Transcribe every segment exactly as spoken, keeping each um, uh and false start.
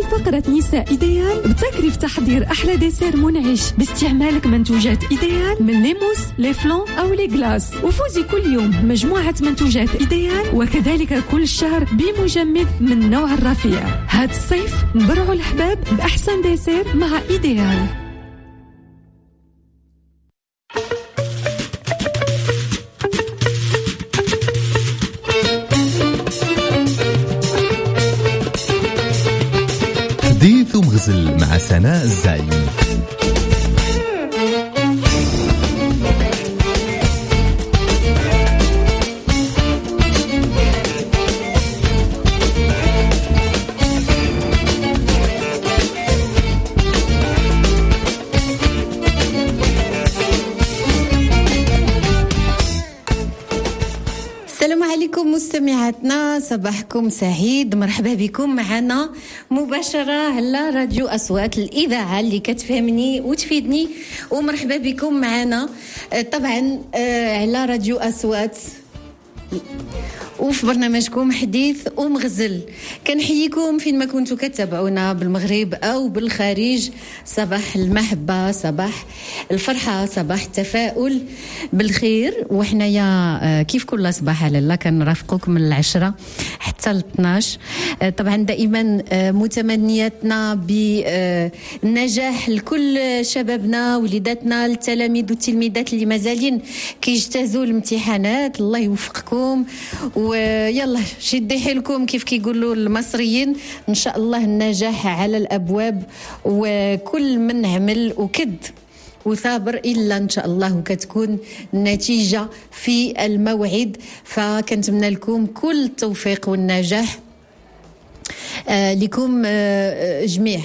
فقرة نساء إيديال ابتكري في تحضير أحلى ديسير منعش باستعمالك منتوجات إيديال من لي موس لي فلون أو لي غلاس، وفوزي كل يوم مجموعة منتوجات إيديال وكذلك كل شهر بمجمد من نوع الرفيع. هاد الصيف نبرعوا الأحباب بأحسن ديسير مع إيديال. حديث مغزل مع سناء الزعيم. مستمعاتنا صباحكم سعيد، مرحبا بكم معنا مباشرة على راديو أصوات الإذاعة اللي كتفهمني وتفيدني، ومرحبا بكم معنا طبعا على راديو أصوات وفي برنامجكم حديث ومغزل. كنحييكم فين ما كنتوا كتابعونا بالمغرب أو بالخارج. صباح المحبة، صباح الفرحة، صباح التفاؤل بالخير. وحنايا كيف كل صباح على الله كنرافقوكم من العشرة حتى الاثناش. طبعا دائما متمنياتنا بالنجاح لكل شبابنا وليداتنا، التلاميذ والتلميذات اللي مازالين كيجتازوا الامتحانات. الله يوفقكم ويلا شدي حيلكم كيف كيقولوا المصريين. ان شاء الله النجاح على الابواب، وكل من عمل وكد وثابر إلا إن شاء الله وكتكون النتيجة في الموعد. فكنتمنى لكم كل التوفيق والنجاح آه لكم آه جميع.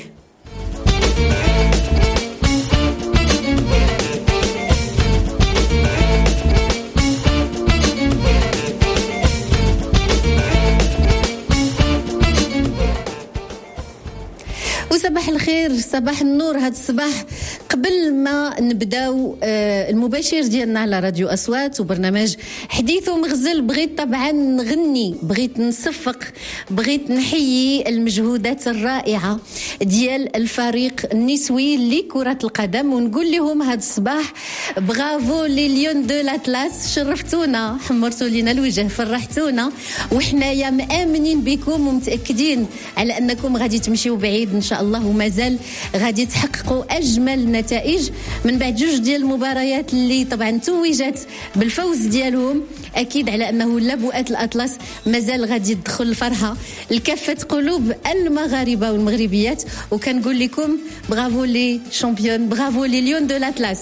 وصباح الخير، صباح النور. هذا الصباح قبل ما نبداو المباشر ديالنا على راديو أصوات وبرنامج حديث ومغزل، بغيت طبعا نغني، بغيت نصفق، بغيت نحيي المجهودات الرائعة ديال الفريق النسوي لكرة القدم، ونقول لهم هذا الصباح برافو لي ليون دو لاتلاس. شرفتونا، حمرتوا لنا الوجه، فرحتونا، وحنايا مآمنين بكم ومتأكدين على أنكم غادي تمشيوا بعيد إن شاء الله، ومازال غادي تحققوا أجمل نتائج من بعد جوج ديال المباريات اللي طبعا توجت بالفوز ديالهم. أكيد على أنه لبؤات الأطلس مازال غادي تدخل الفرحة لكافة قلوب المغاربة والمغربيات. وكنقول لكم برافو لي شامبيون، برافو لي ليون دو الأطلس.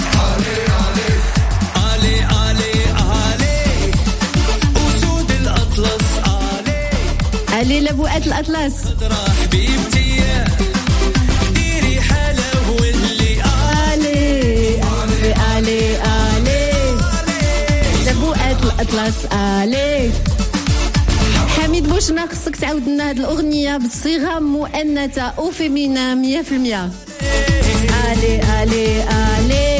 علي علي علي أسود الأطلس، علي علي لبؤات الأطلس. ديري حلاوة واللي علي علي علي لبؤات الأطلس. علي حميد بوشنا، خصك تعاود لنا هذه الأغنية بصيغة مؤنثة أو فيمينا مية في المية. علي علي علي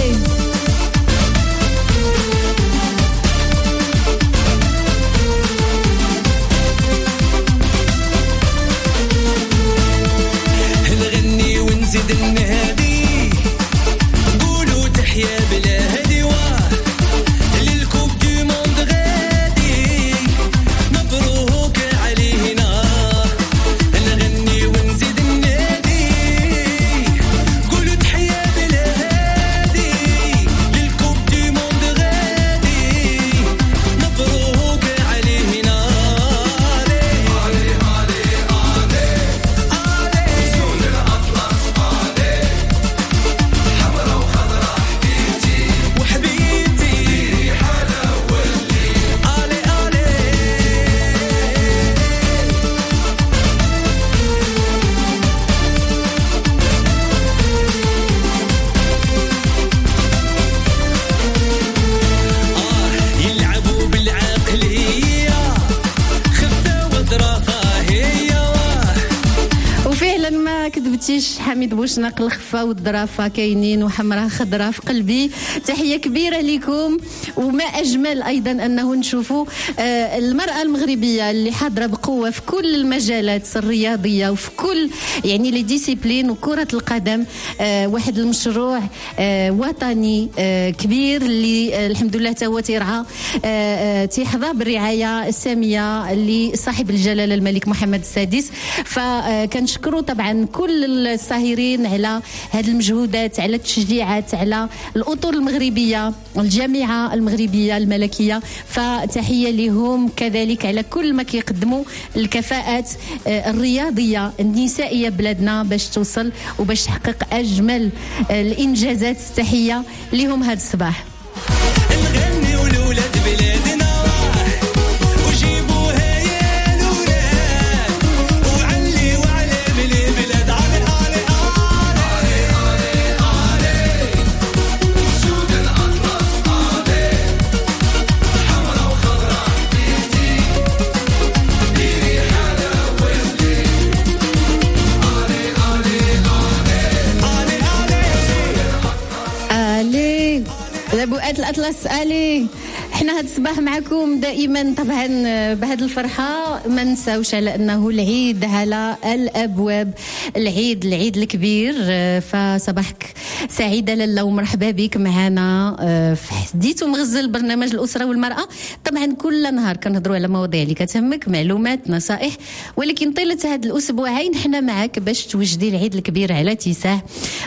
نغني ونزيد النهادي، قولوا تحيا بلادي، واه للكوب دي موند غادي، مبروك علينا. نغني ونزيد النهادي، قولوا تحيا بلادي، للكوب دي موند غادي، مبروك علينا. علي علي علي علي نسيتيش حميد بوشناق الخفه والظرافه كاينين وحمراء خضراء في قلبي. تحيه كبيره لكم. وما اجمل ايضا انه نشوفوا المراه المغربيه اللي حاضره بقوه في كل المجالات الرياضيه وفي كل يعني لي ديسيبلين. وكره القدم واحد المشروع وطني كبير اللي الحمد لله تا هو تيرعى تيحظى بالرعايه الساميه لصاحب الجلاله الملك محمد السادس. فكنشكروا طبعا كل الساهرين على هذه المجهودات، على التشجيعات، على الاطر المغربيه، الجامعه المغربيه الملكيه. فتحيه لهم كذلك على كل ما كيقدموا الكفاءات الرياضيه النسائيه بلادنا باش توصل وباش تحقق اجمل الانجازات. تحيه لهم هذا الصباح. نغني ولولاد بلادنا وجيبوها يا الولاد وعلي وعلي بلي بلاد علي علي علي علي علي سود الأطلس علي حمرا وخضرا بيتي ديري حالة ولدي علي علي علي علي علي لبؤات الأطلس. آلي احنا هذا الصباح معكم دائما طبعا بهذه الفرحه. ما نساوش على انه العيد على الابواب، العيد العيد الكبير. فصباحك سعيده لاله ومرحبا بك معنا في حديث مغزل برنامج الاسره والمراه. طبعا كل نهار كنهضروا على مواضيع اللي كتهمك، معلومات، نصائح، ولكن طيله هاد الاسبوعين حنا معك باش توجدي العيد الكبير على اتساع.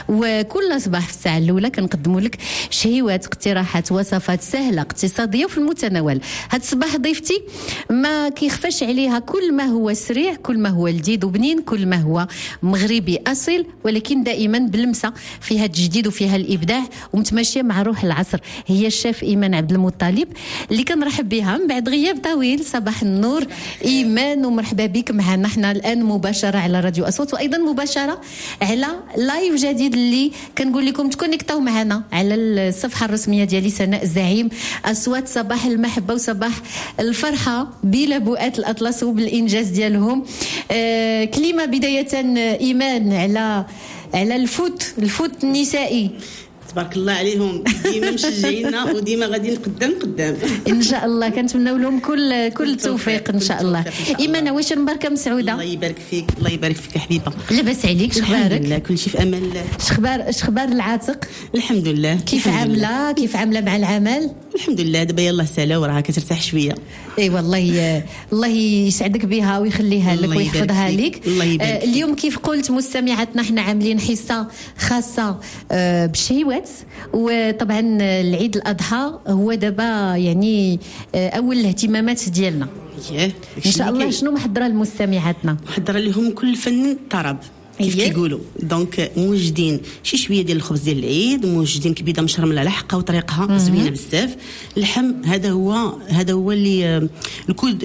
وكل صباح في الساعه الاولى كنقدموا لك شهيوات، اقتراحات، وصفات سهله اقتصاديه وفي المتناول. هاد الصباح ضيفتي ما كيخفاش عليها كل ما هو سريع، كل ما هو لذيذ وبنين، كل ما هو مغربي اصيل، ولكن دائما بلمسه فيها التجديد وفيها الابداع ومتماشيه مع روح العصر. هي الشيف ايمان عبد المطلب اللي كنرحب بها من بعد غياب طويل. صباح النور ايمان ومرحبا بك معنا. احنا الان مباشره على راديو اصوات وايضا مباشره على لايف جديد اللي كنقول لكم تكونيكتاو معنا على الصفحه الرسميه ديالي سناء الزعيم اصوات. صباح المحبه وصباح الفرحه بلا بؤات الاطلس وبالانجاز ديالهم. آه كلمه بدايه ايمان على على الفوت الفوت النسائي. تبارك الله عليهم، ديما مشجعينا وديما غاديين قدام قدام ان شاء الله. كنتمناو لهم كل كل التوفيق ان شاء الله. ايمان واش مباركه مسعوده؟ الله يبارك فيك، الله يبارك فيك يا حبيبه. لاباس عليك؟ شخبارك؟ الحمد لله كل شيء في امان الله. شخبار شخبار العاتق؟ الحمد لله. كيف عامله؟ كيف عامله مع العمل؟ الحمد لله دابا يلاه سالا وراها كترتاح شويه. اي والله الله يسعدك بها ويخليها لك ويحفظها لك. آه اليوم كيف قلت مستمعاتنا احنا عاملين حصه خاصه آه بالشهيوات. وطبعا العيد الاضحى هو دابا يعني آه اول الاهتمامات ديالنا. اييه ان شاء الله. شنو محضره لمستمعاتنا؟ محضره لهم كل فن الطرب كيف كيقولوا. دونك موجدين شي شويه ديال الخبز ديال العيد، موجدين كبيده مشرمله على حقها وطريقها زوينه بزاف. اللحم هذا هو هذا هو اللي الكود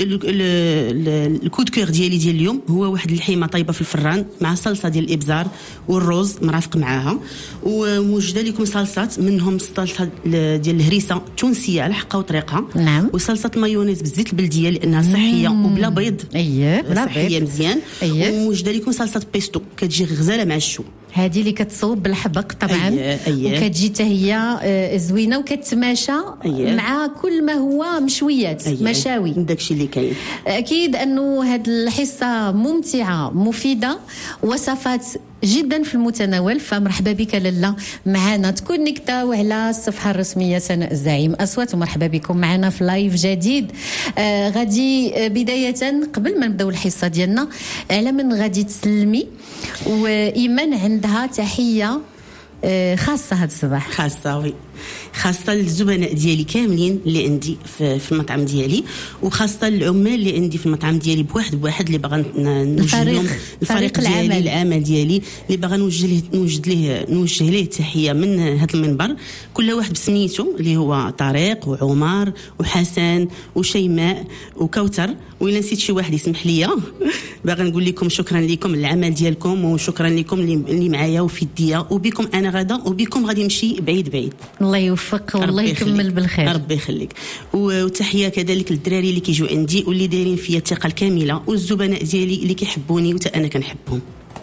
الكود كور ديالي ديال اليوم هو واحد اللحيمه طيبه في الفران مع صلصه ديال الابزار والرز مرافق معاها. وموجده لكم صلصات منهم صلصه ديال الهريسه التونسيه على حقها وطريقها. نعم. وصلصه مايونيز بالزيت البلديه لانها صحيه وبلا بيض. اييه بلا صحيه بيض مزيان. أيه. وموجده لكم صلصه بيستو كتجي غزاله مع الشو. هذه اللي كتصوب بالحبق طبعا. أيه. أيه. وكتجي حتى هي زوينه وكتماشى أيه. مع كل ما هو مشويات. أيه. مشاوي داكشي اللي كاين. اكيد انه هذه الحصه ممتعه مفيده، وصفات جدا في المتناول. فمرحبا بك لاله معنا. تكونيكتاو على الصفحه الرسميه سناء الزعيم اصوات ومرحبا بكم معنا في لايف جديد. آه غادي آه بدايه قبل ما نبداو الحصه ديالنا على من غادي تسلمي. وايمان عندها تحيه آه خاصه هذا الصباح. خاصه وي خاصه للزبناء ديالي كاملين اللي عندي في, في المطعم ديالي، وخاصه للعمال اللي عندي في المطعم ديالي بواحد بواحد اللي باغا نوجه لهم الفريق ديالي العمل. العمل ديالي اللي باغا نوجه ليه نوجد ليه نوجه ليه تحيه من هذا المنبر. كل واحد بسميته اللي هو طارق وعمر وحسن وشيماء وكوثر، وإلا نسيت شي واحد يسمح لي. باغا نقول لكم شكرا لكم العمل ديالكم، وشكرا لكم اللي معايا وفي الديه، وبكم انا غدا وبكم غادي نمشي بعيد بعيد. الله يوفق والله يكمل بالخير. ربي يخليك. وتحيه كذلك للدراري اللي كيجوا عندي واللي دايرين فيا الثقه الكامله، والزبناء ديالي اللي كيحبوني وتا انا كنحبهم.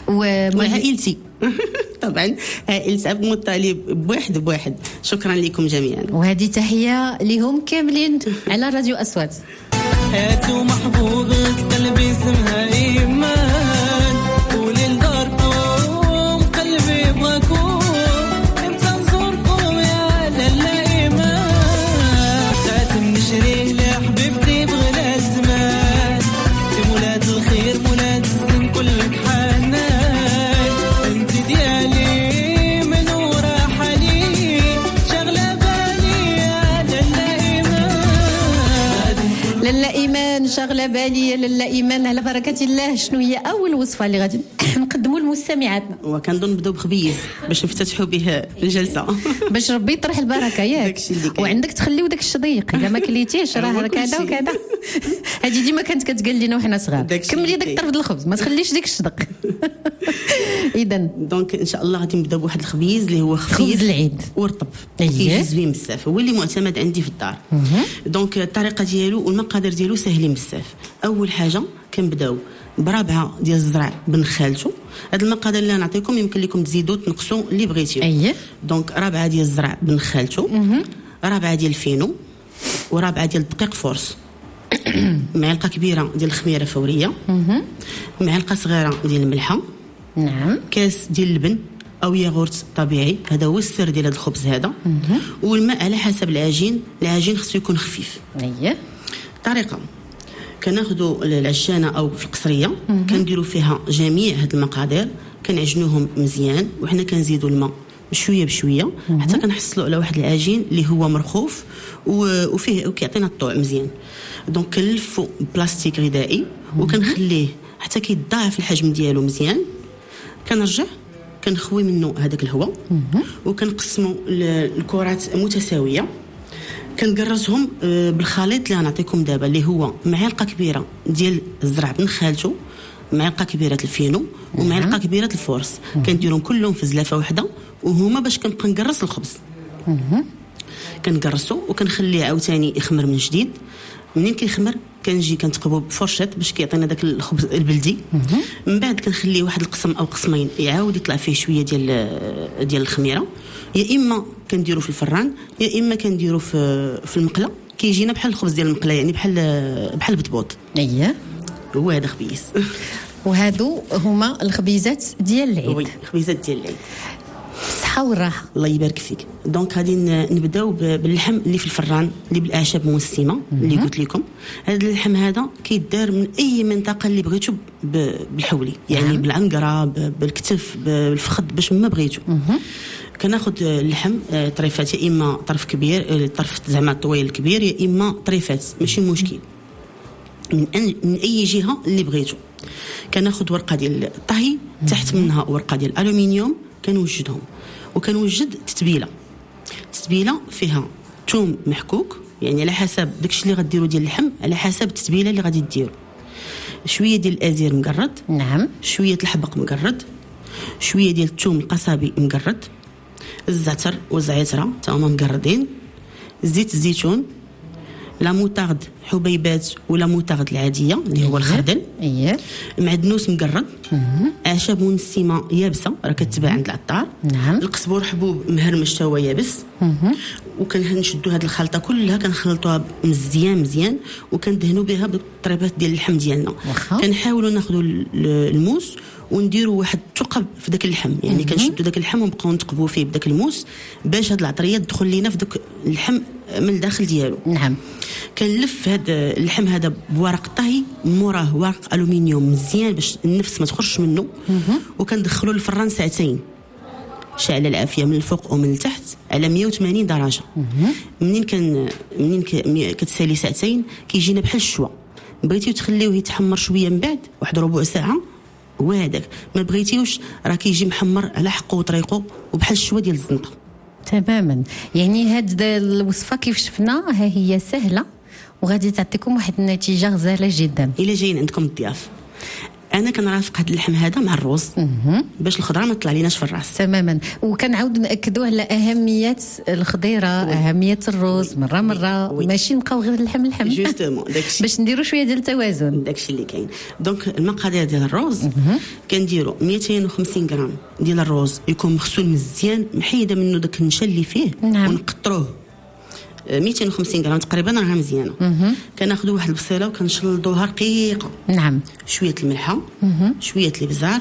وعائلتي طبعا عائلة عبد المطلب بواحد بواحد. شكرا لكم جميعا، وهذه تحية لهم كاملين على راديو أصوات. هاتوا محبوبة قلبي اسمها إيمان، وليل داركم قلبي بغاكم، امتى نزوركم يا لالا إيمان، خاتم نشريه لحبيبتي بغلا الزمان، انتي مولات الخير مولات الزين كلك حنان، انت ديالي من ورا حالي شغلة بالي يا لالا إيمان. لالا إيمان شغلة بالي لالا إيمان. على بركة الله، شنو هي أول وصفة اللي غادي نقدموا لمستمعاتنا؟ وكنظن نبداو بخبيز باش نفتتحوا به الجلسة باش ربي يطرح البركة ياك. داكشي اللي كاين. وعندك تخليو داك الشضيق اذا ما كليتيش راه كذا وكذا. هذه ديما كانت كتقال لنا وحنا صغار، داكشي كملي اللي داك كاين. طرف الخبز ما تخليش ديك الشدق. اذا دونك ان شاء الله غادي نبداو بواحد الخبيز اللي هو خفيف خبز العيد ورطب، أييه. كيجي زوين بزاف، هو اللي معتمد عندي في الدار. دونك الطريقه ديالو والمقادير ديالو ساهلين بزاف. اول حاجه كنبداو بربعه ديال الزرع بن خالته. هاد المقادير اللي نعطيكم يمكن لكم تزيدوا تنقصوا اللي بغيتيو. اييه دونك ربعه ديال الزرع بن خالته، ربعه ديال الفينو، وربعه ديال الدقيق فورس، معلقه كبيره ديال الخميره فوريه، معلقه صغيره ديال الملحه، نعم كاس ديال اللبن او ياغورت طبيعي، هذا هو السر ديال هذا الخبز هذا، والماء على حسب العجين. العجين خصو يكون خفيف. اييه طريقه كناخذوا العجانه او في القصريه كنديروا فيها جميع هاد المقادير، كنعجنوهم مزيان، وحنا كنزيدوا الماء بشويه بشويه حتى كنحصلوا على واحد العجين اللي هو مرخوف وفيه وكيعطينا الطوع مزيان. دونك كنلفوا بلاستيك غذائي وكنخليه حتى كيتضاعف الحجم ديالو مزيان، كنرجع كنخوي منه هذاك الهواء وكنقسموا الكرات متساويه، كنقرصهم بالخليط اللي غنعطيكم دابا اللي هو معلقه كبيره ديال الزرع بن خالته، معلقه كبيره الفينو، ومعلقه كبيره الفورس، كنديرهم كلهم في زلافه واحده وهما باش كنبقى نقرص الخبز. كنقرصو وكنخليه عاوتاني يخمر من جديد. منين كيخمر كنجي كنتقبو بفرشات باش كيعطينا داك الخبز البلدي. من بعد كنخليه واحد القسم او قسمين يعاود يطلع فيه شويه ديال ديال الخميره، يا اما كنديرو في الفران يا اما كنديرو في في المقله، كيجينا بحال الخبز ديال المقله، يعني بحال بحال البطبوط. اييه هو هذا خبيز. وهادو هما الخبيزات ديال العيد. وي خبيزات ديال العيد. الصحه والراحه. الله يبارك فيك. دونك غادي نبداو باللحم اللي في الفران اللي بالاعشاب موسمه اللي قلت لكم. هذا اللحم هذا كيدار من اي منطقه اللي بغيتو بالحولي، يعني بالعنقره بالكتف بالفخذ باش ما بغيتو. كناخذ اللحم طريفات، يا اما طرف كبير الطرف زعما الطويل الكبير، يا اما طريفات ماشي مشكل من أن من اي جهه اللي بغيتو. كناخذ ورقه ديال الطهي تحت منها ورقه ديال الالومنيوم كنوجدهم، وكنوجد تتبيله تتبيله فيها ثوم محكوك، يعني على حسب داكشي اللي غديروا ديال اللحم على حسب التتبيله اللي غادي ديروا. شويه ديال الازير مقرد، نعم شويه الحبق مقرد، شويه ديال الثوم القصابي مقرد، الزعتر والزعتره تا هما مقردين، زيت الزيتون، لا موطارد حبيبات ولا موطارد العاديه اللي هو الخردل، اييه معدنوس مقرد، اعشاب منسمه يابسه راه كتباع عند العطار، نعم القزبور حبوب مهرمش تا هو يابس، وكنشدوا هذه الخلطه كلها كنخلطوها مزيان مزيان وكندهنوا بها بالطريبات ديال اللحم ديالنا. كنحاولوا ناخذوا الموس ونديروا واحد الثقب في داك اللحم، يعني كنشدوا داك اللحم ونبقاو نتقبوا فيه بداك الموس باش هاد العطريه تدخل لينا في داك اللحم من الداخل ديالو. نعم كنلف هاد اللحم هذا بورق الطهي، موراه ورق الومنيوم مزيان باش النفس ما تخرجش منه، وكندخلوا للفران ساعتين شاعله العافيه من الفوق ومن التحت على مية وثمانين درجه. منين كان منين كتسالي ساعتين كيجينا بحال الشوا. بغيتيو تخليوه يتحمر شويه من بعد واحد ربع ساعه هو هذاك، ما بغيتيوش راه كيجي محمر على حقه وطريقه وبحال الشوا ديال الزنقه تماما. يعني هاد الوصفه كيف شفنا ها هي سهله وغادي تعطيكم واحد النتيجه غزاله جدا الا جايين عندكم الضياف. انا كنرافق هذا اللحم هذا مع الروز باش الخضره ما تطلع ليناش في الراس. تماما. وكنعاودوا ناكدوا على اهميه الخضيره، اهميه الروز مره مره، ماشي نبقاو غير اللحم اللحم جوستومون داكشي باش نديروا شويه ديال التوازن. داكشي اللي كاين. دونك المقادير ديال الروز كنديروا مئتين وخمسين غرام ديال الروز يكون مغسول مزيان، محيده منه داك النشا اللي فيه، نعم. ونقطروه مئتين وخمسين غرام تقريبا راها مزيانه. كناخذوا واحد البصيله وكنشلضوها رقيقه، نعم. شويه الملحه، شويه الابزار،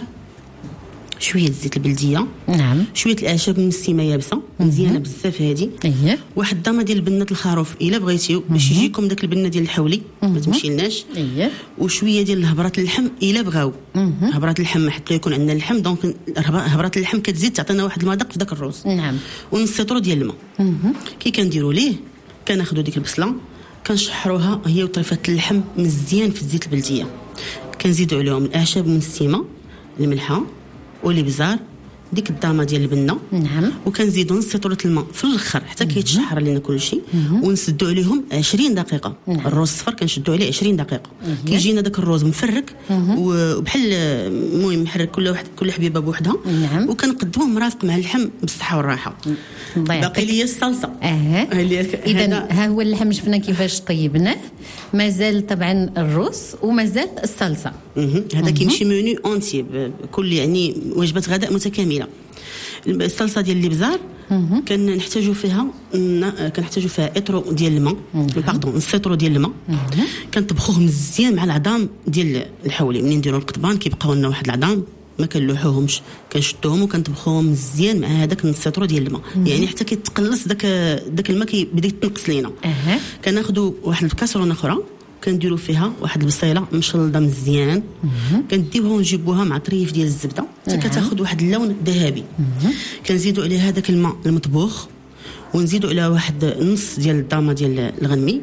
شويه الزيت البلديه، نعم. شويه الاعشاب المسيمه يابسه مزيانه بزاف هذه، اييه. واحد الضامه ديال البنه الخروف الا بغيتيو باش يجيكم داك البنه ديال الحولي ما تمشيلناش، اييه. وشويه ديال هبرات اللحم الا بغاو. هبرات اللحم حتى يكون عندنا اللحم، دونك هبرات اللحم كتزيد تعطينا واحد المذاق في داك الروز، نعم. ونص لتر ديال الماء. كي كنديروا ليه كناخذوا ديك البصله كنشحروها هي وطريفه اللحم مزيان في الزيت البلديه، كنزيدوا عليهم الاعشاب المسيمه، الملحه والابزار، ديك الضامه ديال البنه، نعم. وكنزيدوا نص لتر الماء في الاخر حتى كيتشحر لنا كل شيء، ونسدوا عليهم عشرين دقيقه. نعم. الروز الصفر كنشدوا عليه عشرين دقيقه، كيجينا داك الروز مفرك وبحال المهم محرك كل واحد كل حبيبه بوحدها، نعم. وكنقدموه مرافق مع اللحم بالصحه والراحه. باقي لي الصلصه. اه اذا ها هو اللحم شفنا كيفاش طيبناه، مازال طبعا الروز ومازال الصلصه. هذا كيمشي موني اونتي بكل يعني وجبه غداء متكامله. الصلصه ديال الابزار كنحتاجوا فيها كنحتاجوا فيها اطرو ديال الماء، باردون نص اطرو ديال الماء، كنطبخوه مزيان مع العظام ديال الحولي. منين نديروا القضبان كيبقاو لنا واحد العظام ما كنلوحوهمش، كنشدوهم وكنطبخوهم مزيان مع هذاك نص لتر ديال الماء، يعني حتى كيتقلص داك داك الماء كيبدا يتنقص لينا. أه. كناخذوا واحد الكاسرونه اخرى كنديروا فيها واحد البصيله مشلضه مزيان، كنديوها ونجيبوها مع طريف ديال الزبده حتى كتاخذ واحد اللون ذهبي. كنزيدوا عليها هذاك الماء المطبوخ، ونزيدوا عليها واحد نص ديال الضامه ديال الغنمي،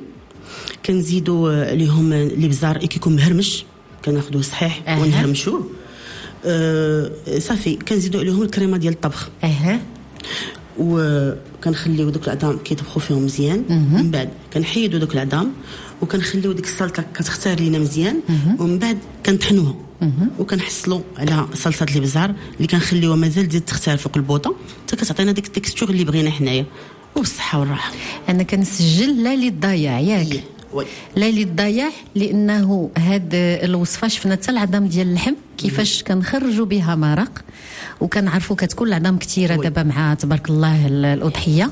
كنزيدوا عليهم الابزار كيكون مهرمش كناخذوه صحيح أه. ونهرمشوه. أه صافي كنزيدوا عليهم الكريمه ديال الطبخ، اها، وكنخليو دوك العظام كيطبخوا فيهم مزيان. من بعد كنحيدوا دوك العظام وكنخليو ديك السلطه كتختار لينا مزيان، ومن بعد كنطحنوها وكنحصلوا على صلصه الابزار اللي كنخليوها مازال تزيد تختار فوق البوطه حتى كتعطينا ديك التكستور اللي بغينا حنايا وبالصحه والراحه. انا كنسجل لا للضياع ياك لا للضياع، لانه هاد الوصفه شفنا حتى العظام ديال اللحم كيفاش كنخرجوا بها مرق، وكنعرفوا كتكون العظام كثيره دابا مع تبارك الله الاضحيه.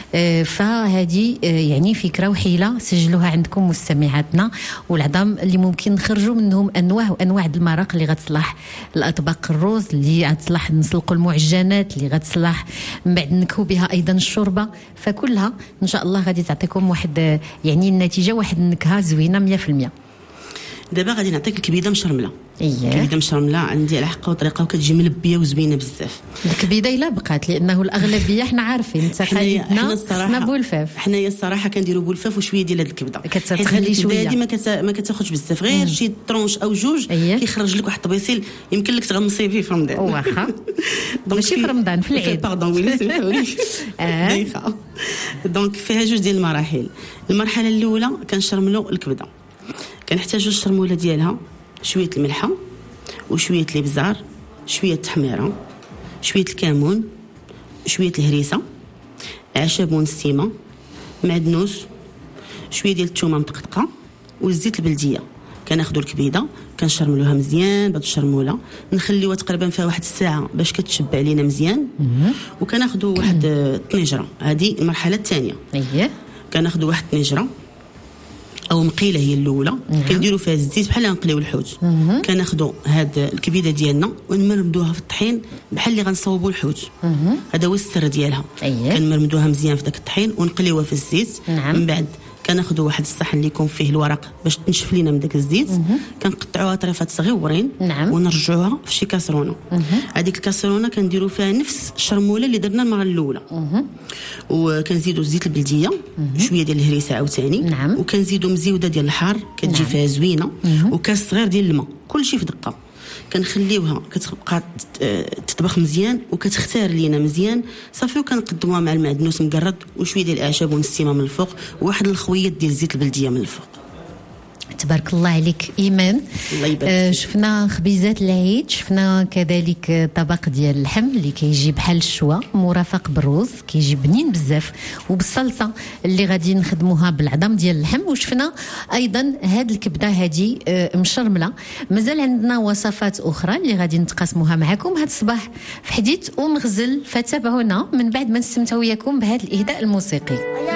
فهذه يعني فكره وحيله سجلوها عندكم مستمعاتنا، والعظام اللي ممكن نخرجوا منهم انواع وانواع المرق اللي غتصلح الاطباق الروز، اللي غتصلح نسلقوا المعجنات، اللي غتصلح من بعد نكهوا بها ايضا الشوربه، فكلها ان شاء الله غادي تعطيكم واحد يعني النتيجه، واحد النكهه زوينه مية في المية. دابا غادي نعطيك الكبيده مشرمله. اييه الكبيده مشرمله عندي على حقه وطريقه وكتجي ملبيه وزوينه بزاف. الكبيده الا بقات، لانه الاغلبيه حنا عارفين تقاليدنا خصنا بولفاف. حنايا الصراحه كنديروا بولفاف وشويه ديال هاد الكبده، كتخلي شويه هذه ما كت... ما كتاخذش بزاف، غير شي طرونش او جوج أيه. كيخرج لك واحد الطبيصيل يمكن لك تغمسيه فيه في رمضان. واخا ماشي في رمضان، في العيد باردون وي سمحوا لي دايخه. دونك فيها جوج ديال المراحل. المرحله الاولى كنشرملوا الكبده، كنحتاجوا الشرموله ديالها شويه الملحه وشويه الابزار، شويه التحميره، شويه الكمون، شويه الهريسه، اعشاب منسمه، معدنوس، شويه ديال الثومه مطقطقه، والزيت البلديه. كناخذوا الكبيده كنشرملوها مزيان بعد الشرموله، نخليوها تقريبا فيها واحد الساعه باش كتشبع لينا مزيان، وكناخذوا واحد الطنجره. هذه المرحله الثانيه. اييه كناخذوا واحد الطنجره او مقيله هي الاولى، كنديروا فيها الزيت بحال نقليو الحوت. كناخذوا هاد الكبيده ديالنا ونمرمدوها في الطحين بحال اللي غنصوبوا الحوت. هذا هو السر ديالها. أيه. كنمرمدوها مزيان في داك الطحين ونقليوها في الزيت. نعم. من بعد كناخذوا واحد الصحن اللي يكون فيه الورق باش تنشف لينا من داك الزيت، كنقطعوها طريفات صغيورين. نعم. ونرجعوها في شي كاسرونه. هذيك الكاسرونه كنديروا فيها نفس الشرموله اللي درنا المره الاولى، وكنزيدوا الزيت البلديه، شويه ديال الهريسه عاوتاني. نعم. وكنزيدوا مزيوده ديال الحار كتجي. نعم. فيها زوينه. وكاس صغير ديال الماء، كلشي في دقه. كنخليوها كتبقى تطبخ مزيان وكتختار لينا مزيان صافي، وكنقدموها مع المعدنوس مقرد وشويه ديال الاعشاب ونسيمه من الفوق وواحد الخويات ديال الزيت البلديه من الفوق. تبارك الله عليك إيمان. آه شفنا خبيزات العيد، شفنا كذلك طبق ديال اللحم اللي كيجي بحال الشوا مرافق بالرز، كيجي بنين بزاف، وبالصلصه اللي غادي نخدموها بالعظم ديال اللحم. وشفنا ايضا هاد الكبده هادي آه مشرمله. مازال عندنا وصفات اخرى اللي غادي نتقاسموها معكم هاد الصباح في حديث ومغزل، فتابعونا من بعد ما نستمتعوا وياكم بهذا الاهداء الموسيقي.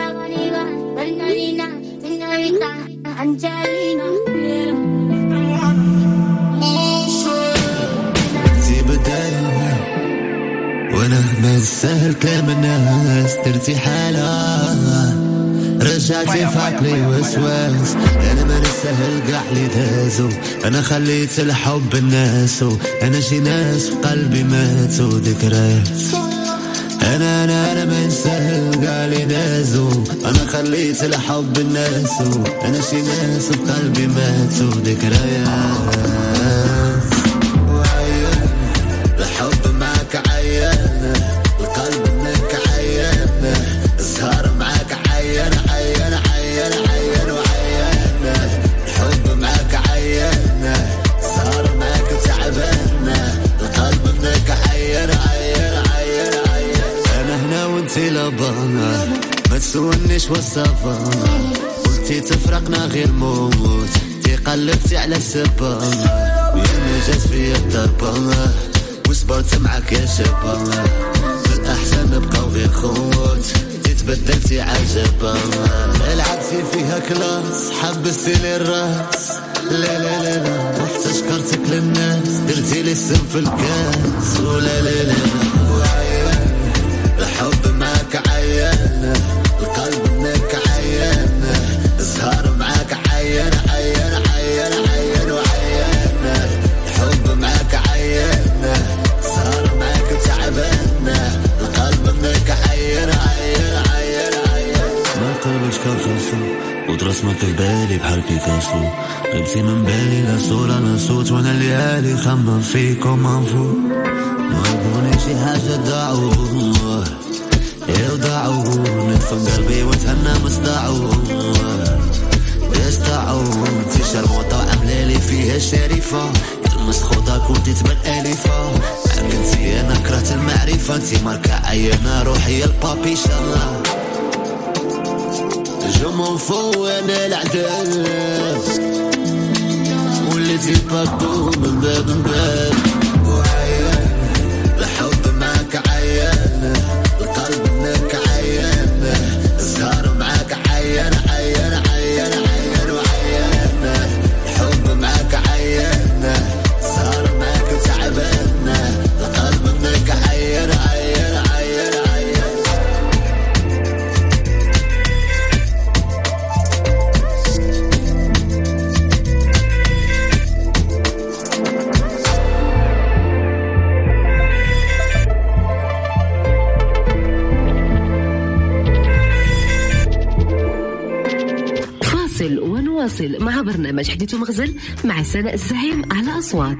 وانا ما نسهل كلام الناس درتي حالة رجعتي فاكري وسواس. انا ما نسهل قاع اللي دازو، انا خليت الحب الناس، انا شي ناس في قلبي ماتوا ذكريات. انا انا انا ما نسهل قاع اللي دازو، انا خليت الحب الناس، انا شي ناس في قلبي ماتوا ذكريات. الحب معك عيان، القلب منك عيان، السهر معك عيان عيان عيان عيان وعيان. الحب معك عيان، السهر معك تعبان، القلب منك عيان عيان عيان عيان. انا هنا وانتي لبانا، ما تسولنيش وصفا، قلتي تفرقنا غير موت، تي قلبتي على السبان، ويا ما جات فيا الضربة وصبرت معك يا شابا. من الأحسن نبقاو غير خوت، تتبدلتي عجبا، لعبتي فيها كلاس، حبستي لي الراس. لا لا لا لا حتى شكرتك للناس، درتي لي السم في الكاس. ولا لا لا وعيان، الحب معك عيان، القلب منك عيان، السهر معك عيان عيان عيان عيان وعيان. الحب معك عيان، صار معك تعبان، القلب منك عيان عيان عيان عيان. ما قلبش كان خلصو وترسمك في بالي بحال بيكاسو، غبتي من بالي لا صورة لا صوت، وانا الليالي خمم فيك ومنفو. ما بوني شي حاجة ضاعو يوضعو، ندفن قلبي وتهنى مصدعو يستعو. انتي شرموطة وعملالي فيها شريفة، مسخوطة كنتي تبان أليفة، معاك انتي أنا كرهت المعرفة، انتي ماركة عينة روحي البابي إن شاء الله. جو مون فو أنا العدال، وليتي باكو من باب من باب. وعيان الحب معاك عيان، القلب منك عيان، السهر معاك عيان عيان عيان عيان وعيان. الحب معاك عيان، صار معك تعبان، القلب منك عيان عيان عيان عيان. فاصل ونواصل مع برنامج حديث ومغزل مع سناء الزعيم على أصوات.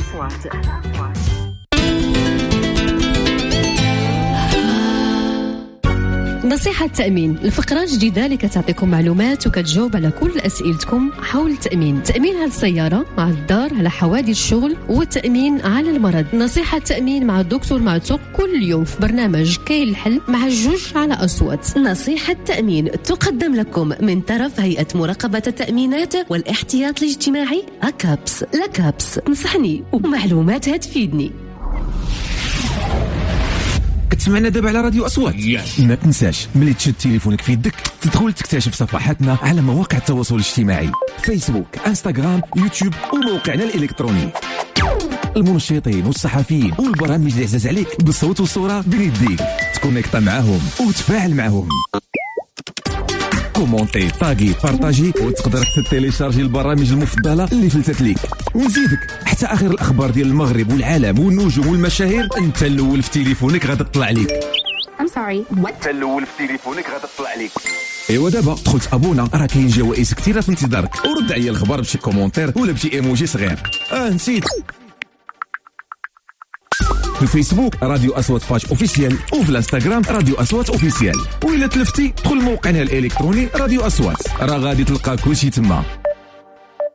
نصيحة تأمين، الفقرة الجديدة اللي كتعطيكم معلومات وكتجاوب على كل أسئلتكم حول التأمين. تأمين على السيارة، على الدار، على حوادث الشغل، والتأمين على المرض. نصيحة تأمين مع الدكتور معتوق كل يوم في برنامج كاين الحل مع الجوج على أصوات. نصيحة تأمين تقدم لكم من طرف هيئة مراقبة التأمينات والاحتياط الاجتماعي أكابس. لكابس نصحني ومعلوماتها تفيدني. كتسمعنا دابا على راديو أصوات. yes. ما تنساش ملي تشد تليفونك في يدك تدخل تكتشف صفحاتنا على مواقع التواصل الاجتماعي، فيسبوك، انستغرام، يوتيوب، وموقعنا الإلكتروني. المنشطين والصحفيين والبرامج اللي عزاز عليك بالصوت والصورة بين يديك، تكونيكتا معاهم وتفاعل معاهم. كومونتي، طاقي، بارطاجي، وتقدر تتيليشارجي البرامج المفضلة اللي فلتت ليك. ونزيدك حتى آخر الأخبار ديال المغرب والعالم والنجوم والمشاهير أنت الأول في تليفونك غادي تطلع ليك. I'm sorry. What? أنت الأول في تليفونك غادي تطلع ليك. ايوا دابا دخل تابونا، راه كاين جوائز كثيرة في انتظارك، ورد عليا الخبر بشي كومونتير ولا بشي ايموجي صغير. اه نسيت، في الفيسبوك راديو أصوات باج اوفيسيال، وفي الانستغرام راديو أصوات اوفيسيال، وإلا تلفتي دخل موقعنا الإلكتروني راديو أصوات، راه غادي تلقى كلشي تما.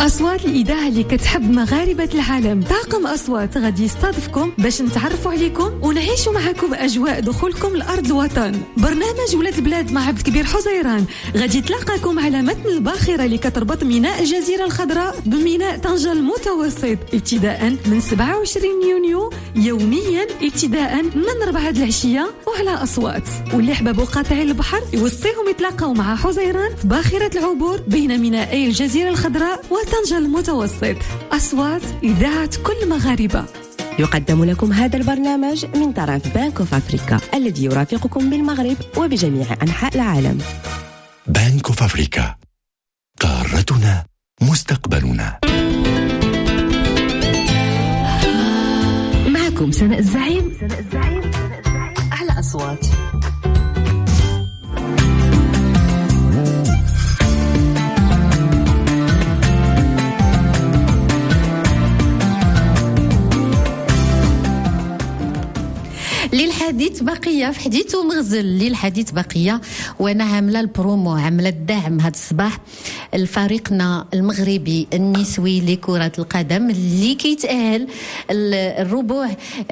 أصوات الإذاعة اللي كتحب مغاربة العالم. طاقم أصوات غادي يستضيفكم باش نتعرفوا عليكم ونعيشوا معكم أجواء دخولكم لأرض الوطن. برنامج ولاد البلاد مع عبد الكبير حزيران غادي تلاقاكم على متن الباخرة اللي كتربط ميناء الجزيرة الخضراء بميناء طنجة المتوسط ابتداء من سبعة وعشرين يونيو يوميا ابتداء من ربعة العشية وعلى أصوات. واللي حبابوا قاطعي البحر يوصيهم يتلاقوا مع حزيران في باخرة العبور بين مينائي الجزيرة الخضراء وطنجة المتوسط. أصوات إذاعة كل مغاربة. يقدم لكم هذا البرنامج من طرف بانك اوف افريكا الذي يرافقكم بالمغرب وبجميع أنحاء العالم. بانك اوف افريكا، قارتنا مستقبلنا. معكم سناء الزعيم على أصوات. للحديث بقية في حديث ومغزل. للحديث بقية وانا عامله البرومو، عامله الدعم هذا الصباح لفريقنا المغربي النسوي لكرة القدم اللي كيتأهل الربع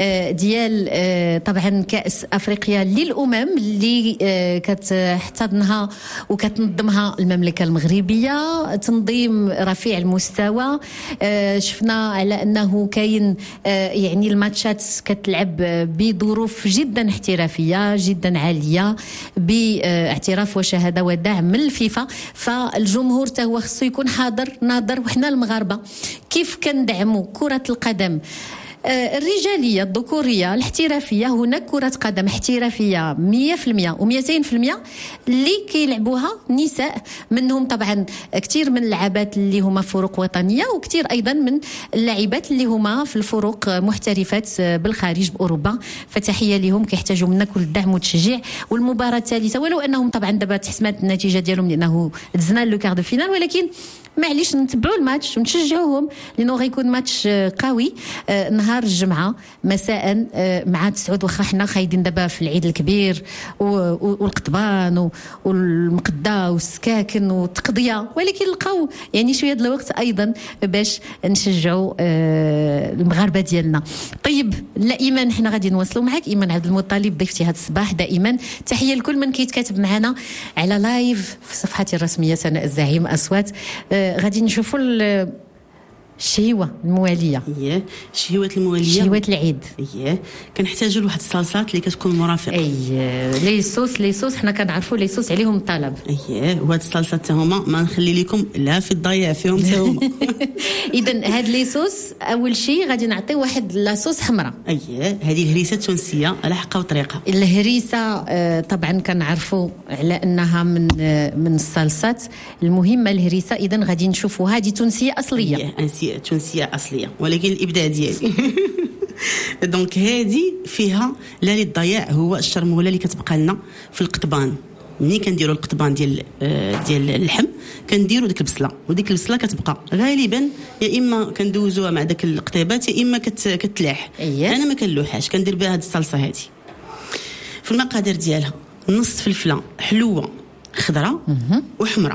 ديال طبعا كأس أفريقيا للأمم اللي كتحتضنها وكتنظمها المملكة المغربية. تنظيم رفيع المستوى، شفنا على أنه كاين يعني الماتشات كتلعب بظروف جدا احترافية جدا عالية باعتراف وشهادة ودعم من الفيفا. فالجمهور تاهو خصو يكون حاضر ناظر. وحنا المغاربة كيف كندعموا كرة القدم الرجالية الذكورية الاحترافية، هناك كرة قدم احترافية مية في المية ومئتين في المية اللي كيلعبوها نساء، منهم طبعا كتير من اللاعبات اللي هما فروق وطنية وكتير أيضا من اللاعبات اللي هما في الفروق محترفات بالخارج بأوروبا. فتحية لهم، كيحتاجوا منا كل الدعم والتشجيع. والمباراة الثالثة ولو أنهم طبعا دابا تحسمات النتيجة ديالهم لأنه دزنا لو كار دو فينال، ولكن معليش نتبعوا الماتش ونشجعوهم لأنه غيكون ماتش قوي نهار الجمعة مساء مع تسعود. واخا حنا خايدين دابا في العيد الكبير والقطبان والمقدة والسكاكن والتقضية، ولكن لقاو يعني شوية د الوقت أيضا باش نشجعوا المغاربة ديالنا. طيب لا إيمان، حنا غادي نواصلوا معك. إيمان عبد المطلب ضيفتي هذا الصباح دائما. تحية لكل من كيتكاتب معنا على لايف في صفحتي الرسمية سناء الزعيم أصوات. غادي نشوفوا الشهوة الموالية. اييه الشهوات الموالية، شهوات العيد. اييه كنحتاجوا لواحد الصلصات اللي كتكون مرافقة. اييه لي صوص لي صوص حنا كنعرفوا لي صوص عليهم الطلب. اييه وهاد الصلصات حتى هما ما نخلي لكم لا في الضياع فيهم حتى هما. اذا هاد لي صوص اول شيء غادي نعطي واحد لاصوص حمراء. اييه هذه الهريسة التونسية على حقها وطريقة. الهريسة طبعا كنعرفوا على انها من من الصلصات المهمة الهريسة. اذا غادي نشوفوا هذه تونسية أصلية. اييه تونسية أصلية، ولكن الإبداع ديالي. دونك هذه فيها لا للضياع، هو الشرمولة اللي كتبقى لنا في القطبان. ملي كنديروا القطبان ديال ديال اللحم كنديروا ديك البصله، وديك البصله كتبقى غالبا يا اما كندوزوها مع داك القطيبات يا اما كتلاح. أيه. انا ما كنلوحاش، كندير بها هذه الصلصه هذه. في المقادير ديالها نص فلفله حلوه خضراء وحمراء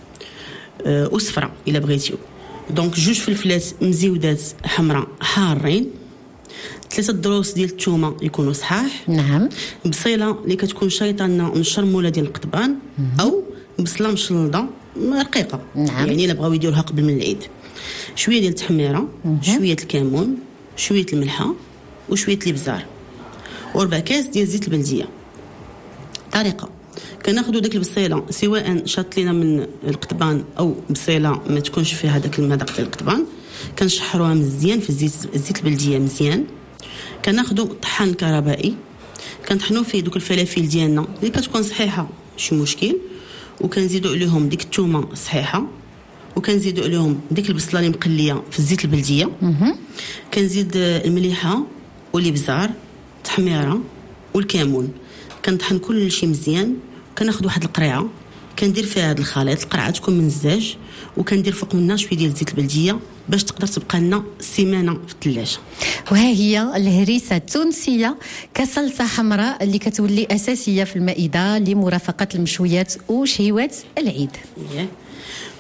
أه وصفراء الا بغيتيو. دونك جوج فلفلات مزيودات حمراء حارين، ثلاثه دروس ديال الثومه يكونوا صحاح. نعم. بصيله اللي كتكون شيطانه من الشرموله ديال القطبان او بصله مشلضه رقيقه. نعم. يعني الا بغاو يديروها قبل من العيد. شويه ديال التحميره، شويه الكمون، شويه الملحه وشويه الابزار، وربع كاس ديال زيت البلديه. طريقه كناخذوا داك البصيله سواء شاط لينا من القطبان او بصيله ما تكونش فيها داك المذاق ديال القطبان، كنشحروها مزيان في الزيت الزيت البلديه مزيان. كناخذوا طحان كهربائي كنطحنوا فيه دوك الفلافل ديالنا اللي كتكون صحيحه ماشي مشكل، وكنزيدوا عليهم ديك الثومه صحيحه، وكنزيدوا عليهم ديك البصله اللي مقليه في الزيت البلديه. كنزيد المليحه والابزار التحميره والكمون. كنطحن كل شيء مزيان. كناخذ واحد القريعه كندير فيها هذا الخليط، القرعه تكون من الزاج، وكندير فوق منها شويه ديال الزيت البلديه باش تقدر تبقى لنا سيمانه في الثلاجه. وها هي الهريسه التونسيه كصلصه حمراء اللي كتولي اساسيه في المائده لمرافقه المشويات وشهوات العيد.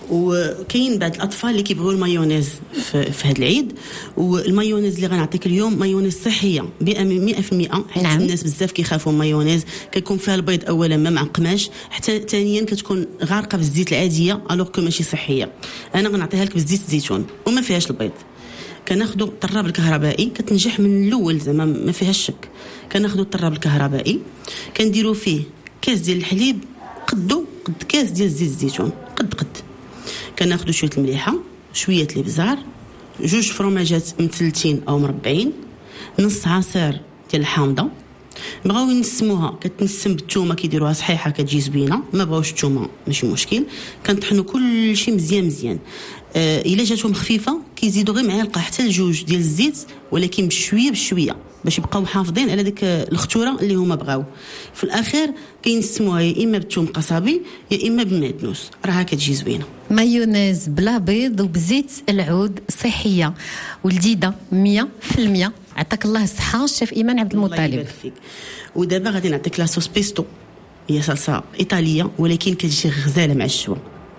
وكاين بعض الاطفال اللي كيبغيو المايونيز في, في هذا العيد. والمايونيز اللي غنعطيك اليوم مايونيز صحيه مئة بالمئة، حيت نعم. الناس بزاف كيخافوا المايونيز، كيكون فيها البيض اولا ما معقماش، حتى ثانيا كتكون غارقه بالزيت العاديه الوغ كو ماشي صحيه. انا غنعطيها لك بالزيت الزيتون وما فيهاش البيض. كناخذوا الطراب الكهربائي، كتنجح من الاول زعما ما فيهاش شك. كناخذوا الطراب الكهربائي كنديروا فيه كاس ديال الحليب قدو قد كاس ديال زيت الزيتون قد قد. كناخذوا شويه المليحه، شويه الابزار، جوج فروماجات مثلثين او مربعين، نص عصير ديال الحامضه. بغاو ينسموها كتنسم بالثومه كيديروها صحيحه كتجي زوينه، ما بغاوش الثومه ماشي مشكل. كنطحنوا كل شيء مزيان مزيان. آه الا جاتهم خفيفه كيزيدوا غير معلقه حتى لجوج ديال الزيت، ولكن بشويه بشويه باش يبقاو محافظين على ديك الخطوره اللي هما بغاو. في الاخير كينسموها يا اما بالثوم قصبي يا اما بالمعدنوس، راها كتجي زوينه. مايونيز بلا بيض وبزيت العود، صحيه ولذيذه مية بالمية. عطاك الله الصحه الشيف ايمان عبد المطلب. ودابا غادي نعطيك لاصوص بيستو، هي صلصه ايطاليه ولكن كتجي غزاله مع الشوا.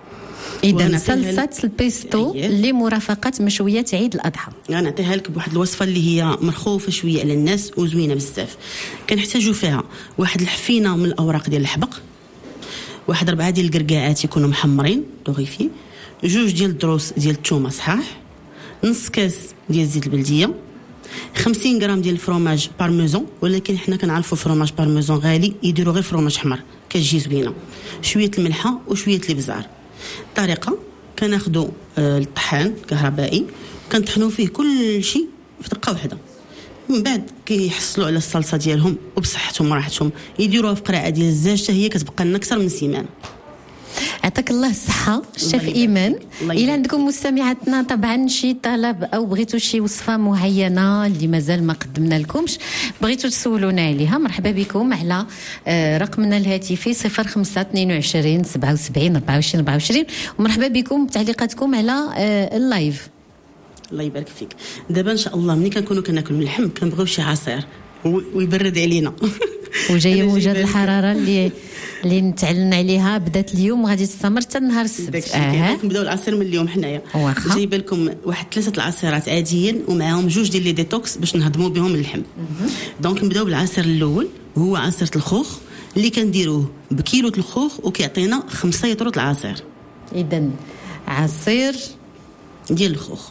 اذا صلصه البيستو لمرافقه مشويات عيد الاضحى. غنعطيها لك بواحد الوصفه اللي هي مرخوفه شويه على الناس وزوينه بزاف. كنحتاجوا فيها واحد الحفينه من الاوراق ديال الحبق، واحد ربعه ديال الكركاعات يكونوا محمرين دوغيفي، جوج ديال الدروس ديال الثومه صحاح، نص كاس ديال الزيت البلديه، خمسين غرام ديال الفرomage بارميزون، ولكن حنا كنعرفوا الفرomage بارميزون غالي، يديروا غير فرomage حمر كتجي زوينه، شويه الملحه وشويه الابزار. الطريقه كناخذوا آه الطحان الكهربائي كنطحنوا فيه كل شيء في دقه واحده، من بعد كيحصلوا على الصلصه ديالهم وبصحتهم وراحتهم. يديروها في قرعه ديال الزاج حتى هي كتبقى لنا اكثر من سيمانه. يعطيك الله الصحه الشيف ايمان. الى عندكم مستمعاتنا طبعا شي طلب او بغيتوا شي وصفه معينه اللي مازال ما قدمنا لكمش، بغيتوا تسولونا عليها، مرحبا بكم على رقمنا الهاتفي صفر خمسة اثنين وعشرين سبعة وسبعين أربعة وعشرين أربعة وعشرين، ومرحبا بكم بتعليقاتكم على اللايف. الله يبارك فيك. دابا ان شاء الله ملي كنكونوا كناكلوا اللحم كنبغيو شي عصير ويبرد علينا. وجايه موجه الحراره اللي اللي نتعلن عليها بدات اليوم وغادي تستمر حتى نهار السبت. اه نبداو العصير من اليوم حنايا. جايبه لكم واحد ثلاثه العصيرات عاديين ومعاهم جوج ديال لي ديتوكس باش نهضموا بهم اللحم. دونك نبداو بالعصير الاول، هو عصير الخوخ اللي كنديروه بكيلو الخوخ وكيعطينا خمسة يطرو العصير. اذا عصير ديال الخوخ.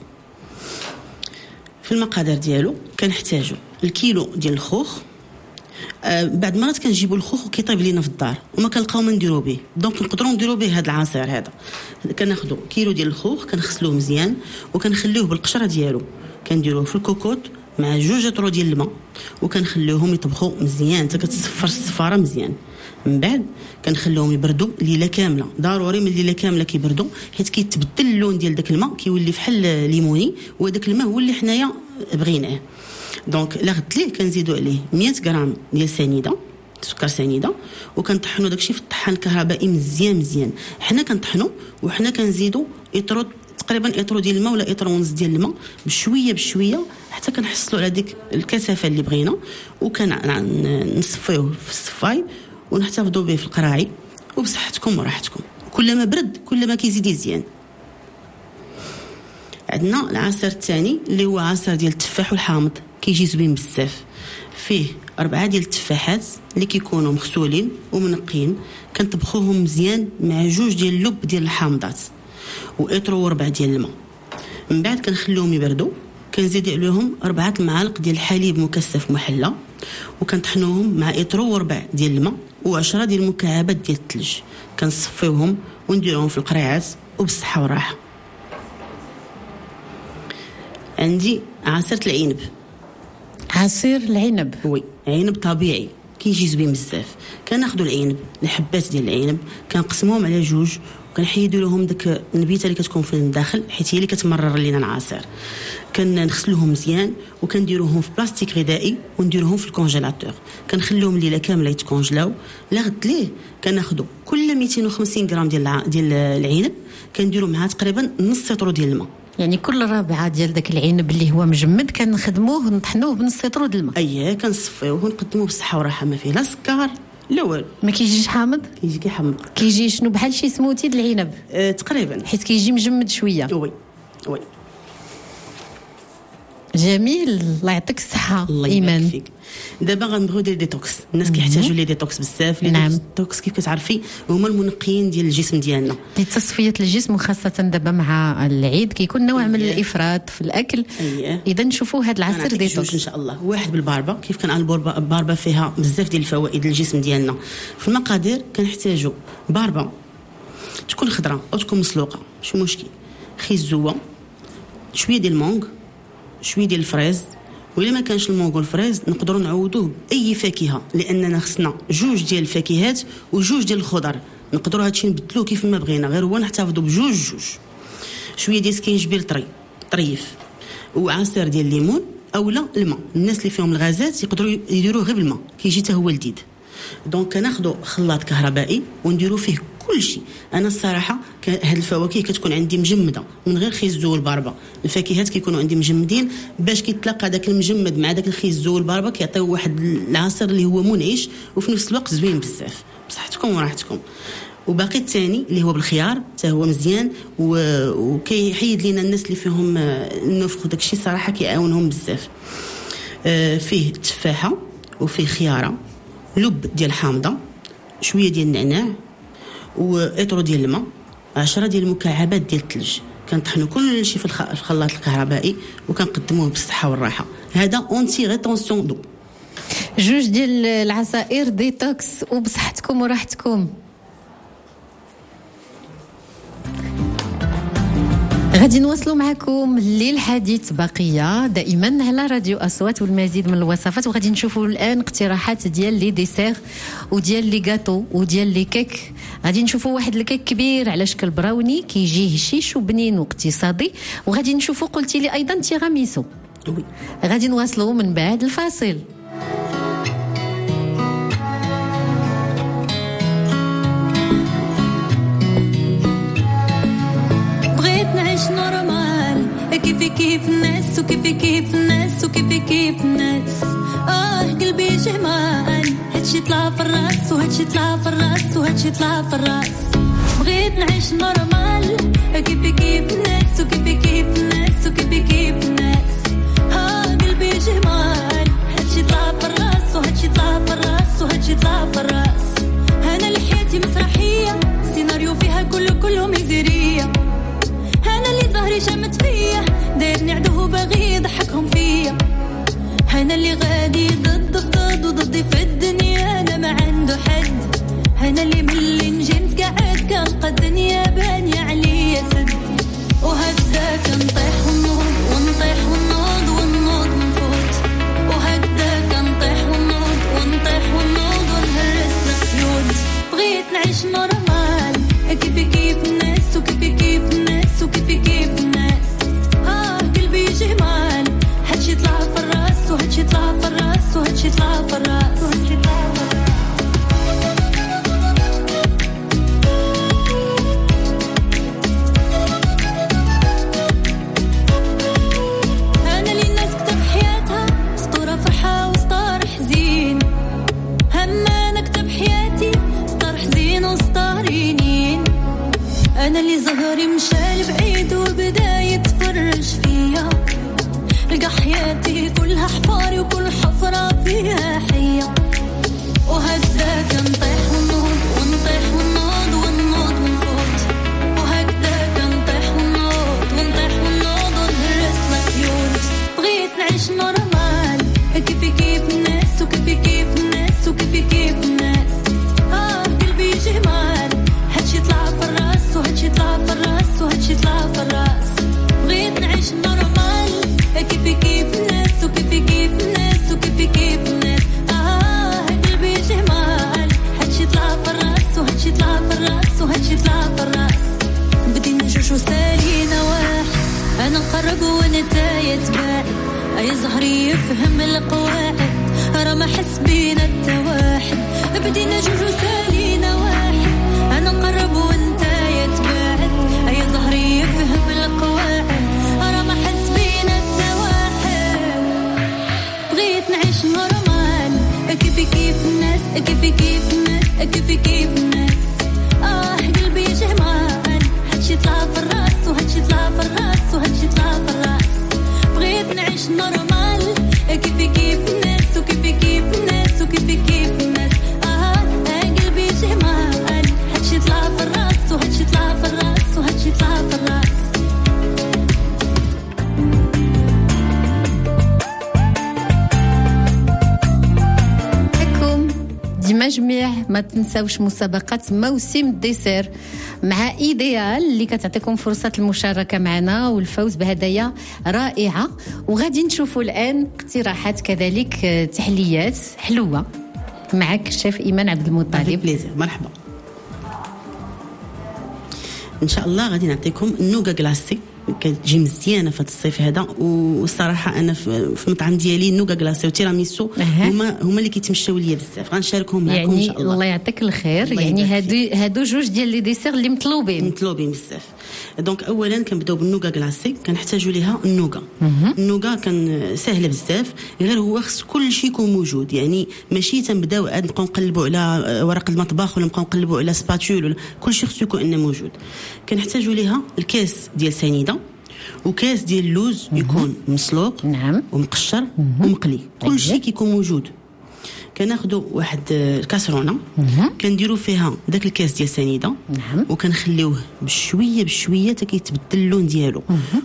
في المقادير ديالو كنحتاجوا الكيلو ديال الخوخ. آه بعد مرات كنجيبوا الخوخ وكيطيب لينا في الدار وما كنلقاو ما نديرو به، دونك نقدروا نديرو به هذا العصير هذا. كناخذوا كيلو ديال الخوخ كنغسلوه مزيان وكنخليوه بالقشره ديالو، كنديروه في الكوكوط مع جوج طرو ديال الماء وكنخليوهم يطبخوا مزيان حتى كتصفر الصفاره مزيان. من بعد كنخليوهم يبردوا ليله كامله، ضروري من ليله كامله كيبردوا حيت كيتبدل اللون ديال داك الماء كيولي فحال ليموني، وداك الماء هو اللي حنايا بغيناه. دونك لا غد ليه كنزيدوا عليه مية غرام ديال سنيده سكر سنيده وكنطحنوا داكشي في الطحان الكهربائي مزيان مزيان. حنا كنطحنوا وحنا كنزيدوا اطرو تقريبا اطرو ديال الماء ولا اطرو ونص ديال الماء بشويه بشويه حتى كنحصلوا على ديك الكثافه اللي بغينا، وكنصفيوه في الصفاي ونحتفظوا به في القراعي وبصحتكم وراحتكم. كل ما برد كل ما كيزيد يزيان. عندنا العصير الثاني اللي هو عصير ديال التفاح والحامض، كيجي زوين بزاف. فيه أربعة ديال التفاحات اللي كيكونوا مغسولين ومنقين، كنطبخوهم مزيان مع جوج ديال اللب ديال الحامضات واطرو وربع ديال الماء. من بعد كنخليهم يبردوا، كنزيد عليهم أربعة المعالق ديال الحليب مكثف محلى وكنطحنوهم مع اطرو وربع ديال الماء وعشرة ديال المكعبات ديال الثلج. كنصفيوهم ونديروهم في القريعات وبالصحه والراحه. عندي عصير العنب. عصير العنب وي عنب طبيعي كيجي زوين بزاف. كناخذوا العنب الحبات ديال العنب كنقسموهم على جوج وكنحيدوا لهم داك النبيته اللي كتكون في الداخل حيت هي اللي كتمرر لينا العصير. كنغسلوهم مزيان وكنديروهم في بلاستيك غذائي ونديروهم في الكونجيلاتور، كنخليهم ليله كامله يتكونجلاو. لا غد ليه كناخذوا كل مئتين وخمسين غرام ديال ديال العنب كنديروا معها تقريبا نص لتر ديال الماء. يعني كل رابعه ديال داك العنب اللي هو مجمد كنخدموه ونطحنوه بنص لتر ديال الماء. اييه كنصفيوه ونقدموه بالصحه والراحه، ما فيه لا سكر لا والو. ما كيجيش حامض؟ كيجي كيحمض. كيجي شنو بحال شي سموتي د العنب؟ أه تقريبا، حيت كيجي مجمد شويه. وي وي. جميل، الله يعطيك الصحه ايمان. فيك. دابا غنبغيو ديال ديتوكس. الناس كيحتاجوا لي ديتوكس بزاف. لي نعم. ديتوكس كيف كتعرفي هما المنقيين ديال الجسم ديالنا لتصفيه الجسم، وخاصه دابا مع العيد كيكون نوع من الافراط في الاكل. اذا نشوفوا هذا العصير ديتوكس ان شاء الله. واحد بالباربه، كيف كان الباربه فيها بزاف ديال الفوائد للجسم ديالنا. في المقادير كنحتاجوا باربه تكون خضراء او تكون مسلوقه، شو مشكل، خيزوه، شويه ديال المونغ، شويه ديال الفريز، وإلا ما كانش المونغ والفريز نقدروا نعوضوه باي فاكهه، لاننا خصنا جوج ديال الفاكهات وجوج ديال الخضر. نقدروا هادشي نبدلوه كيف ما بغينا، غير هو نحتفظوا بجوج جوج. شويه ديال سكينجبير طري طريف، وعصير ديال الليمون اولا الماء. الناس اللي فيهم الغازات يقدروا يديروه غير بالماء، كيجي حتى هو لذيذ. دونك كناخذوا خلاط كهربائي ونديروا فيه كل شيء. انا الصراحه هاد الفواكه كتكون عندي مجمده من غير خيزو والباربه. الفاكهات كيكونوا عندي مجمدين باش كيتلاقى داك المجمد مع داك الخيزو والباربه كيعطيو واحد العصير اللي هو منعش وفي نفس الوقت زوين بزاف. بصحتكم وراحتكم. وباقي الثاني اللي هو بالخيار حتى هو مزيان وكيحيد لينا الناس اللي فيهم النفخ وداك الشيء صراحه كيعاونهم بزاف. فيه التفاحه وفيه خياره، لب ديال حامضه، شويه ديال النعناع، واطرو ديال الماء، عشرة ديال المكعبات ديال الثلج. كنطحنوا كل شيء في الخلاط الكهربائي وكنقدموه بالصحه والراحه. هذا اونتي ريتونسيون دو. جوج ديال العصائر ديتوكس وبصحتكم وراحتكم. غادي نواصلوا معكم للحديث بقيه دائما على راديو اصوات والمزيد من الوصفات. وغادي نشوفوا الان اقتراحات ديال لي ديسير وديال لي غاتو وديال لي كيك. غادي نشوفوا واحد الكيك كبير على شكل براوني كيجي هشيش وبنين واقتصادي. وغادي نشوفوا قلتي لي ايضا تيراميسو. غادي نواصلوا من بعد الفاصل. كيفي كيف الناس وكيفي كيف الناس وكيفي كيف الناس. اه قلبي جمال، هادشي طلع في الراس وهادشي طلع في الراس وهادشي طلع في الراس. بغيت نعيش نورمال، كيفي كيف الناس وكيفي كيف الناس وكيفي كيف الناس. اه قلبي جمال، هادشي طلع في الراس وهادشي طلع في الراس وهادشي طلع في الراس. انا لحياتي مسرحيه، سيناريو فيها كله كله ميزيريه. انا اللي ظهري شمت فيا، دايرني عدو باغي يضحكهم فيا. انا اللي غادي ضد ضد وضدي في الدنيا، انا ما عنده حد. انا اللي ملي نجمت قاعد كنلقى الدنيا بانية عليا سد. وهكذا كنطيح ونوض ونطيح ونوض ونوض ونفوت. وهكذا كنطيح ونوض ونطيح ونوض ونهرس الخيوط. بغيت نعيش نورمال، كيفي كيف الناس وكيفي كيف الناس وكيفي كيف الناس. اه قلبي جمال، هادشي طلع في الراس وهادشي طلع في الراس وهادشي طلع في الراس وهادشي طلع في الراس. انا اللي الناس كتب حياتها سطورة فرحة وسطار حزين. اما انا كتب حياتي سطار حزين وسطارينين. انا اللي ظهري مشى لبعيد وبدا يتفرج فيا. لقى حياتي كلها حفاري وكل حفرة فيها حية. وهكذا كنطيح ونوض ونطيح ونوض ونوض ونفوت. وهكذا كنطيح ونوض ونطيح ونوض ونهرس الخيوط. بغيت نعيش نورمال، كيفي كيف الناس وكيفي كيف الناس وكيفي كيف الناس. اه قلبي جمال، هادشي طلع في الراس وهادشي طلع في الراس وهادشي طلع في الراس. بغيت نعيش نورمال، كيفي كيف الناس وكيفي كيف الناس وكيفي كيف الناس. اه قلبي جمال، هادشي طلع في الراس وهادشي طلع في الراس وهادشي طلع في الراس. بدينا جوج وسالينا واحد، انا نقرب ونتايا تباعد. اي زهري يفهم القواعد، راه ما حس بينا التواحد. بدينا جوج وسالينا واحد، انا نقرب ونتايا تباعد. اي زهري يفهم القواعد، راه ما حس بينا التواحد. بغيت نعيش نورمال، كيفي كيف الناس كيفي كيف الناس المجميع ما تنساوش مسابقة موسم الديسير مع إيديال اللي كتعطيكم فرصة المشاركة معنا والفوز بهدايا رائعة. وغادي نشوفوا الآن اقتراحات كذلك تحليات حلوة معك الشيف إيمان عبد المطلب. مرحبا. ان شاء الله غادي نعطيكم النوغا كلاسي كتجي مزيانه في هذا الصيف هذا. والصراحه انا في المطعم ديالي النوغا كلاسي وتيراميسو هما هما اللي كيتمشاو ليا بزاف. غنشاركهم معكم يعني ان شاء الله. الله يعطيك الخير. يعني هادو هادو جوج ديال لي ديسير اللي مطلوبين مطلوبين بزاف. دونك اولا كنبداو بالنوغا كلاسي. كنحتاجوا ليها النوغا. النوغا كان سهله بزاف، غير هو خص كل شيء يكون موجود. يعني ماشي تنبداو عاد نبقاو نقلبوا على ورق المطبخ ولا نبقاو نقلبوا على سباتول ولا كل شيء خصو يكون موجود. كنحتاجوا ليها الكاس ديال سنيده وكاس ديال اللوز يكون مسلوق نعم ومقشر ومقلي. كل شيء كيكون موجود. كناخذوا واحد الكاسرونه كنديروا فيها داك الكاس ديال سنيده نعم وكنخليوه بشويه بشويه حتى كيتبدل اللون ديالو.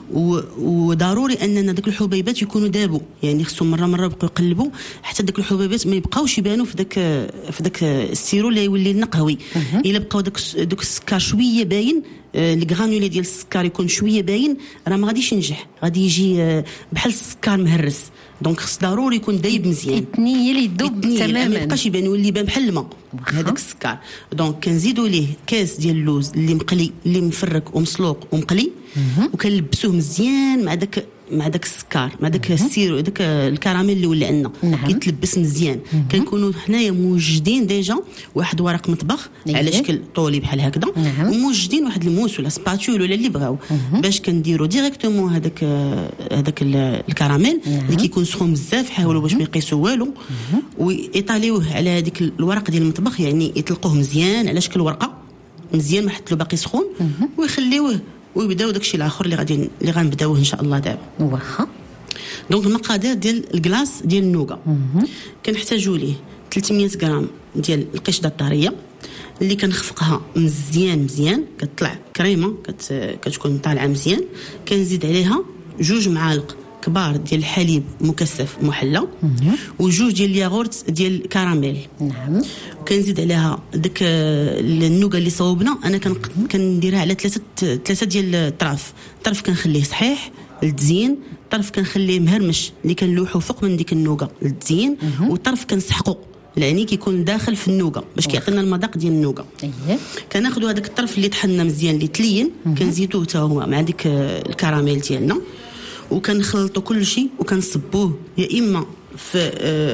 وضروري اننا داك الحبيبات يكونوا دابوا، يعني خصهم مره مره يبقاو يقلبوا حتى داك الحبيبات ما يبقاوش يبانوا في داك في داك السيرو اللي يولي لنا قهوي. الا بقاو داك داك السكر شويه باين، الغرانولي ديال السكر يكون شويه باين، راه ما غاديش ينجح، غادي يجي بحال السكر مهرس. دونك خص ضروري يكون دايب مزيان، يتنيل اللي يذوب تماما، ما يبقاش يبان يولي يبان بحال الماء هذاك السكر. دونك كنزيدوا ليه كاس ديال اللوز اللي مقلي اللي مفرك ومسلوق ومقلي، وكنلبسوه مزيان مع داك مع داك السكر مع داك السيرو داك الكراميل اللي ولا عندنا. نعم. كيتلبس مزيان. كنكونوا حنايا موجدين ديجا واحد ورق مطبخ على شكل طولي بحال هكذا. نعم. وموجدين واحد الموس ولا سباتول ولا اللي بغاو باش كنديروا ديريكتومون هذاك هذاك الكراميل اللي كيكون سخون بزاف. حاولوا باش ما يقيسوا والو ويطاليوه على هذيك الورق ديال المطبخ، يعني يطلقوه مزيان على شكل ورقه مزيان ما حتلو باقي سخون، ويخليوه ويبداو داكشي الاخر اللي غادي اللي غنبداوه ان شاء الله دابا. واخا. دونك المقادير ديال الكلاص ديال النوغا كنحتاجوا ليه ثلاثمية غرام ديال القشده الطريه اللي كنخفقها مزيان مزيان كتطلع كريمه كت... كتكون طالعه مزيان. كنزيد عليها جوج معالق كبار ديال الحليب مكثف محلى وجوج ديال الياغورت ديال الكراميل. نعم. كنزيد عليها داك النوغا اللي صوبنا. انا كنديرها على ثلاثه ثلاثه ديال الطرف. طرف كنخليه صحيح للتزيين، طرف كنخليه مهرمش اللي كنلوحو فوق من ديك النوغا للتزيين، والطرف كنسحقو يعني كيكون داخل في النوغا باش كيعطينا المذاق ديال النوغا. اييه. كناخذوا هذاك الطرف اللي طحنا مزيان اللي تلين كنزيدوه حتى هو مع ديك الكراميل ديالنا، وكنخلطوا كل شيء وكنصبوه يا اما في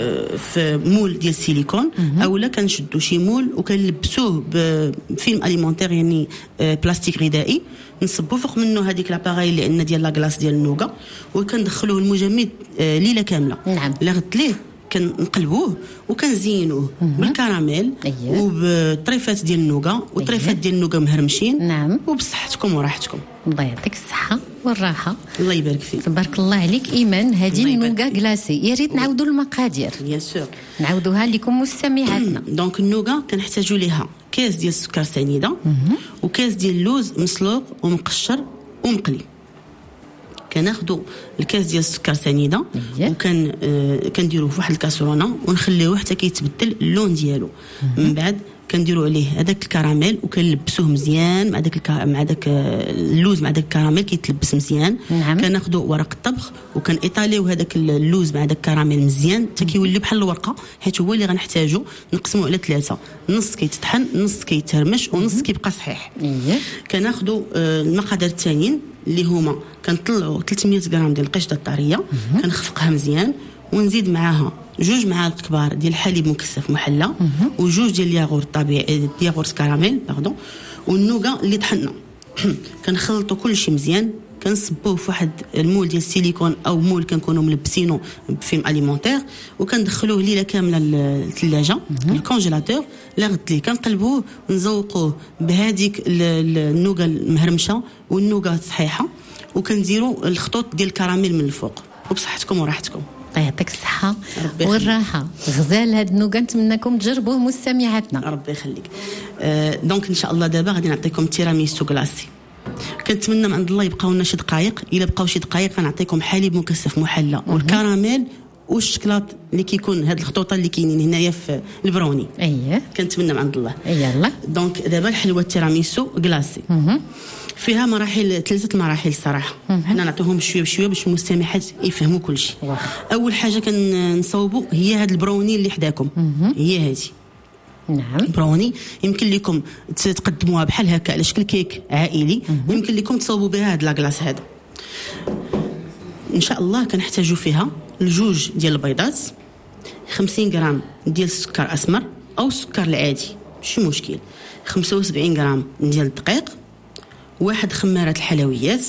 في مول ديال السيليكون اولا كنشدوا شي مول وكنلبسوه بفيلم اليمونتير يعني بلاستيك غذائي، نصبوا فوق منه هذيك لاباغاي اللي عندنا ديال لا كلاص ديال النوغا وكندخلوه المجمد ليله كامله. نعم. لا غد ليه كنقلبوه وكنزينوه بالكراميل وبطريفات ديال النوغا وطريفات ديال النوغا مهرمشين. نعم. وبصحتكم وراحتكم. الله يعطيك الصحه والراحه. الله يبارك فيك. تبارك الله عليك ايمان. هذه النوغا كلاسي يا ريت نعاودوا المقادير. بيان سور نعاودوها لكم مستمعاتنا. دونك النوغا كنحتاجوا ليها كاس ديال السكر سنيده وكاس ديال اللوز مسلوق ومقشر ومقلي. كناخذوا الكاس ديال السكر سنيده وكان آه كنديروه في واحد الكاسرونه ونخليوه حتى كيتبدل اللون ديالو. من بعد كنديروا عليه هذاك الكراميل وكنلبسوه مزيان مع داك الكا... مع داك اللوز مع داك الكراميل كيتلبس مزيان. نعم. كناخذوا ورق الطبخ وكنيطاليو هذاك اللوز مع داك الكراميل مزيان حتى كيولي بحال الورقه، حيت هو اللي غنحتاجو نقسموه على ثلاثه، نص كيتطحن نص كيتهرمش ونص كيبقى صحيح. اييه. كناخذوا المقادير الثانيين اللي هما كنطلعوا ثلاثمية غرام ديال القشده الطريه كنخفقها مزيان ونزيد معاها جوج معالق كبار ديال الحليب مكثف محلى وجوج ديال الياغورت طبيعي ياغورت كراميل باردون والنوغا اللي طحنا. كنخلطوا كل شيء مزيان كنصبوه في واحد المول ديال السيليكون او مول كنكونوا ملبسينه بفيلم اليمونتير وكندخلوه ليله كامله للثلاجه الكونجيلاتور. لا غد ليه كنقلبوه ونزوقوه بهذيك النوغا المهرمشه والنوغا الصحيحه وكنديروا الخطوط ديال الكراميل من الفوق. وبصحتكم وراحتكم. الله يعطيك الصحه والراحه. غزال هاد النوغا نتمنىكم تجربوه مستمعاتنا. ربي يخليك. آه دونك ان شاء الله دابا غادي نعطيكم تيراميسو كلاسي. كنتمنى من عند الله يبقاو لنا شي دقائق، الا بقاو شي دقائق غنعطيكم حليب مكثف محلى والكراميل والشكلاط اللي كيكون هاد الخطوطه اللي كاينين هنايا في البراوني. اييه كنتمنى من عند الله. يلا دونك دابا الحلوى التيراميسو كلاسي فيها مراحل، ثلاثه مراحل الصراحه. حنا نعطيهم شويه بشويه باش المستمعات يفهموا كل شيء. اول حاجه كنصوبوا هي هاد البراوني اللي حداكم، هي هذه. نعم براوني يمكن لكم تقدموها بحال هكا على شكل كيك عائلي، يمكن لكم تصوبوا بها هاد لاكلاص هذا. ان شاء الله كنحتاجوا فيها الجوج ديال البيضات، خمسين غرام ديال السكر اسمر او السكر العادي ماشي مشكل، خمسة وسبعين غرام ديال الدقيق، واحد خماره الحلويات،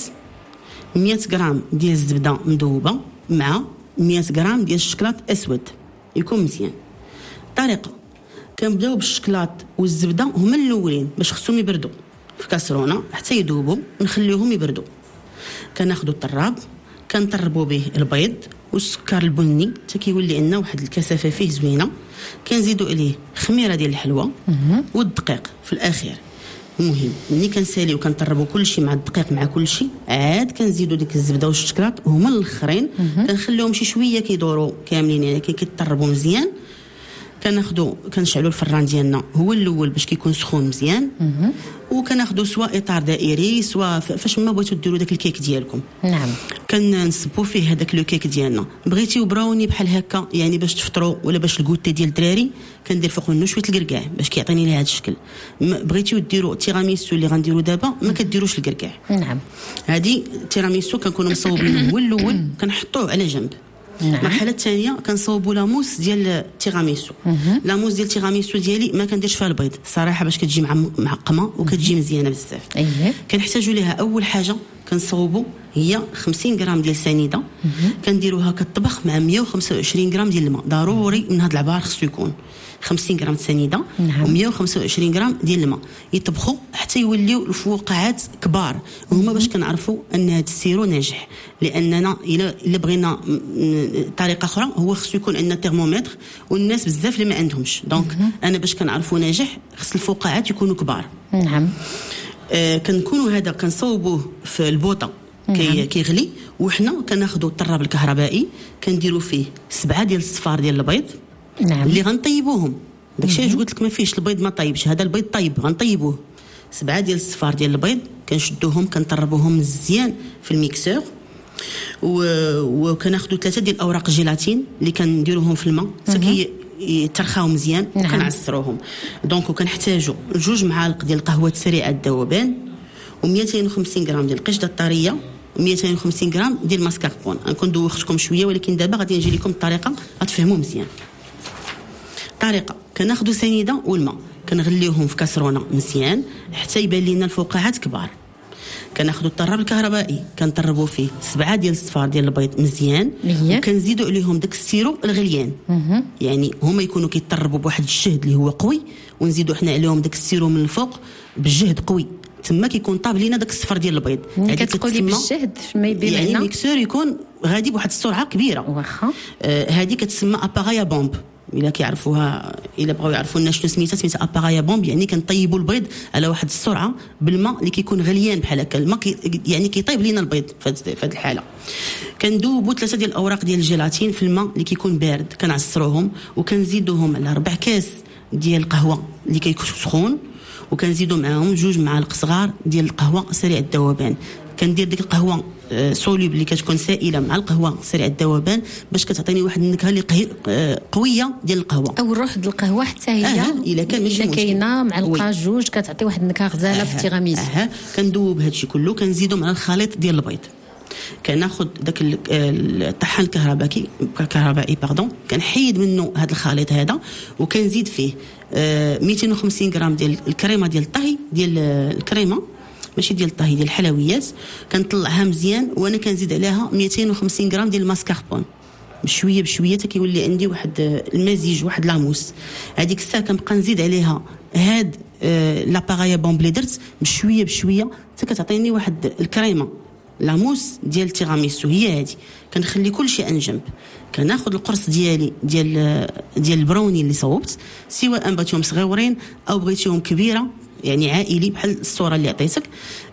مية غرام ديال الزبده مذوبه مع مية غرام ديال الشكلاط اسود يكون مزيان. طريقه كنبداو بالشكلاط والزبده هما الاولين باش خصهم يبردوا في كاسرونه حتى يذوبوا، نخليوهم يبردوا. كناخذوا الطراب كنطربوا به البيض والسكر البني حتى كيولي عندنا واحد الكثافه فيه زوينه. كنزيدوا عليه خميره ديال الحلوى والدقيق في الاخير. المهم ملي كنساليو كنطربوا كل شيء مع الدقيق مع كل شيء، عاد كنزيدوا ديك الزبده والشكلاط هما الاخرين، كنخليهم شي شويه كيدوروا كاملين يعني كيطربوا مزيان. كناخذوا كنشعلوا الفران ديالنا هو الاول باش كيكون سخون مزيان، وكناخذوا سواء اطار دائري سواء فاش ما بغيتوا ديروا داك الكيك ديالكم. نعم كنصبوا فيه هذاك لو كيك ديالنا. بغيتيو براوني بحال هكا يعني باش تفطروا ولا باش الكوتي ديال الدراري، كندير فوق منه شويه الكركاع باش كيعطيني لها هذا الشكل. بغيتيو ديروا تيراميسو اللي غنديروا دابا ما كديروش الكركاع. نعم هذه تيراميسو كنكونوا مصوبين هو الاول كنحطوه على جنب. نعم. المرحله الثانيه كنصوبوا لاموس ديال التيراميسو. لاموس ديال التيراميسو ديالي ما كنديرش فيها البيض صراحه باش كتجي معقمه وكتجي مزيانه بزاف. اييه كنحتاجوا ليها اول حاجه كنصوبوا هي خمسين غرام ديال السنيده، كنديروها كطبخ مع مية وخمسة وعشرين غرام ديال الماء. ضروري من هاد العبار خصو يكون خمسين غرام السنيده و مية وخمسة وعشرين غرام ديال الماء، يطبخوا حتى يوليو الفوقعات كبار. هما باش كنعرفوا ان هذا السيرو ناجح، لاننا الا الا بغينا طريقه اخرى هو خصو يكون عندنا ترمومتر، والناس بزاف اللي ما عندهمش. دونك انا باش كنعرفوا ناجح خص الفوقعات يكونوا كبار. نعم آه كنكونوا هذا كنصوبوه في البوطه كي كيغلي، وحنا كناخذوا الطراب الكهربائي كنديروا فيه سبعه ديال الصفار ديال البيض. نعم اللي غنطيبوهم داكشي علاش قلت لك ما فيهش البيض ما طيبش، هذا البيض طيب غنطيبوه. سبعه ديال الصفار ديال البيض كنشدوهم كنطربوهم مزيان في الميكسور، وكناخذوا ثلاثه ديال اوراق الجيلاتين اللي كنديروهم في الماء حتى يترخاو مزيان. نعم. وكنعصروهم. دونك وكنحتاجوا جوج معالق ديال القهوه سريعه الذوبان ومئتين وخمسين غرام ديال القشده الطريه ومئتين وخمسين غرام ديال الماسكاربون. غنكون دوختكم شويه ولكن دابا غادي نجي لكم الطريقه غتفهموا مزيان. طريقه كناخذوا سنيده والماء كنغليوهم في كاسرونه مزيان حتى يبان لنا الفوقعات كبار. كناخذوا الطراب الكهربائي كنطربوا فيه سبعه ديال الصفار ديال البيض مزيان، وكنزيدوا عليهم داك السيرو الغليان. يعني هما يكونوا كيطربوا بواحد الجهد اللي هو قوي، ونزيدوا حنا عليهم داك السيرو من الفوق بجهد قوي، تما كيكون طاب لينا داك الصفر ديال البيض. هذه كتقولي بالجهد ما يبين يعني لنا الميكسور يكون غادي بواحد السرعه كبيره. واخا آه هذه كتسمى اباغايا بومب، الا كيعرفوها الا بغاو يعرفوا الناس شنو سميتها سميتها اباغايا بومب. يعني كنطيبوا البيض على واحد السرعه بالماء اللي كيكون غليان بحال هكا. الماء كي يعني كيطيب لينا البيض في هذه الحاله. كندوبوا ثلاثه ديال الاوراق ديال الجيلاتين في الماء اللي كيكون بارد، كنعصروهم وكنزيدوهم على ربع كاس ديال القهوه اللي كيكون سخون، وكنزيدوا معاهم جوج معالق صغار ديال القهوه سريع الذوبان. كندير ديك القهوه سوليب اللي كتكون سائله مع القهوه سريع الذوبان باش كتعطيني واحد النكهه اللي قويه ديال القهوه او الروح ديال القهوه حتى هي آه الا كان الا كاينه معلقه جوج كتعطي واحد النكهه غزاله آه في التيراميسو. اه كندوب هادشي كله كنزيدو مع الخليط ديال البيض. كناخذ داك الطحان الكهربائي الكهربائي باردون كنحيد منه هذا الخليط هذا، وكنزيد فيه مئتين وخمسين غرام ديال الكريمه ديال الطهي ديال الكريمه ماشي ديال الطهي ديال الحلويات، كنطلعها مزيان وانا كنزيد عليها مئتين وخمسين غرام ديال الماسكاربون بشويه بشويه حتى كيولي عندي واحد المزيج واحد لاموس. هذيك الساعه كنبقى نزيد عليها هاد لاباغايا بومب اللي درت بشويه بشويه حتى كتعطيني واحد الكريمه لاموس ديال التيراميسو. هي هذه كنخلي كل شيء عن جنب. كناخذ القرص ديالي ديال ديال البراوني اللي صوبت، سواء بغيتيهم صغيورين او بغيتيهم كبيره يعني عائلي بحال الصوره اللي عطيتك.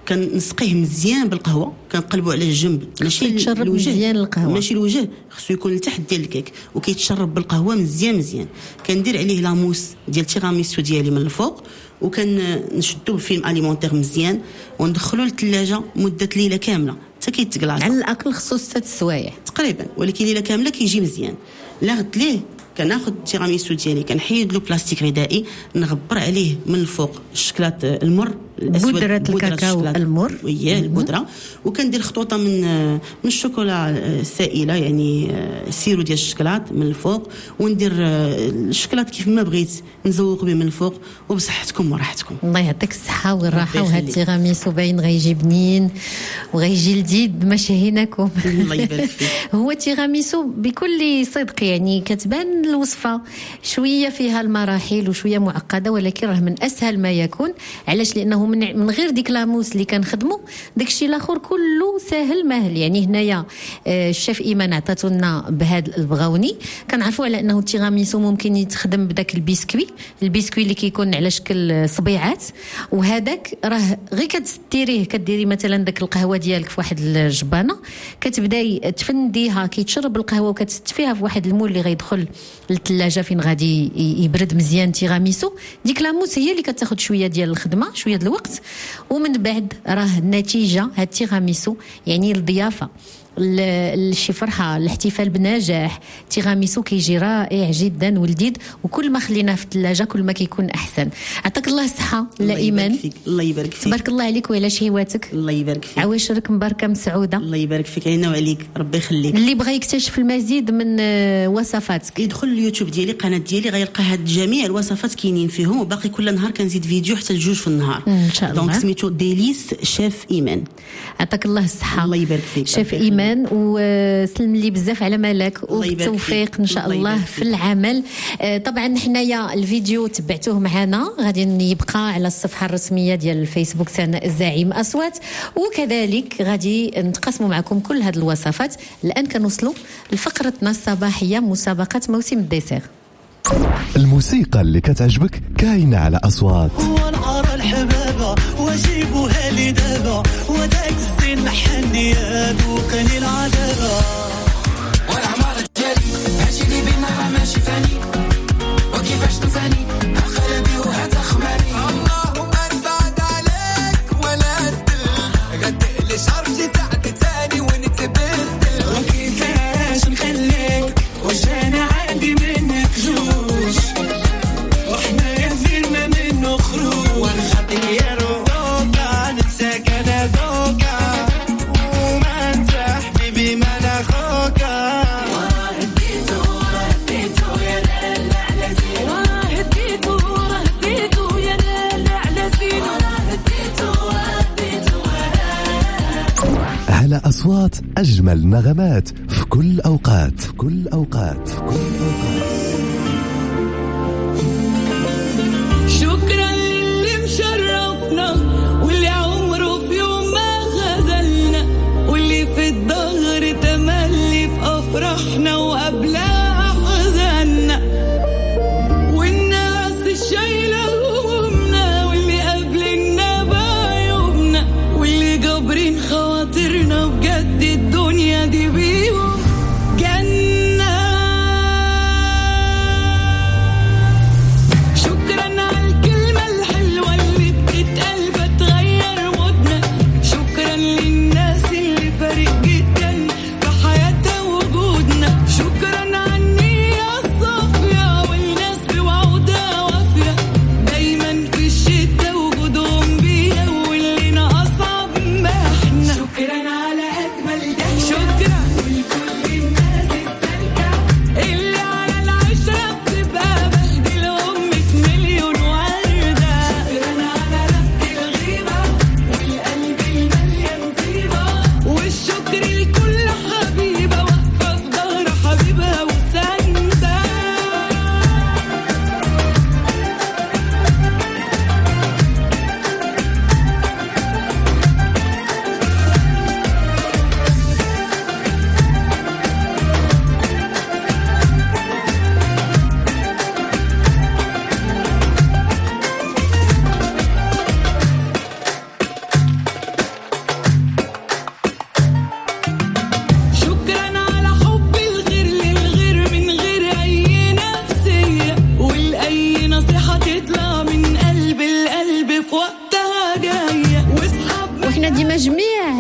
كنسقيه مزيان بالقهوه، كنقلبوا على الجنب، ماشي يتشرب مزيان القهوه، ماشي الوجه، خصو يكون لتحت ديال الكيك وكيتشرب بالقهوه مزيان مزيان. كندير عليه لاموس ديال تيراميسو ديالي من الفوق، وكنشدو بفيلم اليمونتير مزيان وندخلو للثلاجه مده ليله كامله حتى كيتقلاص. على الاقل خصو ستة سوايع تقريبا، ولكن ليله كامله كيجي مزيان. لا غد ليه كناخذ التيراميسو ديالي كنحيد له بلاستيك غذائي، نغبر عليه من الفوق الشكلاط المر الاسود، بودره الكاكاو المر، وهي البودره، وكندير خطوطه من من الشوكولا السائله، يعني السيرو ديال الشكلاط من الفوق، وندير الشكلاط كيف ما بغيت نزوق به من الفوق، وبصحتكم وراحتكم. الله يعطيك الصحه والراحه. وهذا التيراميسو باين غيجي بنين وغيجي لذيذ ما شهيناكم. الله يبارك فيك. هو التيراميسو بكل صدق يعني كتبان الوصفه شويه فيها المراحل وشويه معقده، ولكن راه من اسهل ما يكون. علاش؟ لانه من, من غير ديك لاموس اللي كنخدموا داكشي الاخر كله ساهل ماهل. يعني هنايا الشيف ايمان عطاتو لنا بهذا البغاوني، كنعرفوا على انه التيراميسو ممكن يتخدم بداك البسكوي، البسكوي اللي كيكون على شكل صبيعات، وهذاك راه غير كتديريه، كديري مثلا داك القهوه ديالك في واحد الجبانه، كتبداي تفنديها، كيتشرب القهوه وكتستفيها في واحد المول اللي غيدخل للثلاجه فين غادي يبرد مزيان تيراميسو. ديك لاموس هي اللي كتاخذ شويه ديال الخدمه، شويه ديال الوقت، ومن بعد راه النتيجه هاد التيراميسو يعني الضيافه، شي فرحه، الاحتفال بنجاح. تيراميسو كيجي رائع جدا ولذيذ، وكل ما خليناه في الثلاجه كل ما كيكون احسن. عطاك الله الصحه لا ايمان. الله يبارك فيك. تبارك الله عليك وعلى شهواتك. الله يبارك فيك. عواشرك مباركه مسعوده. الله يبارك فيك علينا وعليك، ربي يخليك. اللي بغى يكتشف المزيد من وصفاتك يدخل اليوتيوب ديالي، قناه ديالي، غيلقى هاد جميع الوصفات كاينين فيهم، وباقي كل نهار كنزيد فيديو حتى لجوج في النهار ان شاء الله. دونك سميتو ديليس شيف ايمان. عطاك الله الصحه. الله يبارك فيك شيف ايمان، وسلم لي بزاف على مالك والتوفيق ان شاء الله, الله في العمل. طبعا حنايا الفيديو تبعتوه معنا، غادي يبقى على الصفحه الرسميه ديال الفيسبوك سناء الزعيم اصوات، وكذلك غادي نتقاسموا معكم كل هذه الوصفات. الان كنوصلوا لفقرتنا الصباحيه، مسابقه موسم الديسير. الموسيقى اللي كتعجبك كاينه على اصوات. ونعار الحبابه وجيبوها لي دابا، وداك الزين حني ذوقني العذابه، والعماره ديالي هادشي اللي بينا راه ماشي فاني، وكيفاش تنساني قلبي وهذا خماري. اللهم نبعد عليك ولا تدل، غدق لي شرجي ساعد تاني ونتبدل، وكيفاش نخليك وجانا عندي منك جوج، وحنا يزين ما منه خروج، والخطي يا روكا نتساك انا دوكا، وما انت حبيبي ما ناخوكا، وهديتو وهديتو يا لالا على زين، وهديتو وهديتو يا لالا على زين، وهديتو وهديتو. على أصوات أجمل نغمات في كل أوقات في كل أوقات في كل أوقات. شكرا للي مشرفنا، واللي عمره في يوم ما خذلنا، واللي في الظهر تملي في أفراحنا وقبلها حزننا، والناس الشايلة همومنا، واللي قابلنا بعيوبنا، واللي جابرين خواطرنا بجد الدنيا دي بيهم جنة.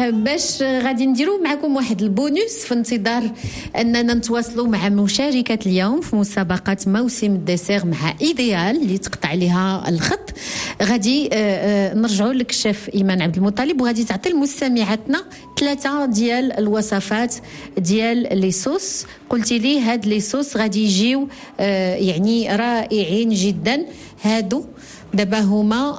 باش غادي نديروا معكم واحد البونوس في انتظار اننا نتواصلوا مع مشاركه اليوم في مسابقه موسم الديسير مع ايديال اللي تقطع لها الخط. غادي نرجعوا لك الشيف ايمان عبد المطلب وغادي تعطي لمستمعاتنا ثلاثه ديال الوصفات ديال لي صوص. قلتي لي هاد لي صوص غادي يجيو يعني رائعين جدا. هادو دابا هما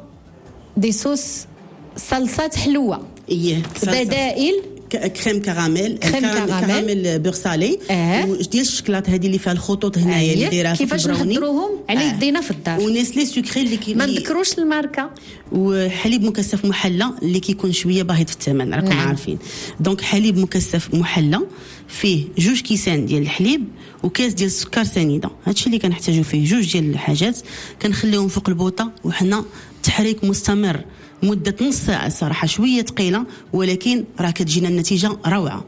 دي صوص صلصات حلوه ايه بدائل كريم كراميل كريم كراميل بور سالي آه. وديال الشكلاط هذه اللي فيها الخطوط هنايا اللي دايره في كيفاش نحضروهم على يدينا في الدار. ونسلي سكري اللي كي ما نذكروش الماركه. وحليب مكثف محلى اللي كيكون شويه باهظ في الثمن راكم نعم. عارفين. دونك حليب مكثف محلى فيه جوج كيسان ديال الحليب وكاس ديال السكر سنيده. هادشي اللي كنحتاجو فيه جوج ديال الحاجات كنخليهم فوق البوطه وحنا تحريك مستمر مده نص ساعه. صراحه شويه ثقيله ولكن راه كتجينا النتيجه روعه.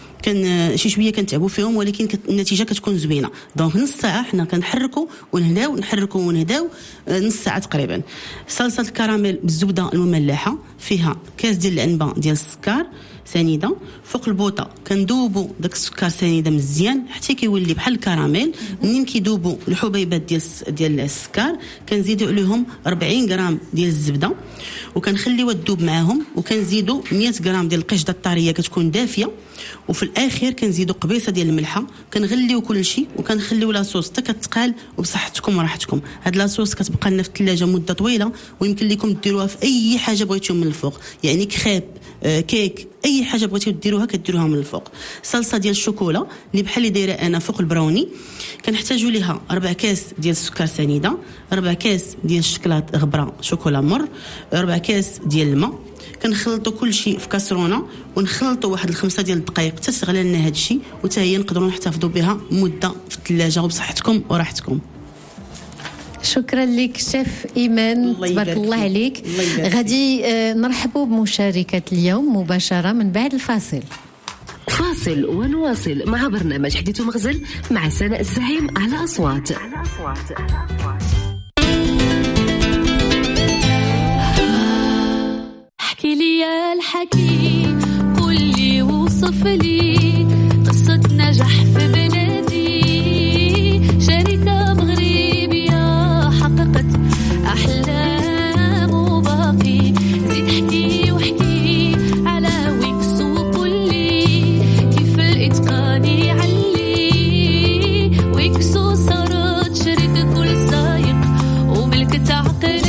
كان شي شويه كنتعبوا فيهم ولكن النتيجه كتكون زوينه. دونك نص ساعه حنا كنحركوا ونهداو نحركوا ونهداو نص ساعه تقريبا. صلصه الكراميل بالزبده المملحه فيها كاس ديال العنبه ديال السكر سنيده فوق البوطه كندوبوا داك السكر سنيده مزيان حتى كيولي بحال الكراميل. منين كيدوبوا الحبيبات ديال ديال السكر كنزيدوا عليهم أربعين غرام ديال الزبده وكنخليوها تذوب معاهم وكنزيدوا مية غرام ديال القشده الطريه كتكون دافيه وفي الاخير كنزيدوا قبيصه ديال الملحه كنغليو كل شيء وكنخليو لاصوص حتى كتقال وبصحتكم وراحتكم. هاد لاصوص كتبقى لنا في الثلاجه مده طويله ويمكن لكم ديروها في اي حاجه بغيتيو من الفوق يعني كريب آه، كيك اي حاجه بغيتيو ديروها كديروها من الفوق. صلصه ديال الشوكولا اللي بحال اللي دايره انا فوق البراوني كنحتاجوا ليها ربع كاس ديال السكر سنيده ربع كاس ديال الشكلاط غبره شوكولا مر ربع كاس ديال الماء. كنخلطوا كل شيء في كاسرونه ونخلطوا واحد الخمسه ديال الدقائق حتى تغلى لنا هذا الشيء وتا هي نقدروا نحتفظوا بها مده في الثلاجه وبصحتكم وراحتكم. شكرا لك شيف ايمان تبارك الله عليك. غادي نرحبوا بمشاركه اليوم مباشره من بعد الفاصل. فاصل ونواصل مع برنامج حديث مغزل مع سناء الزعيم على اصوات. احكي لي يا الحكي قول لي وصف لي قصة نجاح في بلادي شركة مغربية حققت أحلام وباقي زيد احكي واحكي على ويكس وقول لي كيف الإتقان يعلي ويكسو صارت شركة كل سايق وملك عقل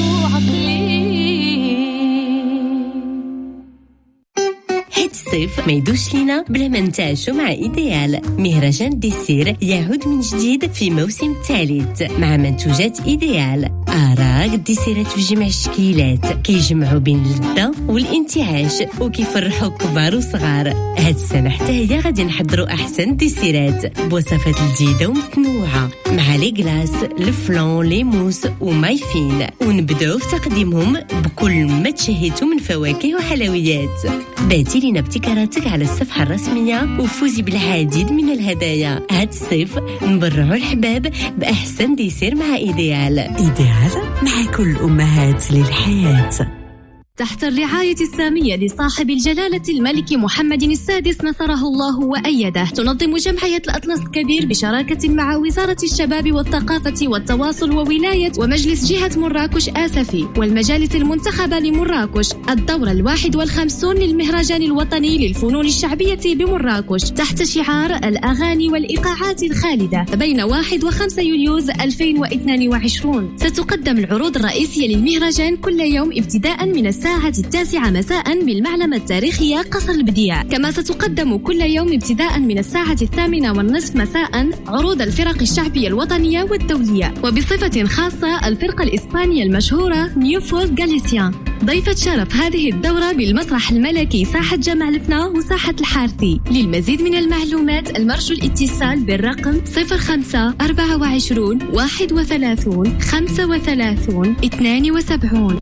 الصيف ما يدوش لينا بلا ما نتعشوا مع إيديال. مهرجان ديسير يعود من جديد في موسم الثالث مع منتوجات إيديال. أراك الديسيرات في جميع الشكيلات كيجمعوا بين اللذة والانتعاش وكيفرحوا كبار وصغار. هاد السنة حتى هي غادي نحضروا أحسن ديسيرات بوصفات جديدة ومتنوعة مع لي غلاس الفلون لي موس ومايفين ونبداو في تقديمهم بكل ما تشهيتوا من فواكه وحلويات. باتي لنا ابتكاراتك على الصفحة الرسمية وفوزي بالعديد من الهدايا. هاد الصيف نبرعوا الحباب بأحسن ديسير مع إيديال. إيديال مع كل أمهات للحياة. تحت الرعاية السامية لصاحب الجلالة الملك محمد السادس نصره الله وأيده، تنظم جمعية الأطلس الكبير بشراكة مع وزارة الشباب والثقافة والتواصل وولاية ومجلس جهة مراكش آسفي والمجالس المنتخبة لمراكش الدورة الواحد والخمسون للمهرجان الوطني للفنون الشعبية بمراكش تحت شعار الأغاني والإيقاعات الخالدة بين واحد وخمسة يوليوز ألفين واثنين وعشرين. ستقدم العروض الرئيسية للمهرجان كل يوم ابتداء من الساعة التاسعة مساء بالمعلمة التاريخية قصر البديع، كما ستقدم كل يوم ابتداء من الساعة الثامنة والنصف مساء عروض الفرق الشعبية الوطنية والدولية، وبصفة خاصة الفرقة الإسبانية المشهورة نيوفولد غاليسيان. ضيفة شرف هذه الدورة بالمسرح الملكي ساحة جامع الفنا وساحة الحارثي. للمزيد من المعلومات المرجو الاتصال بالرقم صفر خمسة أربعة وعشرين واحد وثلاثين خمسة وثلاثين اثنان وسبعين.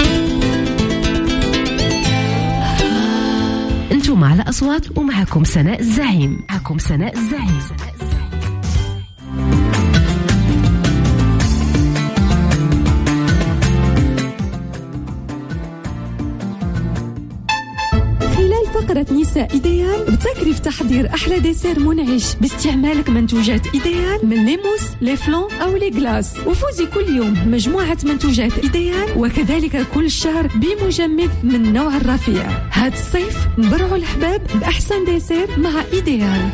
انتم على أصوات ومعكم سناء الزعيم. معكم سناء الزعيم. فقرة فقرة نساء إيديال ابتكري في تحضير أحلى ديسير منعش باستعمالك منتوجات إيديال من لي موس لي فلون أو لي غلاس، وفوزي كل يوم مجموعة منتوجات إيديال وكذلك كل شهر بمجمد من نوع الرفيع. هاد الصيف نبرعوا الأحباب بأحسن ديسير مع إيديال.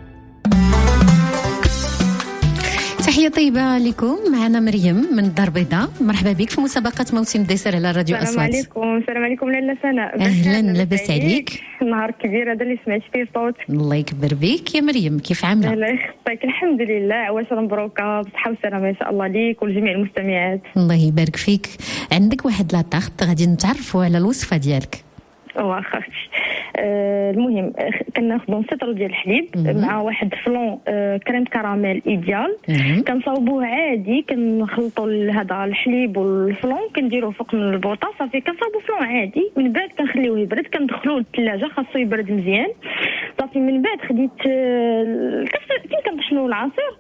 تحية طيبة لكم، معنا مريم من الدار البيضاء. مرحبا بك في مسابقة موسم ديسير على راديو أصوات. السلام عليكم. السلام عليكم لاله سناء. أهلا، لاباس عليك؟ نهار كبير هذا اللي سمعت فيه صوتك. الله يكبر بك يا مريم، كيف عاملة؟ الله يخطيك، الحمد لله، عواشر مبروكة بصحة وسلامة إن شاء الله ليك ولجميع المستمعات. الله يبارك فيك. عندك واحد لاطاخت غادي نتعرفوا على الوصفة ديالك. واخا اختي. آه المهم كناخذوا سطر ديال الحليب مع واحد فلون آه كريم كراميل ايديال، كنصاوبوه عادي، كنخلطوا هذا الحليب والفلون كنديروه فوق من البوطه صافي، كنصاوبوا فلون عادي، من بعد كنخليوه يبرد، كندخلوه للثلاجه خاصو يبرد مزيان صافي. من بعد خديت آه فين كنطحنوا العصير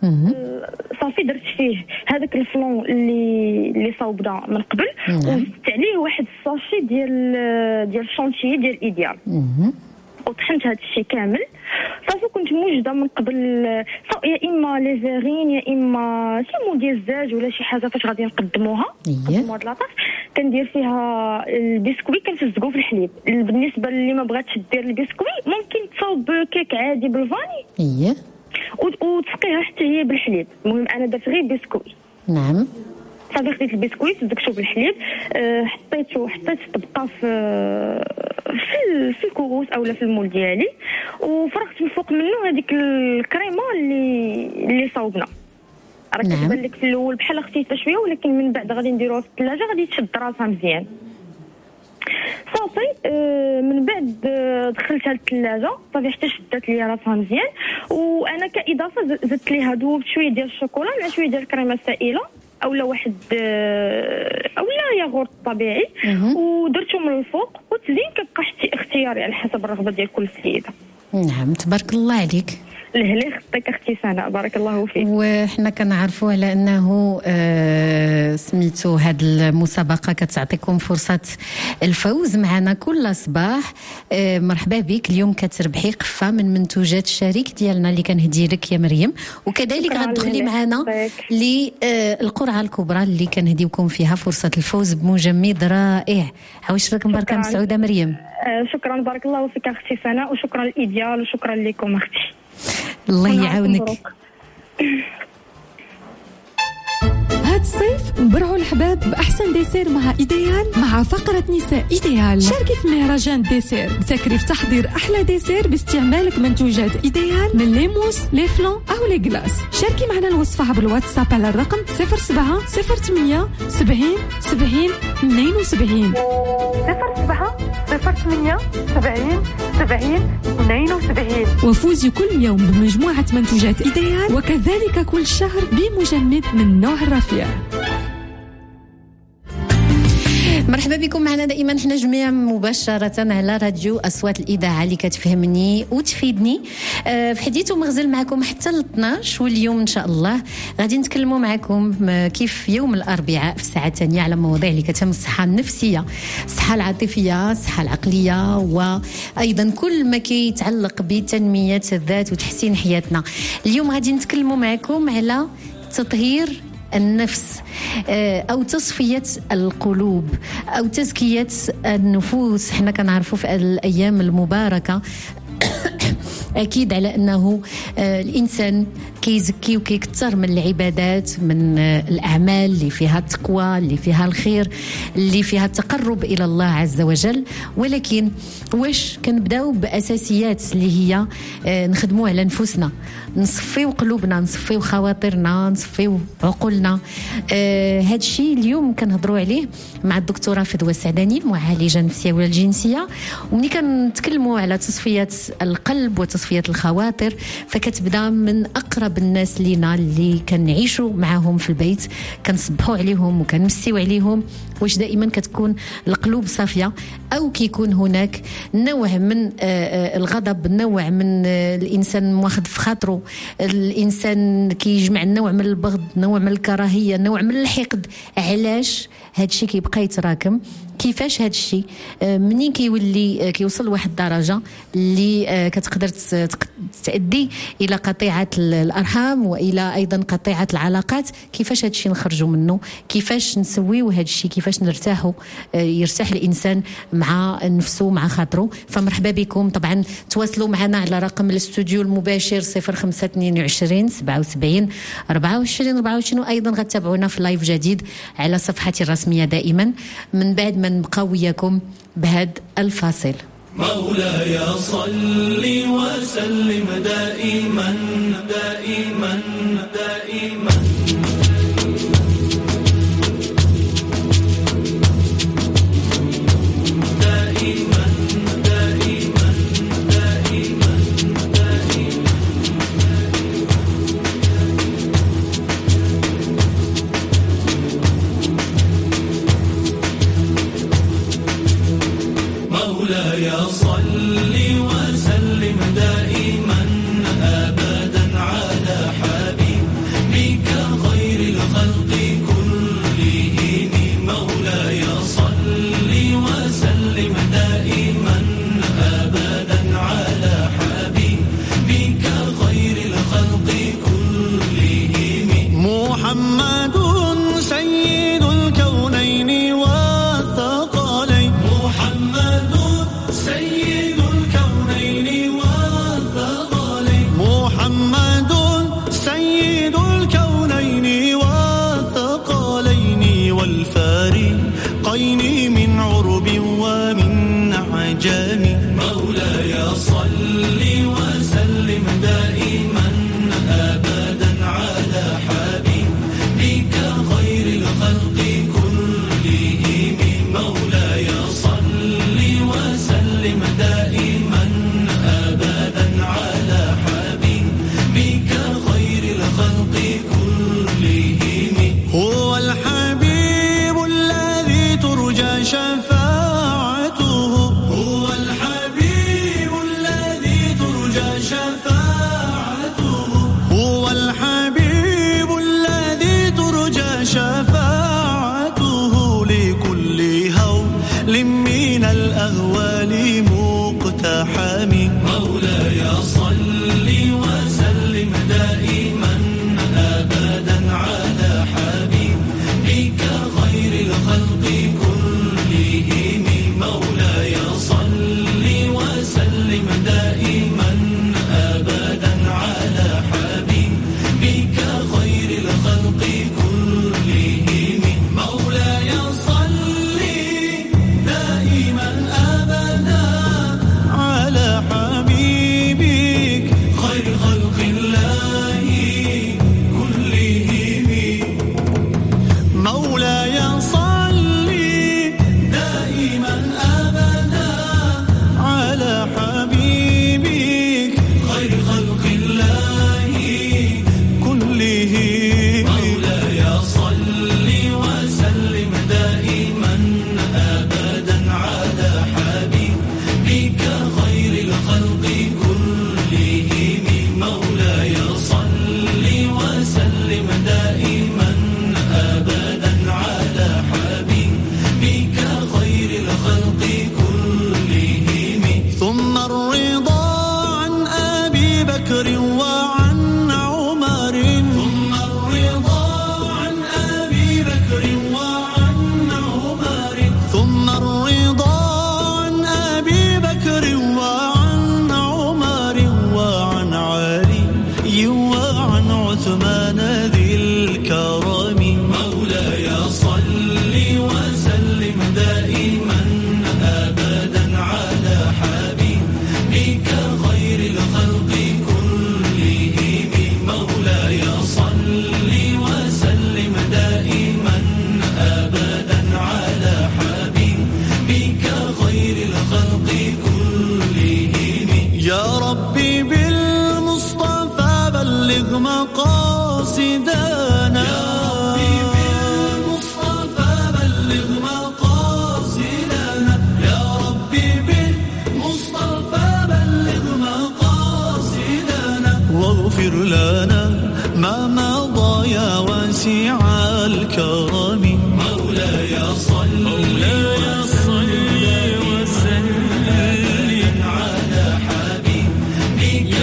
صافي، درت فيه هذاك الفلون اللي اللي صاوبنا من قبل، وزدت عليه واحد الساشي ديال ديال الشونتيي ديال ايديال، وطحنت هذا الشيء كامل صافي. كنت موجده من قبل يا اما لي فيغين يا اما شي مول ديال الزاج ولا شي حاجه فاش غادي نقدموها نقدموا هاد لاطاف، كندير فيها البسكوي كنفزقو في الحليب. بالنسبه اللي ما بغاتش دير البسكوي ممكن تصاوب كيك عادي بالفاني اييه وتسقيها حتى هي بالحليب. المهم انا درت غير بسكوي. نعم صافي، خديت البسكويت زدكتو بالحليب، أه حطيتو حطيت طبقه في في, في الكؤوس اولا في المول ديالي، وفرغت من فوق منه هذيك الكريمه اللي اللي صاوبنا. راه نعم. كتبان لك في الاول بحال خفيفه شويه، ولكن من بعد غادي نديروها في الثلاجه غادي تشد راسها مزيان صافي. آه من بعد آه دخلتها للثلاجه صافي حتى شدات لي راسها مزيان. وانا كاضافه زدت ليها ذوبت شويه ديال الشوكولا مع شويه ديال الكريمه السائله اولا واحد آه اولا ياغورت طبيعي، ودرتو من الفوق، والتزيين كيبقى اختياري على حسب الرغبه ديال كل سيده. نعم تبارك الله عليك. لهلا خطيك اختي سناء، بارك الله فيك. وحنا كنعرفوا على انه آه سميتو هاد المسابقه كتعطيكم فرصه الفوز معنا كل صباح. آه مرحبا بك، اليوم كتربحي قفه من منتوجات الشريك ديالنا اللي كنهدي لك يا مريم، وكذلك غتدخلي معنا للقرعه الكبرى اللي كنهديوكم فيها فرصه الفوز بمجمد رائع. عواش راك مباركه مسعوده مريم. آه شكرا، بارك الله فيك اختي سناء، وشكرا للايديال وشكرا لكم اختي. الله يعاونك. هاد الصيف نبرعوا الحباب بأحسن ديسير مع إيديال مع فقرة نساء إيديال. شاركي في مهرجان ديسير، ابتكري في تحضير أحلى ديسير باستعمالك منتوجات إيديال من لي موس لي فلون أو لي غلاس. شاركي معنا الوصفة عبر الواتساب على الرقم صفر سبعة صفر ثمانية سبعين سبعين اثنين وسبعين صفر سبعة صفر ثمانية سبعين سبعين اثنين وسبعين. وفوزي كل يوم بمجموعة منتوجات إيديال وكذلك كل شهر بمجمد من نوع الرفيع. مرحبا بكم معنا دائما حنا جميع مباشرة على راديو أصوات الإذاعة اللي كتفهمني وتفيدني. أه في حديث ومغزل معكم حتى ل اثناش، واليوم إن شاء الله غادي نتكلموا معكم كيف يوم الأربعاء في الساعة الثانية على مواضيع اللي كتهم الصحة النفسية، الصحة العاطفية، الصحة العقلية، وأيضا كل ما كيتعلق بتنمية الذات وتحسين حياتنا. اليوم غادي نتكلموا معكم على تطهير النفس أو تصفية القلوب أو تزكية النفوس. حنا كنعرفوا في الأيام المباركة أكيد على أنه الإنسان كيزكي وكيكتر من العبادات، من الأعمال اللي فيها التقوى، اللي فيها الخير، اللي فيها التقرب إلى الله عز وجل. ولكن واش كنبداو بأساسيات اللي هي نخدموا على نفوسنا، نصفيو قلوبنا، نصفيو خواطرنا، نصفيو عقولنا. آه هذا الشيء اليوم كنهضروا عليه مع الدكتورة فدوى السعداني، معالجة نفسية والجنسية. ومني كنتكلموا على تصفية القلب وتصفية تصفية الخواطر، فكتبدا من أقرب الناس لينا اللي كنعيشوا معاهم في البيت، كنصبحوا عليهم وكنمسيو عليهم. واش دائما كتكون القلوب صافية أو كيكون هناك نوع من الغضب، نوع من الإنسان واخد في خاطره، الإنسان كيجمع نوع من البغض، نوع من الكراهية، نوع من الحقد. علاش هادشي كيبقى يتراكم؟ كيفاش هاد الشيء منين كيولي كيوصل لواحد الدرجه اللي كتقدر تؤدي الى قطيعه الارحام والى ايضا قطيعه العلاقات؟ كيفاش هاد الشيء نخرجوا منه؟ كيفاش نسويو هاد الشيء؟ كيفاش نرتاحوا، يرتاح الانسان مع نفسه مع خاطره؟ فمرحبا بكم. طبعا تواصلوا معنا على رقم الاستوديو المباشر صفر خمسة اثنين وعشرين سبعة وسبعين أربعة وعشرين أربعة وعشرين، وايضا غتتابعونا في لايف جديد على صفحتي الرسميه دائما. من بعد ما نبقى وياكم بهذا الفاصل. مولاي صل وسلم دائما دائما دائما مولاي صل وسلم دائما أبدا على حبيبك خير الخلق كلهم. مولاي صل وسلم دائما أبدا على حبيبك خير الخلق كلهم. محمد سيد الكونين والثقلين، محمد سيد الكونين والثقلين، محمد سيد الكونين والثقلين والفارقين من عرب ومن عجم. مولاي صل وسلم دائما أبدا على حبيبك خير الخلق كلهم. مولاي صل وسلم دائما أبدا على حبيبك خير الخلق كلهم. هو الحبيب الذي ترجى شفاعته، هو الحبيب الذي ترجى شفاعته، هو الحبيب الذي ترجى شفاعته لكل هول من الأهوال مقتحم. مولاي صل وسلم دائما أبدا على حبيبك خير الخلق كلهم. مولاي صل وسلم دائما أبدا على حبيبك خير الخلق كلهم. مولاي صل دائما أبدا على حبيبك خير خلق الله كلهم. مولاي صل دائما أبدا على حبيبك خير خلق الله كلهم. مولاي صل وسلم دائما أبدا على حبيبك خير الخلق كلهم. مولاي صل وسلم دائما أبدا على حبيبك خير الخلق كلهم. ثم الرضا عن أبي بكر وعن عمر، ثم الرضا عن أبي بكر وعن عمر، ثم الرضا عن أبي بكر وعن عمر وعن علي وعن عثمان ذي الكرم. مولاي صل وسلم دائما أبدا على حبيبك خير الخلق كلهم. مولاي صل وسلم دائما أبدا على حبيبك خير الخلق كلهم. يا ربي مقاصدنا يا ربي بالمصطفى بلغ مقاصدنا يا ربي بالمصطفى بلغ مقاصدنا واغفر لنا ما مضى يا واسع الكرم مولاي صل مولاي صل وسلم على حبيبك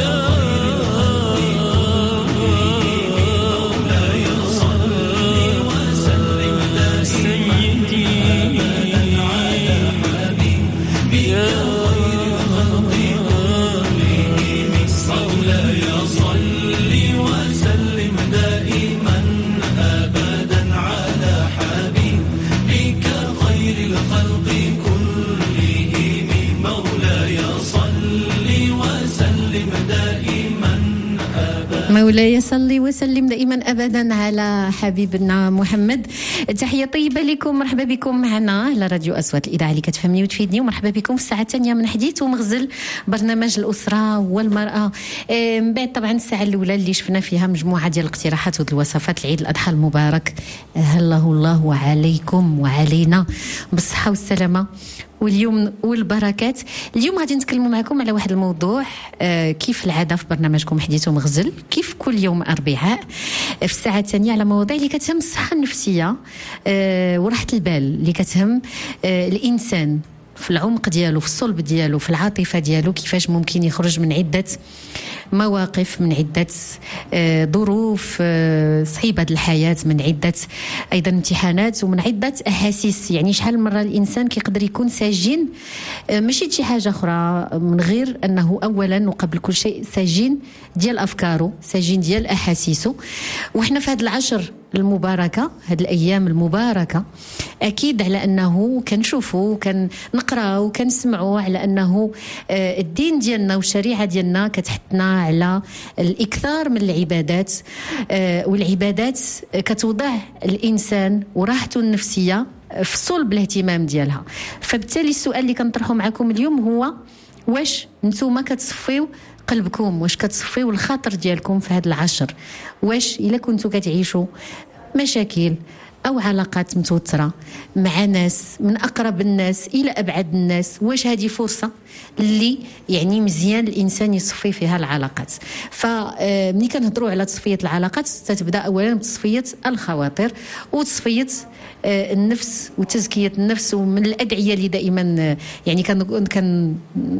مولاي صل وسلم على سيدي على حبيبك خير الخلق كلهم مولاي صل وسلم دائما أبدا على حبيبك خير الخلق كلهم مولاي صل وسلم دائما أبدا مولاي صلي وسلم دائما أبدا على حبيبنا محمد. تحية طيبة لكم، مرحبا بكم معنا على راديو أصوات الإذاعة اللي كتفهمني وتفيدني، ومرحبا بكم في الساعة الثانية من حديث ومغزل برنامج الأسرة والمرأة. من بعد طبعا الساعة الأولى اللي شفنا فيها مجموعة ديال الاقتراحات والوصفات العيد الأضحى المبارك، هله الله عليكم وعلينا بالصحة والسلامة واليوم والبركات. اليوم غادي نتكلموا معكم على واحد الموضوع آه كيف العاده في برنامجكم حديث ومغزل، كيف كل يوم اربعاء في الساعه الثانيه على مواضيع اللي كتهم الصحه النفسيه آه وراحه البال، اللي كتهم آه الانسان في العمق ديالو، في الصلب ديالو، في العاطفه ديالو، كيفاش ممكن يخرج من عده مواقف، من عدة آه ظروف آه صعيبة الحياة، من عدة أيضا امتحانات، ومن عدة أحاسيس. يعني شحال مرة الإنسان كيقدر يكون ساجين آه ماشي شي حاجة أخرى من غير أنه أولا وقبل كل شيء ساجين ديال أفكاره، ساجين ديال أحاسيسه. وإحنا في هذه العشر المباركة، هذه الأيام المباركة، أكيد على أنه كنشوفوا كنقراو وكنسمعوا على أنه آه الدين ديالنا والشريعة ديالنا كتحثنا على الإكثار من العبادات، آه والعبادات كتوضع الإنسان وراحته النفسية في صلب الاهتمام ديالها. فبالتالي السؤال اللي كنطرحه معكم اليوم هو: واش نتوما كتصفيو قلبكم، واش كتصفيو الخاطر ديالكم في هذا العشر؟ واش إلا كنتوا كتعيشوا مشاكل أو علاقات متوترة مع ناس من أقرب الناس إلى أبعد الناس، واش هذه فرصة اللي يعني مزيان الإنسان يصفي فيها العلاقات؟ فمني كنهضروا على تصفية العلاقات تتبدأ أولا بتصفية الخواطر وتصفية النفس وتزكية النفس. ومن الأدعية اللي دائما يعني كان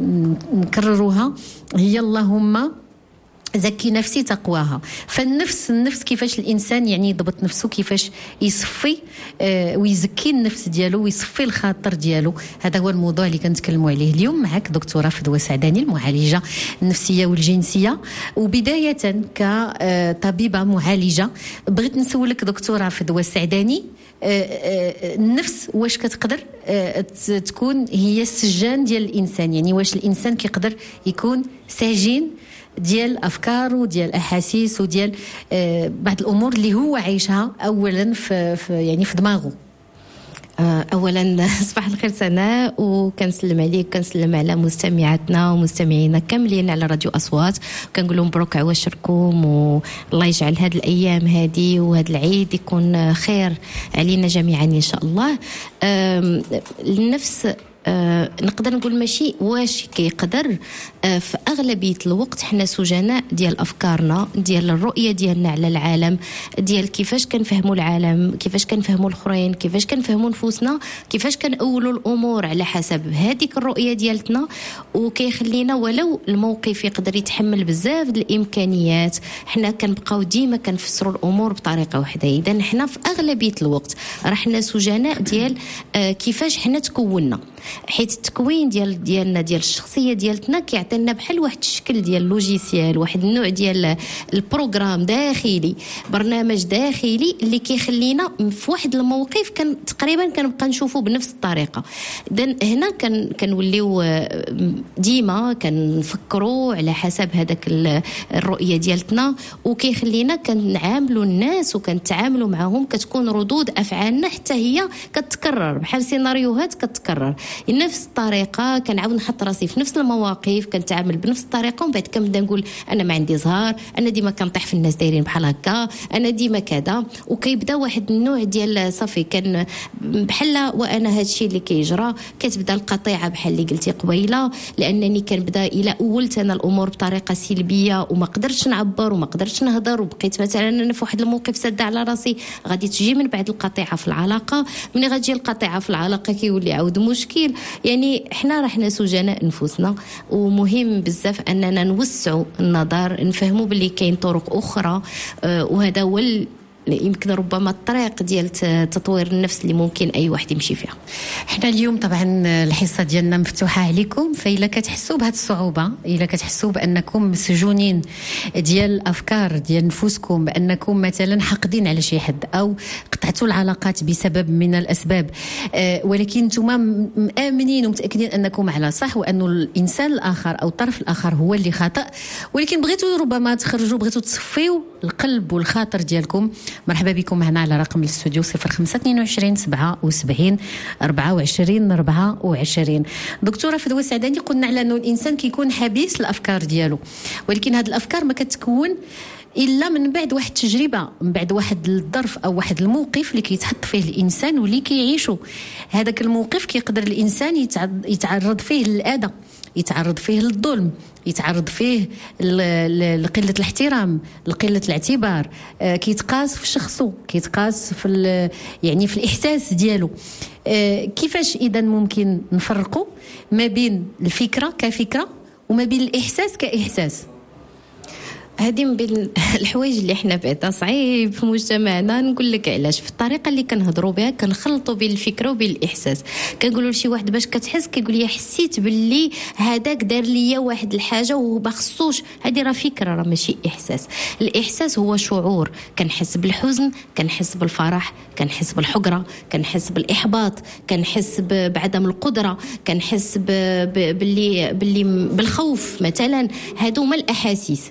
نكرروها هي اللهم زكي نفسي تقواها. فالنفس النفس كيفاش الانسان يعني يضبط نفسه، كيفاش يصفي آه ويزكي النفس ديالو ويصفي الخاطر ديالو. هذا هو الموضوع اللي كنتكلموا عليه اليوم معك دكتوره فدوى سعداني، المعالجه النفسيه والجنسيه. وبدايه كطبيبه معالجه بغيت نسولك دكتوره فدوى سعداني، النفس واش كتقدر تكون هي السجان ديال الانسان؟ يعني واش الانسان كيقدر يكون سجين ديال افكاره، ديال احاسيس، وديال آه بعض الامور اللي هو عايشها اولا في, في يعني في دماغه؟ اولا صباح الخير سناء، وكنسلم عليك، كنسلم على مستمعاتنا ومستمعينا كاملين على راديو اصوات، وكنقول لهم مبروك عواشركم، والله يجعل هذه الايام هذه وهذا العيد يكون خير علينا جميعا ان شاء الله. النفس آه نقدر نقول ماشي واش كيقدر، آه في أغلبية الوقت حنا سجناء ديال أفكارنا، ديال الرؤية ديالنا على العالم، ديال كيفاش كنفهموا العالم، كيفاش كنفهموا الآخرين، كيفاش كنفهموا نفوسنا، كيفاش كنأولوا الأمور على حسب هذيك الرؤية ديالتنا. وكيخلينا ولو الموقف يقدر يتحمل بزاف د الإمكانيات، حنا كنبقاو ديما كنفسروا الأمور بطريقة واحدة. إذا حنا في أغلبية الوقت راه حنا سجناء ديال آه كيفاش حنا تكوننا، حيت التكوين ديال ديالنا ديال الشخصيه ديالتنا كيعطينا بحال واحد الشكل ديال لوجيسيال، واحد النوع ديال البروغرام داخلي، برنامج داخلي اللي كيخلينا في واحد الموقف كان تقريبا كنبقى نشوفه بنفس الطريقه. اذا هنا كان كنوليو ديما كنفكروا على حسب هذاك الرؤيه ديالتنا، وكيخلينا كنعاملوا الناس وكنتعاملوا معهم كتكون ردود افعالنا حتى هي كتكرر بحال سيناريوهات كتكرر. نفس الطريقه كنعاود نحط راسي في نفس المواقف كنتعامل بنفس الطريقه ومن بعد كنبدا نقول انا ما عندي زهر انا ديما كنطيح في الناس دايرين بحال هكا انا ديما كذا وكيبدا واحد النوع ديال صافي كان بحال وانا هذا الشيء اللي كيجرى كتبدا القطيعه بحال اللي قلتي قبيله لانني كنبدا الى اولت انا الامور بطريقه سلبيه وما قدرتش نعبر وما قدرتش نهضر وبقيت مثلا انا في واحد الموقف ساده على راسي غادي تجي من بعد القطيعه في العلاقه ملي غتجي القطيعه في العلاقه كيولي عاود مشكل يعني حنا راحنا سجناء انفسنا ومهم بزاف اننا نوسعوا النظر نفهموا باللي كاين طرق اخرى آه وهذا هو يمكن ربما الطريق ديال تطوير النفس اللي ممكن اي واحد يمشي فيها. احنا اليوم طبعا الحصه ديالنا مفتوحه عليكم فإلا كتحسوا بهذه الصعوبه الا كتحسوا بانكم مسجونين ديال الافكار ديال نفوسكم بانكم مثلا حاقدين على شي حد او قطعتوا العلاقات بسبب من الاسباب أه ولكن نتوما مآمنين ومتاكدين انكم على صح وانه الانسان الاخر او الطرف الاخر هو اللي خطأ ولكن بغيتوا ربما تخرجوا بغيتوا تصفيوا القلب والخاطر ديالكم مرحبا بكم هنا على رقم الاستوديو صفر خمسة اثنين وعشرين سبعة وسبعين أربعة وعشرين أربعة وعشرين. دكتورة فدوى سعداني قلنا على أنه الإنسان كيكون حبيس الأفكار ديالو ولكن هذه الأفكار ما كتكون إلا من بعد واحد تجربة من بعد واحد الظرف أو واحد الموقف اللي كيتحط فيه الإنسان واللي كيعيشه هذاك الموقف كيقدر الإنسان يتعرض فيه للأذى يتعرض فيه للظلم يتعرض فيه لقلة الاحترام لقلة الاعتبار آه كيتقاس في شخصه كيتقاس في يعني في الإحساس ديالو آه كيفاش إذا ممكن نفرقوا ما بين الفكرة كفكرة وما بين الإحساس كإحساس هذه من بين الحوايج اللي احنا بعدا صعيب في مجتمعنا نقول لك علاش في الطريقه اللي كنهضروا بها كنخلطوا بين الفكره وبين الاحساس كنقولوا لشي واحد باش كتحس كيقول لي حسيت باللي هذاك دار ليا واحد الحاجه وما خصوش هذه راه فكره راه ماشي احساس الاحساس هو شعور كنحس بالحزن كنحس بالفرح كنحس بالحقره كنحس بالاحباط كنحس بعدم القدره كنحس باللي باللي بالخوف مثلا هادو هما الاحاسيس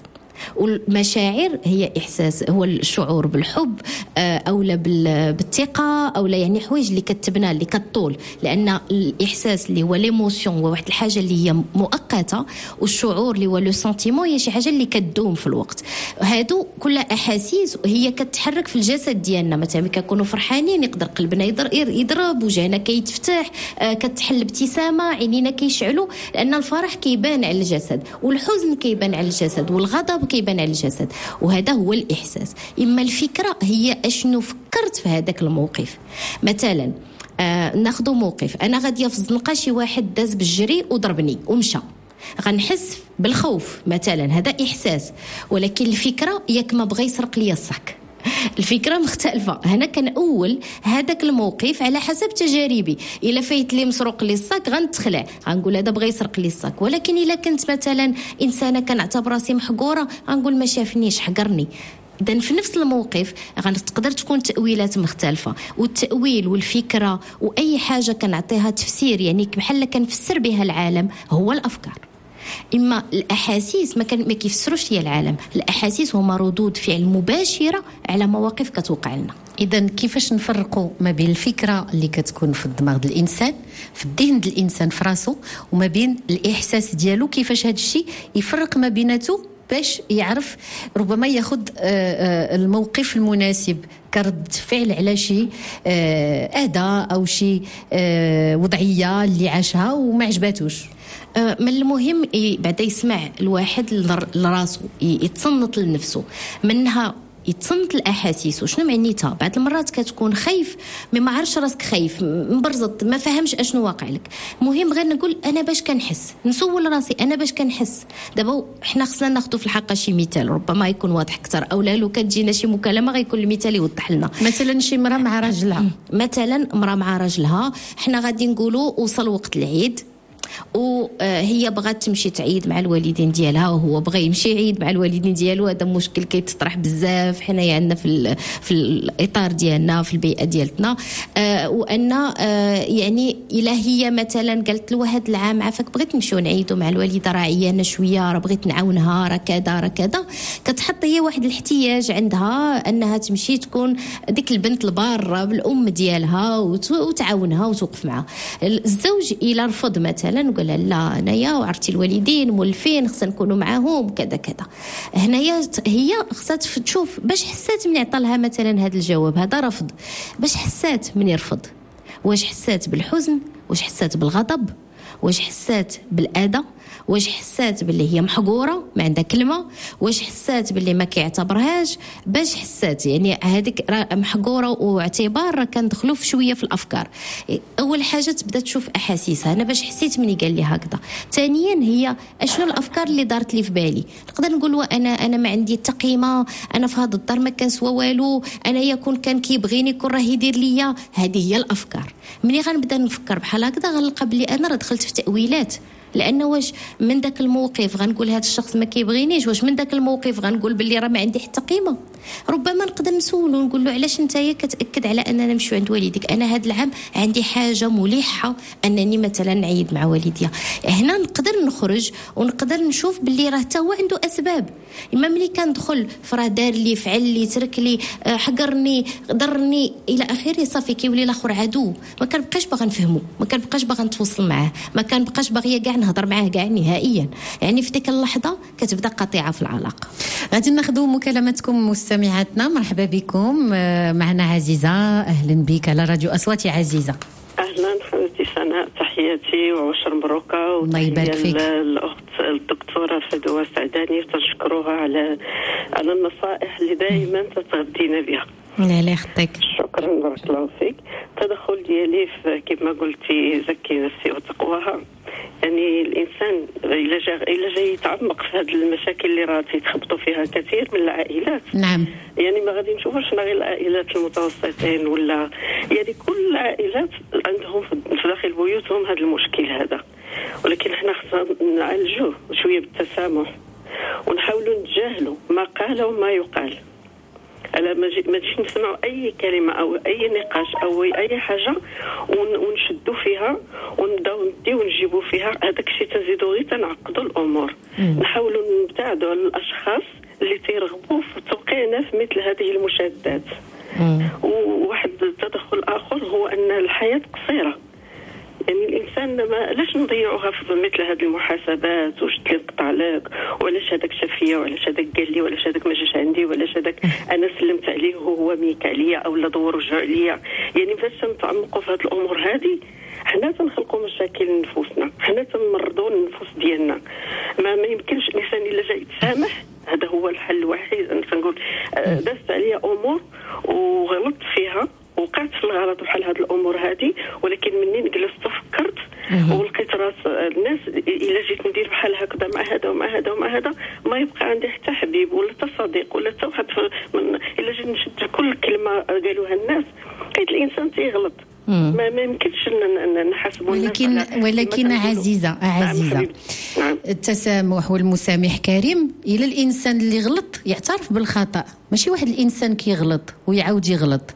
والمشاعر هي إحساس هو الشعور بالحب أو لا بالثقة أو لا يعني حوايج اللي كتبنى اللي كتطول لأن الإحساس اللي هو ليموسيون هو واحد الحاجة اللي هي مؤقتة والشعور اللي هو لو سنتيمون هي شي حاجة اللي كتدوم في الوقت هادو كلها أحاسيس وهي كتحرك في الجسد ديالنا مثلا كنكونوا فرحانين يقدر قلبنا يضرب وجهنا كيتفتح كتحل ابتسامة عينينا كيشعلوا لأن الفرح كيبان على الجسد والحزن كيبان على الجسد والغضب كيبان على الجسد وهذا هو الإحساس إما الفكرة هي أشنو فكرت في هذاك الموقف مثلا آه ناخذ موقف أنا غادية في الزنقة شي واحد داز بالجري وضربني ومشى غنحس بالخوف مثلا هذا إحساس ولكن الفكرة ياك ما بغى يسرق لي الصاك الفكرة مختلفة هنا كان أول هذاك الموقف على حسب تجاربي إلا فايت لي مسروق لي الصاك غنتخلع غنقول هذا بغى يسرق لي الصاك ولكن إلا كنت مثلا إنسانة كنعتبر راسي محقورة غنقول ما شافنيش حقرني إذن في نفس الموقف غنقدر تكون تأويلات مختلفة والتأويل والفكرة وأي حاجة كنعطيها تفسير يعني بحال كنفسر بها العالم هو الأفكار إما الأحاسيس ما كان ما كيفسروش هي العالم الأحاسيس هما ردود فعل مباشرة على مواقف كتوقع لنا إذا كيفاش نفرقوا ما بين الفكرة اللي كتكون في الدماغ ديال الإنسان في الذهن ديال الإنسان في راسه وما بين الإحساس ديالو كيفاش هذا الشيء يفرق ما بيناتو باش يعرف ربما ياخذ الموقف المناسب كرد فعل على شي أذى أو شي وضعية اللي عاشها وما عجباتوش من المهم بعد يسمع الواحد لراسه يتصنت لنفسه منها يتصنت الاحاسيس وشنو معنيتها بعض المرات كتكون خايف ما عارفش راسك خايف مبرزط ما فهمش اشنو واقع لك مهم غير نقول انا باش كنحس نسول راسي انا باش كنحس دابا حنا خصنا ناخذ في الحلقه شي مثال ربما يكون واضح اكثر او لا لو كتجينا شي مكالمه غيكون المثال يوضح لنا مثلا شي مراه مع راجلها مثلا مراه مع راجلها حنا غادي نقولوا وصل وقت العيد وهي بغات تمشي تعيد مع الوالدين ديالها وهو بغى يمشي يعيد مع الوالدين ديالو. هذا مشكل كيتطرح بزاف حنايا عندنا في في الاطار ديالنا في البيئه ديالتنا. آه وان آه يعني الا هي مثلا قالت له هذا العام عافاك بغيت نمشيو نعيدوا مع الوالده راه عيانه شويه راه بغيت نعاونها راه كذا راه كذا، كتحط هي واحد الاحتياج عندها انها تمشي تكون ديك البنت الباره بالام ديالها وتعاونها وتوقف معها. الزوج الى رفض مثلا وقال لا انايا وعرفتي الوالدين مولفين خصنا نكونوا معاهم كذا كذا، هنايا هي خصها تشوف باش حسات من عطى لها مثلا هذا الجواب هذا رفض، باش حسات من يرفض، واش حسات بالحزن، واش حسات بالغضب، واش حسات بالاذى، واش حسات باللي هي محقوره ما عندها كلمه، واش حسات باللي ما كيعتبرهاش، باش حسات يعني هذيك محقوره واعتبار راه كندخلوا في شويه في الافكار. اول حاجه تبدا تشوف احاسيسها، انا باش حسيت مني قال لي هكذا. ثانيا هي اشنو الافكار اللي دارت لي في بالي، نقدر نقول انا انا ما عندي التقيمه، انا في هذا الدار ما كنسوى والو، انا يكون كان كيبغيني يكون راه يدير ليا. هذه هي الافكار. ملي غنبدا نفكر بحال هكذا غنلقى بلي انا راه دخلت في تاويلات، لانه واش من ذاك الموقف غنقول هذا الشخص ما كيبغينيش، واش من ذاك الموقف غنقول باللي راه ما عندي حتى قيمه. ربما نقدر نسولو ونقول له علاش نتايا كتاكد على اننا نمشيو عند والديك، انا هذا العام عندي حاجه ملحه انني مثلا نعيد مع والديا. هنا نقدر نخرج ونقدر نشوف باللي راه حتى هو عنده اسباب. اما ملي كندخل فراه دار لي فعل لي ترك لي حقرني ضرني الى اخره صافي كيولي الاخر عدو، ما كنبقاش باغا نفهمو، ما كنبقاش باغا نتواصل معاه، ما كنبقاش باغيه كاع نهضر معاه كاع نهائيا. يعني في ديك اللحظه كتبدا قطيعه في العلاقه. غادي ناخذوا مكالمتكم مستمعاتنا. مرحبا بكم معنا عزيزه، اهلا بك على راديو اصوات يا عزيزه. اهلا حبيبتي سناء، تحياتي وعشر مبروكه. الله يبارك فيك. الاخت الدكتوره فدوى سعداني تنشكروها على على النصائح اللي دائما تتغدينا بها. لا لا يخطيك. شكرا بارك الله فيك. التدخل ديالي في كما قلتي زكي نفسي وتقواها. يعني الانسان الا جا الا جاي يتعمق في هذه المشاكل اللي راه تيتخبطوا فيها كثير من العائلات. نعم. يعني ما غادي نشوفوش غير العائلات المتوسطين ولا يعني كل العائلات عندهم في داخل بيوتهم هذا المشكل هذا، ولكن احنا خصنا نعالجوه شويه بالتسامح ونحاولوا نتجاهلوا ما قال وما يقال. ألا ما تجيش نسمعوا أي كلمة أو أي نقاش أو أي حاجة ونشدوا فيها ونبداو نديو ونجيبوا فيها، هذاك الشيء تزيدوا غير تنعقدوا الأمور. نحاولوا نبتعدوا على الأشخاص اللي تيرغبوا في توقيعنا في مثل هذه المشادات. وواحد التدخل آخر هو أن الحياة قصيرة، يعني الانسان ما لاش نضيعوها في مثل هذه المحاسبات، واش تنقطع لك وعلاش هذاك شاف فيا وعلاش هذاك قال لي وعلاش هذاك ما جاش عندي وعلاش هذاك انا سلمت عليه وهو ميك عليا او لا دور وجه عليا. يعني فاش نتعمقوا في هذه الامور هذه حنا تنخلقوا مشاكل لنفوسنا، حنا تنمرضوا النفوس ديالنا. ما, ما يمكنش الانسان الا جاي يتسامح، هذا هو الحل الوحيد. انا تنقول دازت عليا امور وغلطت فيها وقعت في الغلط بحال هاد الامور هذه، ولكن منين جلست وفكرت ولقيت راس الناس الا جيت ندير بحال هكذا مع هذا ومع هذا ومع هذا ما يبقى عندي حتى حبيب ولا حتى صديق ولا حتى واحد من الا جيت نشد كل كلمه قالوها الناس لقيت الانسان تيغلط. ما ما يمكنش نحاسبوا الناس. ولكن ولكن عزيزه عزيزه نعم. التسامح والمسامح كريم. الى الانسان اللي غلط يعترف بالخطا، ماشي واحد الانسان كيغلط ويعاود يغلط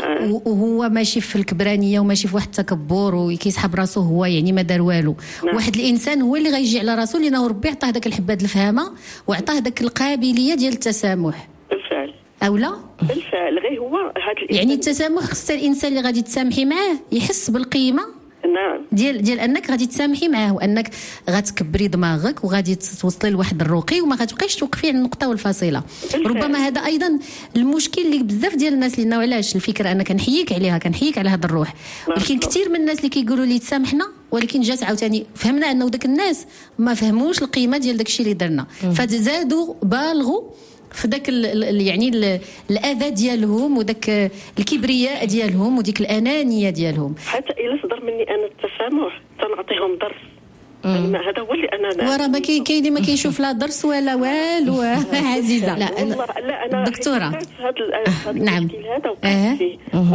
وهو ماشي في الكبرانيه وماشي في واحد التكبر وكيسحب راسو هو يعني ما دار والو. نعم. واحد الانسان هو اللي غيجي على راسو لانه ربي عطاه داك الحبات الفهامه وعطاه داك القابليه ديال التسامح. بالفعل. او لا بالفعل غير هو هذا يعني التسامح خص الانسان اللي غادي تسامحي معاه يحس بالقيمه. نعم. ديال ديال انك غادي تسامحي معاه وانك غتكبري دماغك وغادي توصلي لواحد الرقي وما غتبقايش توقفي عند النقطه والفاصله. ربما هذا ايضا المشكل اللي بزاف ديال الناس اللي علاش الفكره انا كنحييك عليها كنحييك على هذا الروح، ولكن كثير من الناس اللي كيقولوا لي تسامحنا ولكن جات عاوتاني فهمنا انه داك الناس ما فهموش القيمه ديال داك الشيء اللي درنا فزادوا بالغوا في داك يعني الاذى ديالهم وداك الكبرياء ديالهم وديك الانانيه ديالهم. حتى الا صدر مني انا التسامح تنعطيهم درس هذا هو اللي انا ورا ما كاين كاين اللي ما كيشوف لا درس ولا والو عزيزه. لا والله لا انا دكتوره هذا نعم هذا وقعت فيه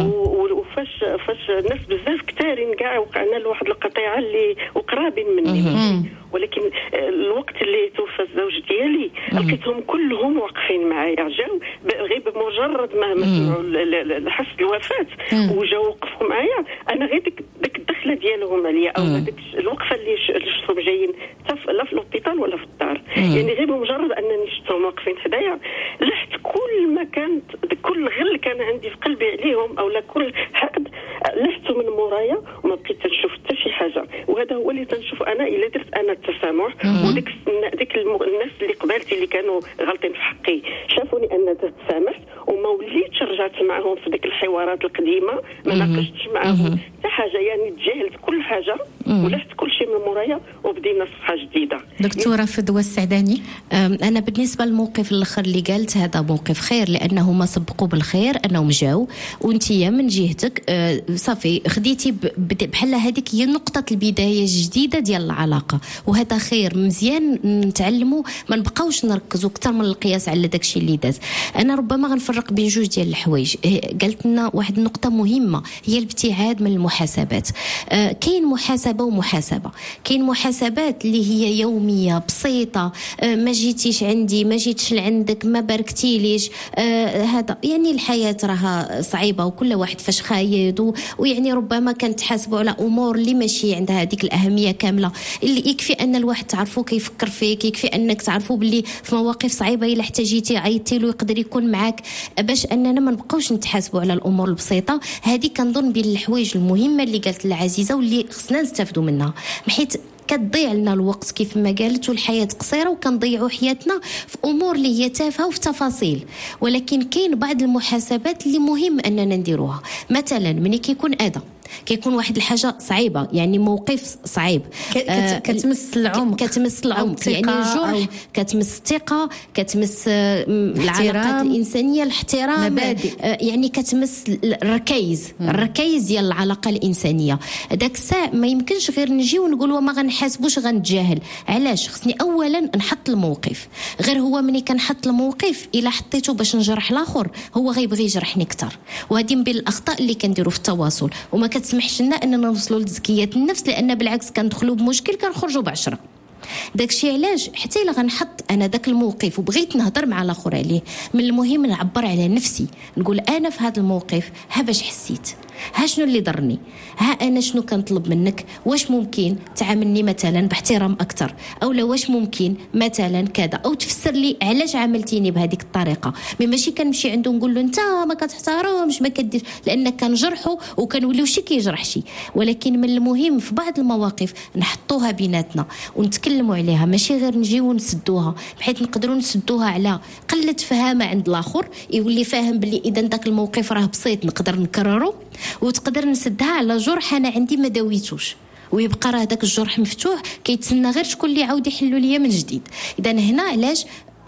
وفاش فاش الناس بزاف كثارين كاع وقعنا لواحد القطيعه اللي وقرابين مني، ولكن الوقت اللي توفى الزوج ديالي لقيتهم كلهم واقفين معايا، جاو غير بمجرد ما سمعوا الحس الوفاه وجاو وقفوا معايا. انا غير ديك ديك الدخله ديالهم عليا او ديك الوقفه اللي شفتهم جايين لا في لوبيتال ولا في الدار، يعني غير بمجرد انني شفتهم واقفين حدايا لحت كل ما كانت كل غل كان عندي في قلبي عليهم او لا كل حقد لحته من مورايا وما بقيت تنشوف حتى شي حاجه. وهذا هو اللي تنشوف انا الا درت انا التسامح وديك ديك الناس اللي قبالتي اللي كانوا غالطين في حقي شافوني انا تسامحت وما وليتش رجعت معهم في ديك الحوارات القديمه، ما ناقشتش معهم حتى حاجه، يعني تجاهلت كل حاجه ولحت كل شيء من مورايا وبدينا صفحه جديده. دكتوره فدوى السعداني، انا بالنسبه للموقف الاخر اللي قالت هذا موقف خير لانه ما سبقوا بالخير انهم جاو وانتيا من جهتك صافي خديتي بحال هذيك هي نقطه البدايه الجديده ديال العلاقه، وهذا خير مزيان نتعلموا ما نبقاوش نركزوا اكثر من القياس على داكشي اللي داز. انا ربما غنفرق بين جوج ديال الحوايج. قالت لنا واحد النقطه مهمه هي الابتعاد من المحاسبات. آه كاين محاسبه ومحاسبه، كاين محاسبات اللي هي يوميه بسيطه، آه ما جيتيش عندي ما جيتش لعندك ما باركتيليش، آه هذا يعني الحياه راها صعيبه وكل واحد فاش خايد، ويعني ربما كنتحاسبوا على امور اللي ماشي عندها هذيك الاهميه كامله، اللي يكفي ان الواحد تعرفوا كيفكر فيك، يكفي انك تعرفوا باللي في مواقف صعيبه الا احتاجيتي عيطتي له يقدر يكون معك، باش اننا ما نبقاوش نتحاسبوا على الامور البسيطه. هذه كنظن بين الحوايج المهمه اللي قالت العزيزه واللي خصنا نستافدوا منها، حيت كتضيع لنا الوقت كيف ما قالت والحياه قصيره وكنضيعوا حياتنا في امور اللي هي تافهه وفي تفاصيل. ولكن كاين بعض المحاسبات اللي مهم اننا نديروها. مثلا ملي كيكون اذى، كيكون واحد الحاجه صعيبه يعني موقف صعيب آه كتمس العمق كتمس العمق يعني الجرح، كتمس الثقه، كتمس آه العلاقات الانسانيه، الاحترام، آه يعني كتمس الركائز الركائز ديال العلاقه الانسانيه. داك الساعه ما يمكنش غير نجي ونقولوا ما غنحاسبوش غنتجاهل. علاش؟ خصني اولا نحط الموقف. غير هو ملي كنحط الموقف الا حطيته باش نجرح الاخر هو غيبغي يجرحني اكثر، وهذه من بين الاخطاء اللي كنديروا في التواصل وما كتسمحش لنا اننا نوصلوا لتزكيه النفس، لان بالعكس كندخلوا بمشكل كنخرجوا بعشرة. داكشي علاش حتى الا غنحط انا داك الموقف وبغيت نهضر مع الاخر عليه، من المهم نعبر على نفسي، نقول انا في هذا الموقف ها باش حسيت، ها شنو اللي ضرني، ها انا شنو كنطلب منك، واش ممكن تعاملني مثلا باحترام اكثر، او لا واش ممكن مثلا كذا، او تفسر لي علاش عاملتيني بهذيك الطريقه. مي ماشي كنمشي عنده نقول له انت ما كتحترمش ما كدير، لان كنجرحه وكنوليو شي كيجرح شي. ولكن من المهم في بعض المواقف نحطوها بيناتنا ونتكلموا عليها، ماشي غير نجيو ونسدوها، بحيث نقدروا نسدوها على قله فهامه عند الاخر، يولي فاهم باللي اذا داك الموقف راه بسيط نقدر نكرره، وتقدر نسدها على جرح انا عندي ما داويتوش، ويبقى راه داك الجرح مفتوح كيتسنى غير شكون اللي يعاود يحلو ليا من جديد. اذا هنا علاش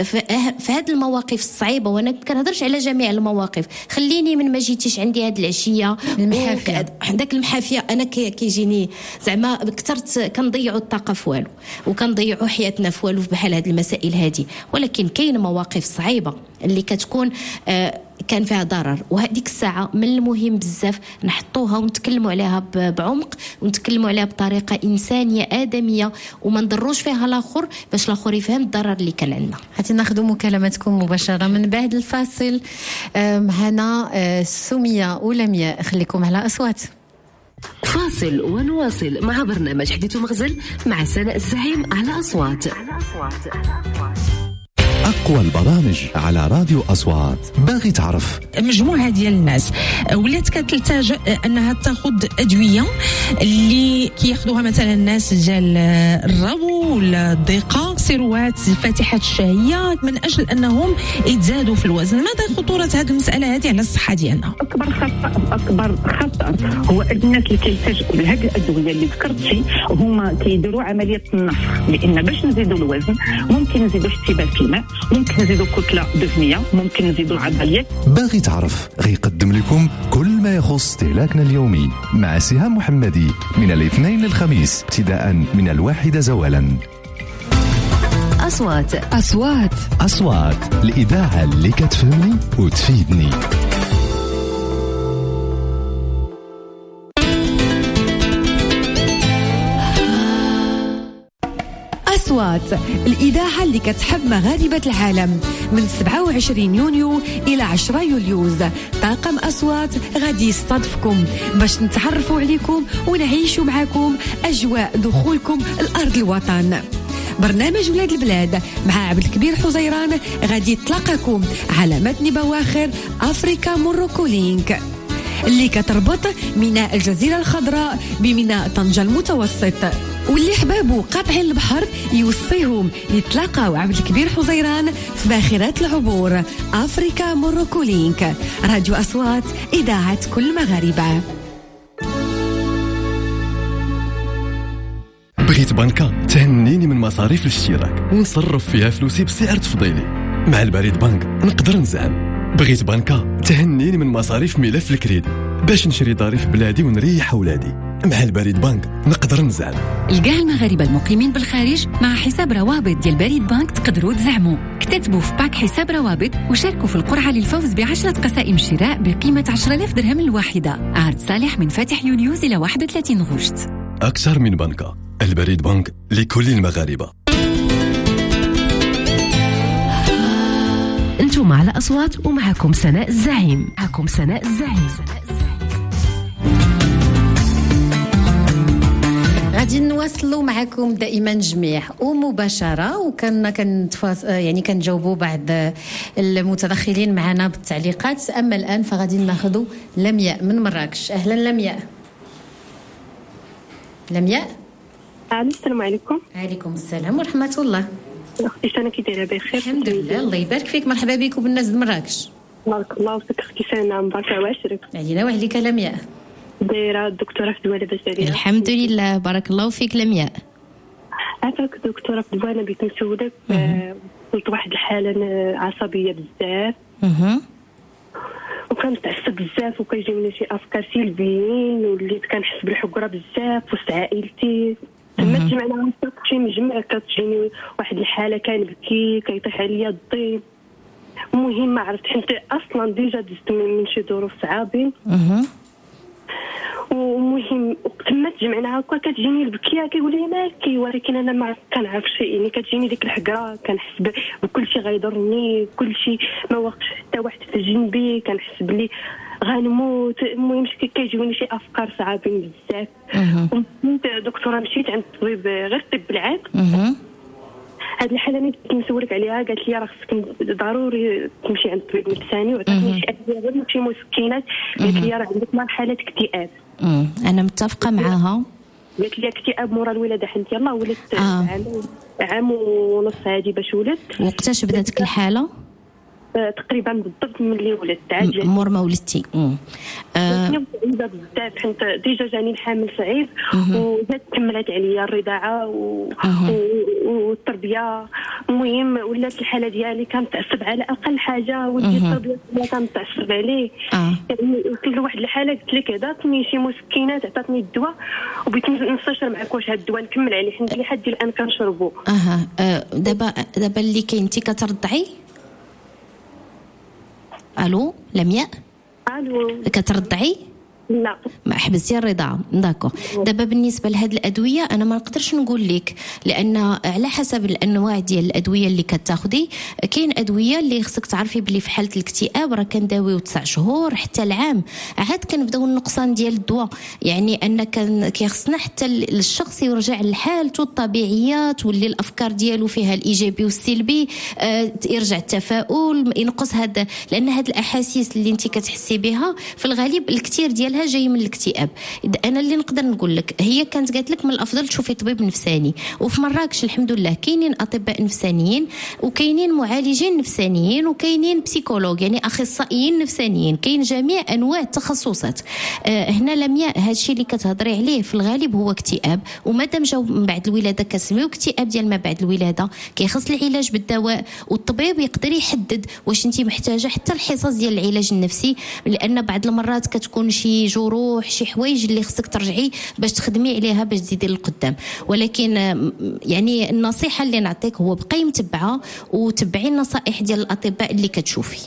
في هذه المواقف الصعيبه، وانا كنهضرش على جميع المواقف، خليني من ما جيتيش عندي هذه العشيه المحافيه داك المحافيه انا كيجيني زعما كثرت كنضيعوا الطاقه في والو وكنضيعوا حياتنا في والو بحال هذه المسائل هذه. ولكن كاين مواقف صعيبه اللي كتكون آه كان فيها ضرر، وهذيك الساعه من المهم بزاف نحطوها ونتكلموا عليها بعمق ونتكلموا عليها بطريقه انسانيه ادميه وما نضروش فيها الاخر باش الاخر يفهم الضرر اللي كان عندنا. حتى ناخذوا مكالماتكم مباشره من بعد الفاصل. معنا سميه ولمياء، خليكم على اصوات. فاصل ونواصل مع برنامج حديث ومغزل مع سناء الزعيم على اصوات. أقوى البرامج على راديو أصوات. باغي تعرف مجموعة ديال الناس ولات كتلتجأ أنها تاخذ أدوية اللي كياخذوها مثلا الناس ديال الربو ولا الضيقة، سيروات فاتحة الشهية، من أجل أنهم يتزادوا في الوزن. ماذا خطورة هذه المسألة هذه على الصحة ديالنا؟ أكبر خطأ أكبر خطأ هو الناس اللي كيلتجئوا لهذه الأدوية اللي ذكرتي هما كيديروا عملية النفخ، لأن باش نزيدوا الوزن ممكن نزيدوا اشتباك الماء، ممكن نزيدوا كتله دهنيه، ممكن نزيدوا عضليات. باغي تعرف غيقدم لكم كل ما يخص استهلاكنا اليومي مع سهام محمدي من الاثنين للخميس ابتداء من الواحدة زوالا. أصوات أصوات أصوات الإذاعة اللي كتفهمني وتفيدني. أصوات الإذاعة اللي كتحب مغاربة العالم من سبعة وعشرين يونيو إلى عشرة يوليوز. طاقم أصوات غادي يستضيفكم باش نتعرفوا عليكم ونعيشوا معكم أجواء دخولكم الأرض الوطن. برنامج ولاد البلاد مع عبد الكبير حزيران غادي يتلقاكم على متن بواخر أفريكا موروكو لينك اللي كتربط ميناء الجزيرة الخضراء بميناء طنجة المتوسط، واللي حبابو قاطعين البحر يوصيهم يتلاقاو عبد الكبير حزيران في باخرات العبور. أفريكا موروكو لينك، راديو أصوات، إذاعة كل مغاربة. بغيت بنكة تهنيني من مصاريف الاشتراك ونصرف فيها فلوسي بسعر تفضيلي. مع البريد بنك نقدر نزعم. بغيت بنكة تهنيني من مصاريف ملف الكريدي باش نشري ظريف بلادي ونريح أولادي. مع البريد بنك نقدر نزعم. لكاع المغاربة المقيمين بالخارج مع حساب روابط ديال بريد بنك تقدروا تزعموا. كتبوا في باك حساب روابط وشاركوا في القرعة للفوز بعشرة قسائم شراء بقيمة عشرة آلاف درهم الواحدة. عرض صالح من فاتح يوليوز إلى واحد وثلاثين غشت. أكثر من بنكة، البريد بنك لكل المغاربة. انتم على أصوات ومعكم سناء الزعيم. معكم سناء الزعيم. غادي نواصلوا معكم دائما جميع ومباشره، وكنا كنتفاص يعني كنجاوبوا بعض المتدخلين معنا بالتعليقات. اما الان فغادي ناخذوا لمياء من مراكش. اهلا لمياء. لمياء السلام عليكم. وعليكم السلام ورحمه الله. اختي سنة كي دايره بخير؟ الحمد لله، الله يبارك فيك. مرحبا بك وبالناس د مراكش. بارك الله فيك اختي سنة، مباركه وعشرك علينا وعليك لمياء. دايره الدكتوره في الدواله البشريه. الحمد لله، بارك الله فيك لمياء. عافاك دكتوره في الدواله، بغيت نسولك. قلت واحد الحاله عصبيه بزاف وكنتعصب بزاف وكيجيوني شي افكار سلبيين وليت كنحس بالحقره بزاف وسط عائلتي. تما تجمعنا شي مجمع كتجيني واحد الحاله كنبكي كيطيح عليا الضي. المهم ما عرفت حيت اصلا ديجا دزت من شي ظروف صعابين. ومهم تما تجمعنا هكا كتجيني البكيه كيقول لي مالكي، ولكن انا ما كنعرفش يعني كتجيني ديك الحقره كنحس بكل شيء غيضرني، كل شيء ما واقفش حتى واحد في جنبي، كنحس بلي غنموت. المهم كيجيوني شي افكار صعابين بزاف. دكتوره مشيت عند الطبيب غير طب العام. هاد الحاله اللي كنت نسولك عليها قالت لي راه خصك ضروري تمشي عند الطبيب نفساني وعطاتني شي ادويه غير شي مسكنات. قالت لي راه عندك مرحله اكتئاب. انا متفقه معها. قالت لي اكتئاب مورا الولاده حنت يلاه ولدت آه. عام عام ونص هادي باش ولدت. وقتاش بداتك الحاله؟ تقريبا بالضبط ملي ولدت عاد مور ما ولدتي. آه. صعيبه بزاف حيت ديجا جاني الحامل صعيب وزاد كملت عليا الرضاعه و... والتربيه. المهم ولات الحاله ديالي كنتعصب على اقل حاجه، ولدي التربيه كنتعصب عليه. آه. يعني وصلت لواحد الحاله قلت لك عطاتني شي مسكنات، عطاتني الدواء وبغيت نستشير معك واش هاد الدواء نكمل عليه حيت لحد الان كنشربو. اها أه. دابا دابا اللي كاين انت كترضعي؟ الو لمياء؟ الو كترضعي؟ لا ما حبستي الرضاعه. داكو. دابا بالنسبه لهاد الادويه انا ما نقدرش نقول لك، لان على حسب الانواع ديال الادويه اللي كتاخدي. كاين ادويه اللي خصك تعرفي بلي في حاله الاكتئاب راه كنداويو تسع شهور حتى العام عاد كنبداو النقصان ديال الدواء. يعني ان كان كيخصنا حتى الشخص يرجع لحالته الطبيعيه، تولي الافكار ديالو فيها الايجابي والسلبي، آه يرجع التفاؤل، ينقص هذا، لان هاد الاحاسيس اللي انت كتحسي بها في الغالب الكثير ديالها ديالها جاي من الاكتئاب. انا اللي نقدر نقول لك هي كانت قالت لك من الافضل تشوفي طبيب نفساني، وفي مراكش الحمد لله كاينين اطباء نفسانيين وكاينين معالجين نفسانيين وكاينين بسيكولوج يعني اخصائيين نفسانيين، كاين جميع انواع التخصصات. آه هنا لمياء هادشي اللي كتهضري عليه في الغالب هو اكتئاب، ومادام جاو من بعد الولاده كنسميو اكتئاب ديال ما بعد الولاده، كيخص العلاج بالدواء، والطبيب يقدر يحدد واش انت محتاجه حتى الحصص ديال العلاج النفسي، لان بعض المرات كتكون شي جروح شي حوايج اللي خصك ترجعي باش تخدمي عليها باش تزيدي للقدام. ولكن يعني النصيحه اللي نعطيك هو بقاي متبعه وتبعي النصائح ديال الاطباء اللي كتشوفي.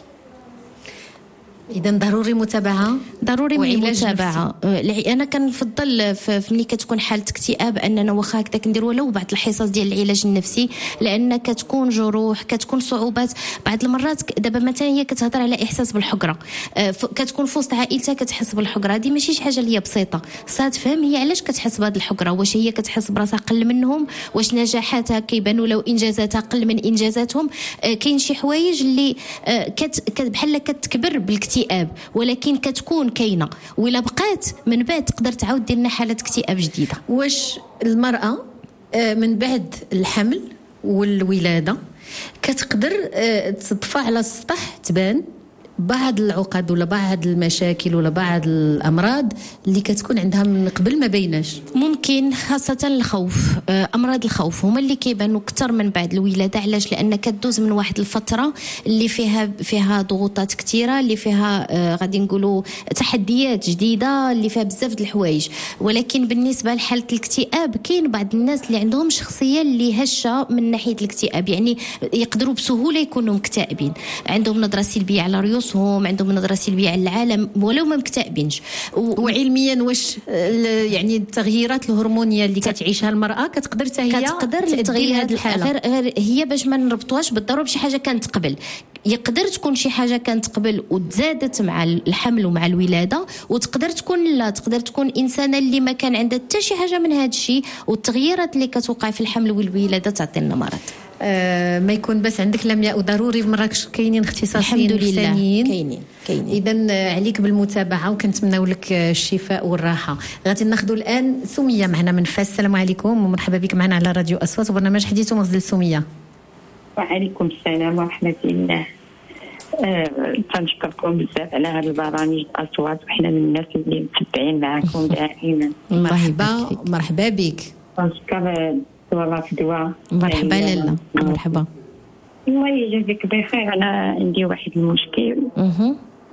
اذا ضروري متابعه، ضروري متابعه. انا كنفضل ملي كتكون حاله اكتئاب اننا واخا هكذا كندير ولو بعض الحصص ديال العلاج النفسي، لان كتكون جروح كتكون صعوبات بعض المرات. دابا مثلا هي كتهضر على احساس بالحقره، كتكون في وسط عائلتها كتحس بالحقره، هذه ماشي شي حاجه اللي هي بسيطه، خصها تفهم هي علاش كتحس بهذه الحقره. واش هي كتحس براسها اقل منهم، واش نجاحاتها كيبانوا لو انجازاتها اقل من انجازاتهم. كاين شي حوايج اللي كت بحال كتكبر بالكتئاب ولكن كتكون كاينه، وإلا بقات من بعد تقدر تعاود دير لنا حاله اكتئاب جديده. واش المراه من بعد الحمل والولاده كتقدر تطفى على السطح تبان بعض العقد ولا بعض المشاكل ولا بعض الامراض اللي كتكون عندها من قبل ما بيناش؟ ممكن، خاصه الخوف. امراض الخوف هما اللي كيبانوا اكثر من بعد الولاده. علاش؟ لان كدوز من واحد الفتره اللي فيها فيها ضغوطات كثيره، اللي فيها آه غادي نقولوا تحديات جديده، اللي فيها بزاف د الحوايج. ولكن بالنسبه لحاله الاكتئاب كاين بعض الناس اللي عندهم شخصيه اللي هشه من ناحيه الاكتئاب، يعني يقدروا بسهوله يكونوا مكتئبين، عندهم نظره سلبيه على ريوس، هم عندهم نظره سلبيه على العالم ولو ما مكتئبينش. و... وعلميا واش يعني التغييرات الهرمونيه اللي كتعيشها المراه كتقدر حتى هي كتقدر تغير هذه الحاله؟ غير, غير هي باش ما نربطوهاش بالضروره بشي حاجه كانت قبل. يقدر تكون شي حاجه كانت قبل وتزادت مع الحمل ومع الولاده، وتقدر تكون لا تقدر تكون انسانه اللي ما كان عندها حتى شي حاجه من هذا الشيء، والتغييرات اللي كتوقع في الحمل والولاده تعطي لنا مرض. آه ما يكون بس عندك لمياء، وضروري في مراكش كاينين اختصاصيين نفسانيين كاينين كاينين. اذا عليك بالمتابعه وكنتمناو لك الشفاء والراحه. غادي ناخذوا الان سميه معنا من فاس. السلام عليكم ومرحبا بك معنا على راديو اصوات وبرنامج حديث ومغزل. سميه. وعليكم السلام ورحمه الله. كنشكركم أه بزاف على هذه البرامج الاصوات، وحنا من الناس اللي متبعين معكم دائما. مرحبا مرحبا بك. كنشكر والله في دواء. مرحبا لاله. مرحبا. الله يجازيك بخير. انا عندي واحد المشكل. اها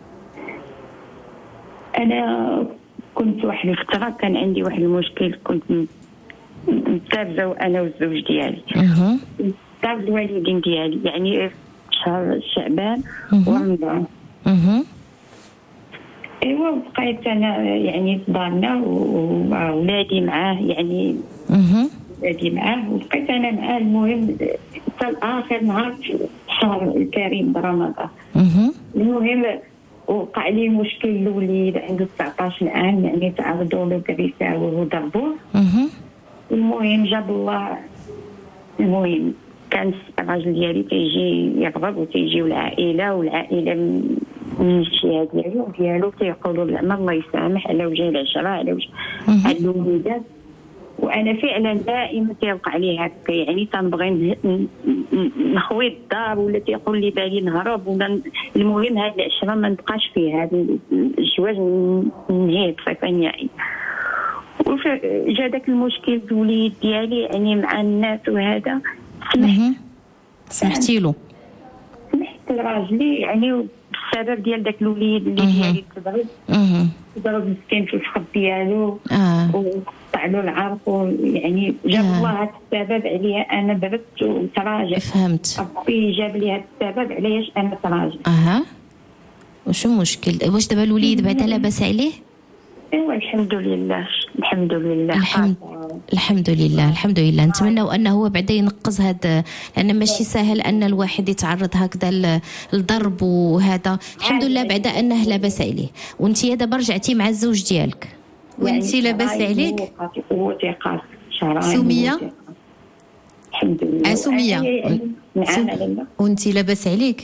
انا كنت واحد الفتره كان عندي واحد المشكل، كنت متزوجه وانا والزوج ديالي. اها صار الوالدين ديالي يعني شهر شعبان ورمضان. اها ايوا بقيت انا يعني في دارنا وولادي معاه، يعني اها ولادي معاه وبقيت انا معاه. المهم حتى اخر نهار الشهر الكريم برمضان. اها المهم وقع لي مشكل. الوليد عنده تسعطاش عام، يعني تعرضوا له كريسه وضربوه. اها المهم جاب الله. المهم كان الراجل ديالي تيجي يغضب وتيجيو العائله، والعائله من الشيعة ديالو ديالو تيقولوا زعما الله يسامح على وجه العشره على وجه هاد الوليدات. وانا فعلا دائما تيوقع لي هكا، يعني تنبغي نخوي الدار ولا تيقول لي بالي نهرب ولا. المهم هاد العشره ما نبقاش فيه، هذا الزواج نهيه بصفه نهائيه. وجا داك المشكل الوليد ديالي يعني مع الناس وهذا، سمحت سمحتي له سمحت لراجلي يعني بالسبب ديال داك الوليد اللي ديالي تضرب. اها ضرب مسكين في الفخذ ديالو اه وقطع له العرق، يعني جاب آه. الله هذا السبب عليا انا ضربت وتراجع. فهمت. ربي جاب لي هذا السبب علاش انا تراجع. اها وشو المشكل؟ واش دابا الوليد بعدا لاباس عليه؟ ايوا الحمد لله الحمد لله الحمد الحمد لله الحمد لله. نتمنوا انه هو بعدا ينقذ هذا، لان ماشي سهل ان الواحد يتعرض هكذا للضرب وهذا. الحمد لله بعدا انه لاباس عليه. وانت دابا رجعتي مع الزوج ديالك وانت لاباس عليك؟ هو تيقاس شهرين. سميه الحمد لله. سميه وانت لاباس عليك؟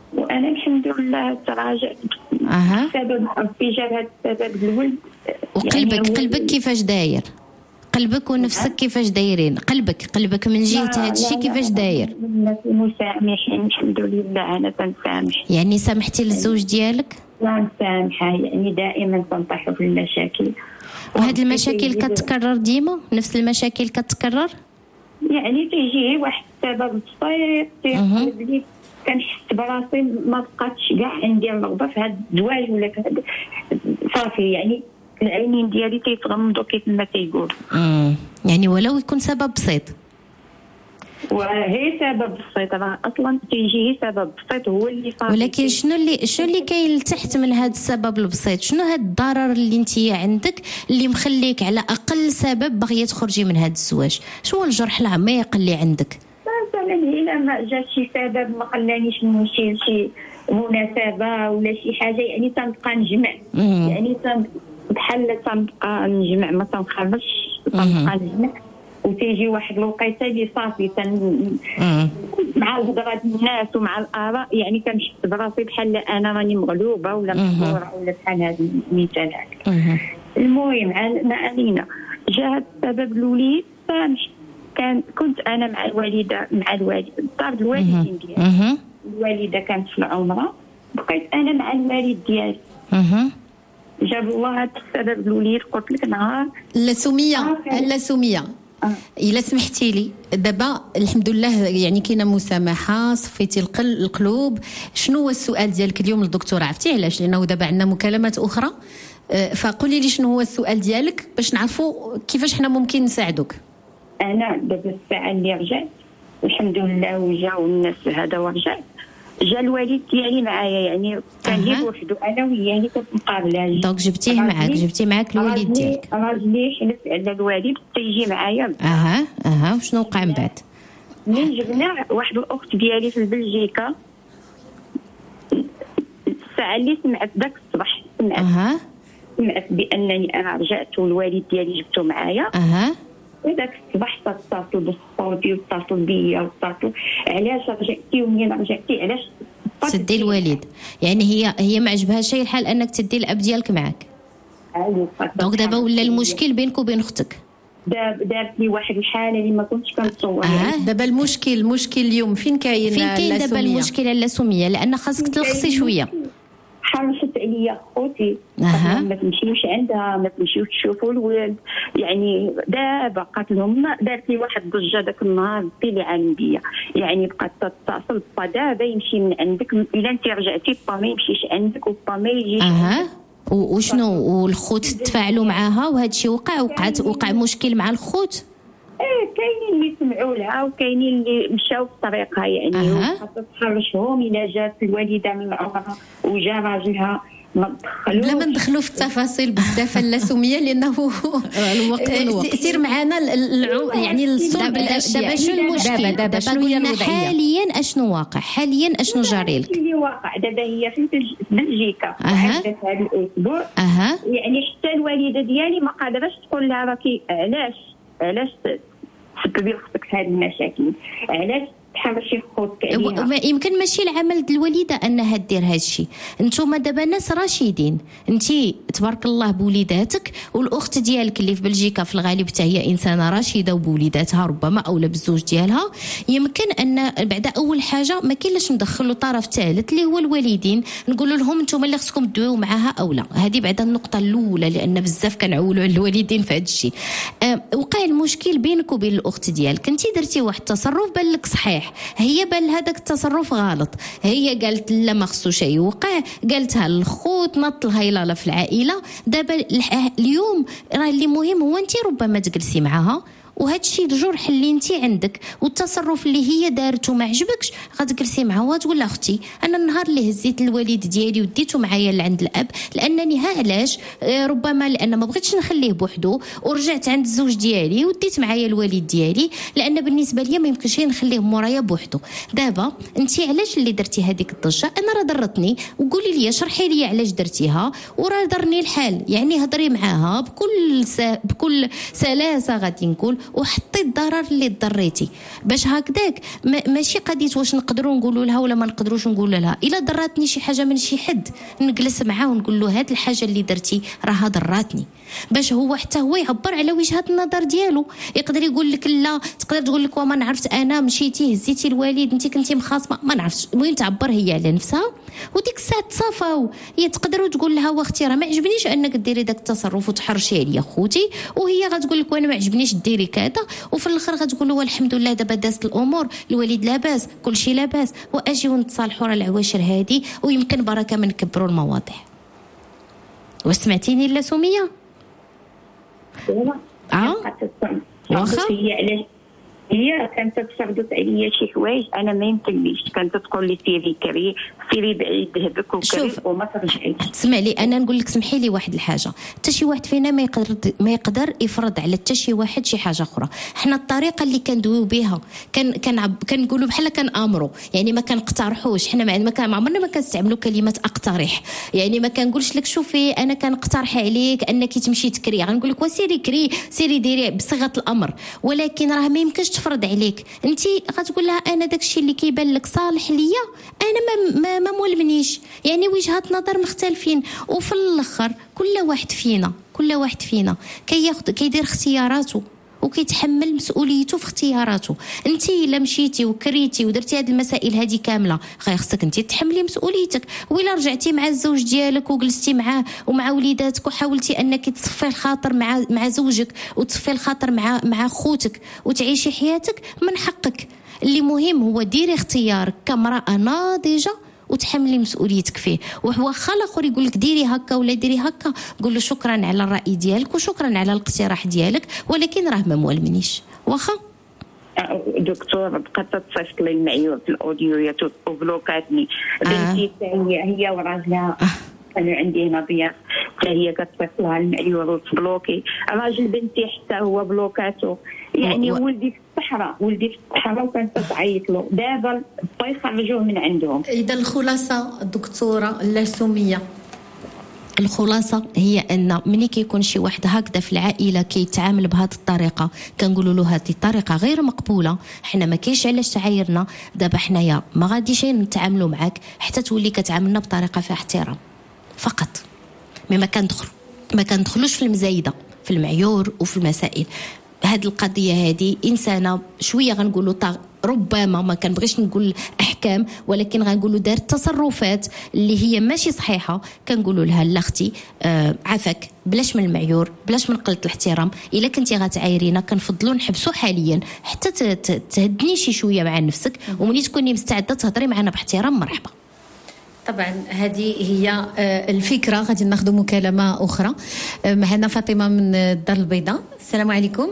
وانا الحمد لله تراجعت اها بسبب ربي جاب هذا السبب الولد. وقلبك يعني قلبك كيفاش داير؟ قلبك ونفسك كيفاش دايرين؟ قلبك قلبك من جهه هذا الشيء كيفاش داير؟ مسامحين الحمد لله. انا تنسامح. يعني سامحتي للزوج ديالك؟ لا مسامحه، يعني دائما تنطيحوا في المشاكل. وهاد المشاكل كتكرر ديما؟ نفس المشاكل كتكرر؟ يعني تيجي واحد السبب بسيط تيقلب لي كنحس براسي ما بقاتش كاع عندي الرغبه في هاد الزواج ولا في هاد صافي، يعني العينين ديالي تيتغمضوا كيف ما تيقول. امم يعني ولو يكون سبب بسيط. وهي سبب بسيط، راه اصلا تيجي سبب بسيط هو اللي صافي. ولكن شنو اللي شنو اللي كاين تحت من هذا السبب البسيط؟ شنو هاد الضرر اللي انت عندك اللي مخليك على اقل سبب باغيه تخرجي من هذا الزواج؟ شنو الجرح العميق اللي عندك؟ مثلا الا ما جا شي سبب ما خلانيش نمشي لشي مناسبه ولا شي حاجه، يعني تنبقى نجمع. مم. يعني تن بحال تنبقى نجمع ما تنخرجش، تنبقى نجمع وتيجي واحد الوقيته اللي صافي تن مع الهضره الناس ومع الاراء، يعني كنحس براسي بحال انا راني مغلوبه ولا مكسوره ولا بحال هذا المثال هكا. المهم ما علينا، جا هذا السبب الوليد سامح. كان كنت انا مع الوالده مع الوالد دار الوالدين ديالي. الوالده كانت في العمره، بقيت انا مع الوالد ديالي. جاب الله هذا السبب الوليد. قلت لك نهار لا سميه لا سميه الا سمحتي لي دابا الحمد لله يعني كاينه مسامحه، صفيتي القلوب. شنو هو السؤال ديالك اليوم للدكتوره؟ عرفتي علاش؟ لانه دابا عندنا مكالمات اخرى، فقولي لي شنو هو السؤال ديالك باش نعرفوا كيفاش حنا ممكن نساعدوك. انا دابا الساعه اللي رجعت الحمد لله وجاو الناس هذا ورجعت، جا الوالد ديالي معايا، يعني كان غير بوحدو انا وياه اللي كنت مقابله. دونك جبتيه معاك جبتي معاك الوالد ديالك. راجلي حلف على الوالد تيجي معايا. اها اها وشنو وقع من بعد؟ من جبنا واحد الاخت ديالي في بلجيكا، الساعه اللي سمعت داك الصباح سمعت اها سمعت بانني انا رجعت والوالد ديالي جبته معايا. اها وداك الصباح اتصلوا بصوتي واتصلوا بيا واتصلوا علاش رجعتي ومنين رجعتي علاش تدي الوالد. يعني هي هي ما عجبها شيء الحال انك تدي الاب ديالك معاك. دونك دابا ولا المشكل بينك وبين اختك؟ دابا لي واحد الحاله اللي ما كنتش كنتصور. آه. دابا المشكل المشكل اليوم فين كاين؟ فين كاين دابا المشكله لا سميه؟ لان خاصك تلخصي شويه. حرصت عليا خوتي أه. ما تمشيوش عندها، ما تمشيوش تشوفوا الولد، يعني دابا قالت لهم دارت لي واحد الضجه ذاك النهار اللي عالم بيا، يعني بقات تتصل با دابا يمشي من عندك، الا انت رجعتي با ما يمشيش عندك وبا ما يجيش. اها وشنو والخوت تفاعلوا معاها وهذا الشيء وقع وقعت وقع مشكل مع الخوت؟ ايه كاينين اللي سمعوا لها وكاينين اللي مشاو في طريقها، يعني أه. تحرشهم الا جات الوالده من عمرها وجا راجلها ما دخلوش. بلا ما ندخلوا في التفاصيل بزاف لا سميه لانه الوقت الوقت سير معنا يعني الصوب الاشياء. دابا شنو المشكل؟ دابا شنو هي حاليا اشنو واقع؟ حاليا اشنو جاري لك؟ اللي واقع دابا هي في بلجيكا أه. هذا الاسبوع. أه. يعني حتى الوالده ديالي ما قادراش تقول لها راكي علاش علاش تسببي لختك هذه المشاكل، علاش تحرشي خوتك عليها. يمكن ماشي العمل د الوالده انها دير هذا الشيء. نتوما دابا ناس راشدين، انت تبارك الله بوليداتك، والاخت ديالك اللي في بلجيكا في الغالب حتى هي انسانه راشده وبوليداتها ربما اولى بالزوج ديالها. يمكن ان بعد اول حاجه ما كاينلاش ندخلوا طرف ثالث اللي هو الوالدين، نقولوا لهم نتوما اللي خصكم تدويو معاها او لا. هذه بعد النقطه الاولى، لان بزاف كنعولوا على الوالدين في هذا الشيء. أه وقع المشكل بينك وبين الاخت ديالك، انت درتي واحد التصرف بان لك صحيح، هي بان هذاك التصرف غلط، هي قالت لا ما خصو شيء يوقع، قالتها للخوت نط الهيلاله في العائله. دابا اليوم راه اللي مهم هو انت ربما تجلسي معها، وهذا الشيء الجرح اللي انت عندك والتصرف اللي هي دارته ما عجبكش، غتجلسي معها وتقول لها اختي انا النهار اللي هزيت الوالد ديالي وديته معايا لعند الاب لانني ها علاش ربما لان ما بغيتش نخليه بوحدو، ورجعت عند الزوج ديالي وديت معايا الوالد ديالي لان بالنسبه لي ما يمكنش نخليه مورايا بوحدو. دابا انت علاش اللي درتي هذيك الضجه؟ انا راه ضرتني، وقولي لي شرحي لي علاش درتيها، وراه ضرني الحال. يعني هضري معاها بكل سا... بكل سلاسه غادي نقول وحطي الضرر اللي ضريتي باش هكذاك ماشي قضيه واش نقدروا نقولوا لها ولا ما نقدروش نقولوا لها. الا ضراتني شي حاجه من شي حد نجلس معاه ونقول له هاد الحاجه اللي درتي راها ضراتني، باش هو حتى هو يعبر على وجهه النظر ديالو. يقدر يقول لك لا، تقدر تقول لك وما نعرفت انا مشيتي هزيتي الوالد انت كنتي مخاصمه ما نعرفتش، المهم تعبر هي على نفسها وديك الساعه تصافاو. هي تقدروا تقول لها واختي راه ما عجبنيش انك ديري داك التصرف وتحرشي عليا خوتي، وهي غتقول لك وانا ما عجبنيش ديري كذا، وفي الاخر غتقول له الحمد لله دابا دازت الامور، الوالد لاباس كلشي لاباس، واجي ونتصالحوا راه العواشر هذه ويمكن بركه من نكبروا المواضيع. وسمعتيني لا سميه؟ اه واخا هي علاش هي كانت تفرضت عليا شي حوايج انا ما يمكنليش، كانت تقول لي سيري كري سيري بعيد هبك وكري وما ترجعيش. تسمع لي انا نقول لك سمحي لي واحد الحاجه، حتى شي واحد فينا ما يقدر ما يقدر يفرض على حتى شي واحد شي حاجه اخرى. حنا الطريقه اللي كندويو بها كان كان كنقولوا بحال كنامروا، يعني ما كنقترحوش. حنا ما كان عمرنا ما كنستعملوا كلمه اقترح، يعني ما كنقولش لك شوفي انا كنقترح عليك انك تمشي تكري، غنقول لك وسيري كري سيري ديري بصيغه الامر، ولكن راه ما يمكنش تفرض عليك. انت غتقول لها انا داكشي اللي كيبان لك صالح ليا انا ما ما, ما مولمنيش، يعني وجهات نظر مختلفين. وفي الاخر كل واحد فينا كل واحد فينا كياخذ كيدير اختياراته وكيتحمل مسؤوليته في اختياراته. انت الا مشيتي وكريتي ودرتي هذه المسائل هذه كامله خاصك انت تحملي مسؤوليتك. وإلا رجعتي مع الزوج ديالك وجلستي معاه ومع وليداتك وحاولتي انك تصفي الخاطر مع مع زوجك وتصفي الخاطر مع مع خوتك وتعيشي حياتك، من حقك. اللي مهم هو ديري اختيارك كامراه ناضجه وتحملي مسؤوليتك فيه. واخا الاخر يقول لك ديري هكا ولا ديري هكا، قول له شكرا على الراي ديالك وشكرا على الاقتراح ديالك، ولكن راه ما مولمنيش. واخا دكتور بقات تصيفط لي المعيور في الاوديويات وبلوكاتني. بنتي هي هي وراجلها انا عندي هنا ضياف حتى هي كتصيفط لها المعيور وتبلوكي. راجل بنتي حتى هو بلوكاتو، يعني و... ولدي في الصحراء ولدي في الصحراء وكانت تعيط له، دابا بغا يخرجوه من عندهم. اذا الخلاصه الدكتوره اللاسوميه، الخلاصه هي ان ملي كيكون شي واحد هكذا في العائله كيتعامل بهذه الطريقه كنقولوا له هذه الطريقه غير مقبوله، حنا ما كاينش علاش تعايرنا، دابا حنايا ما غاديش نتعاملوا معاك حتى تولي كتعاملنا بطريقه فيها احترام فقط. مي ما كندخل ما كندخلوش في المزايده في المعيور وفي المسائل. هذه القضيه هذه انسانه شويه غنقولوا ربما ما كنبغيش نقول احكام، ولكن غنقولوا دارت تصرفات اللي هي ماشي صحيحه، كنقولوا لها لا اختي آه عافاك بلاش من المعيور بلاش من قله الاحترام. الا كنتي غتعايرينا كنفضلوا نحبسوا حاليا حتى تهدني شي شويه مع نفسك، ومني تكوني مستعده تهضري معنا باحترام مرحبا. طبعا هذه هي الفكره. غادي ناخذ مكالمه اخرى. معنا فاطمه من الدار البيضاء. السلام عليكم.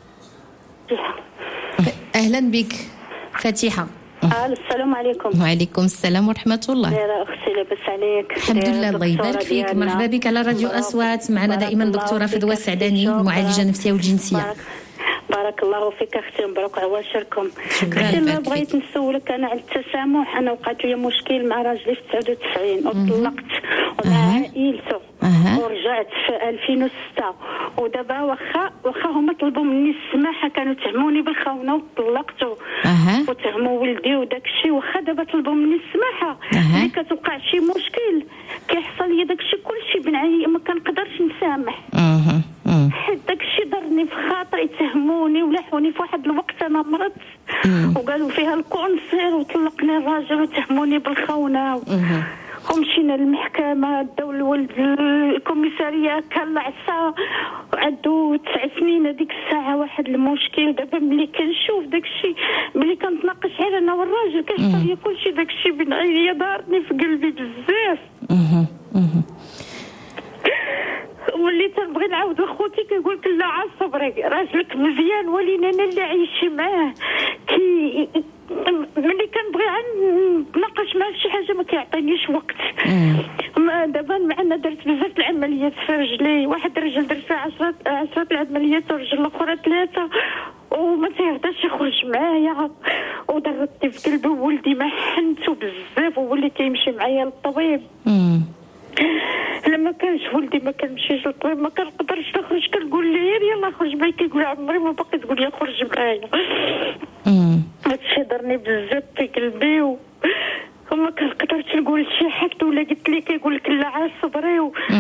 اهلا بك فاتحه. السلام عليكم. وعليكم السلام ورحمه الله. اختي لاباس عليك؟ الحمد لله الله يبارك فيك. مرحبا بك على راديو اصوات. معنا دائما دكتوره فدوى السعداني معالجه نفسية والجنسيه. بارك الله فيك اختي مبروك عواشركم. شكرا. ما بغيت نسولك انا على التسامح. انا وقعت لي مشكل مع راجلي في تسعة وتسعين وطلقت ومع عائلته ورجعت في ألفين وستة، ودابا واخا واخا هما طلبوا مني السماحه كانوا تهموني بالخونه وطلقت وتهموا ولدي وداك الشيء، واخا دابا طلبوا مني السماحه ملي كتوقع شي مشكل كيحصل لي داك الشيء كلشي بنعي ما كنقدرش نسامح حيت داك الشيء ضرني في خاطري. تهموني ولحوني في واحد الوقت انا مرضت وقالوا فيها الكونسير وطلقني الراجل وتهموني بالخونه ومشينا للمحكمه داو الولد الكوميساريه كان العصا وعدو تسع سنين. هذيك الساعه واحد المشكل دابا ملي كنشوف داك الشيء ملي كنتناقش غير انا والراجل كيحصل لي كلشي داك الشيء بنعيا دارني في قلبي بزاف. وليت تنبغي نعاود لخوتي كنقول لك لا عاد صبري راجلك مزيان ولين انا اللي عايشه معاه كي ملي كنبغي نتناقش معاه شي حاجه ما كيعطينيش وقت. دابا معنا درت بزاف العمليات في رجلي، واحد الرجل درت فيها عشرة عشرة العمليات والرجل الاخرى ثلاثه وما تيهضرش يخرج معايا وضربت في قلبي وولدي ما حنتو بزاف وولي كيمشي معايا للطبيب. لما ما كانش ولدي ما كنمشيش للطبيب ما كنقدرش نخرج كنقول ليه يلا خرج معايا كيقول عمري ما باقي تقول لي خرج معايا. هادشي ضرني بزاف في قلبي و... وما كنقدرش نقول لشي حد ولا قلت لي كيقول لك لا عاد صبري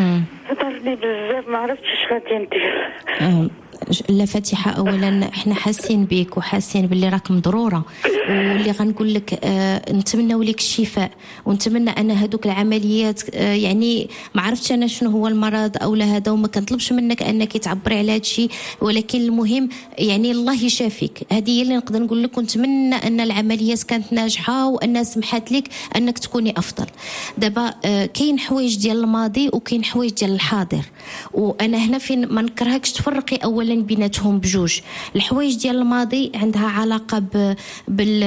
وضرني بزاف ما عرفتش اش غادي ندير. لا فاتحة، أولا احنا حاسين بك وحاسين باللي راك مضرورة، واللي غنقول لك آه نتمنى لك الشفاء، ونتمنى أن هذوك العمليات آه يعني ما عرفتش أنا شنو هو المرض أو لا هذا، وما كنطلبش منك أنك تعبري على هذا الشيء، ولكن المهم يعني الله يشافيك. هذه هي اللي نقدر نقول لك، ونتمنى أن العمليات كانت ناجحة وأن سمحت لك أنك تكوني أفضل. دابا آه كاين حوايج ديال الماضي وكاين حوايج ديال الحاضر، وأنا هنا فين ما نكرهكش تفرقي أولا بيناتهم بجوج. الحوايج ديال الماضي عندها علاقه ب... بال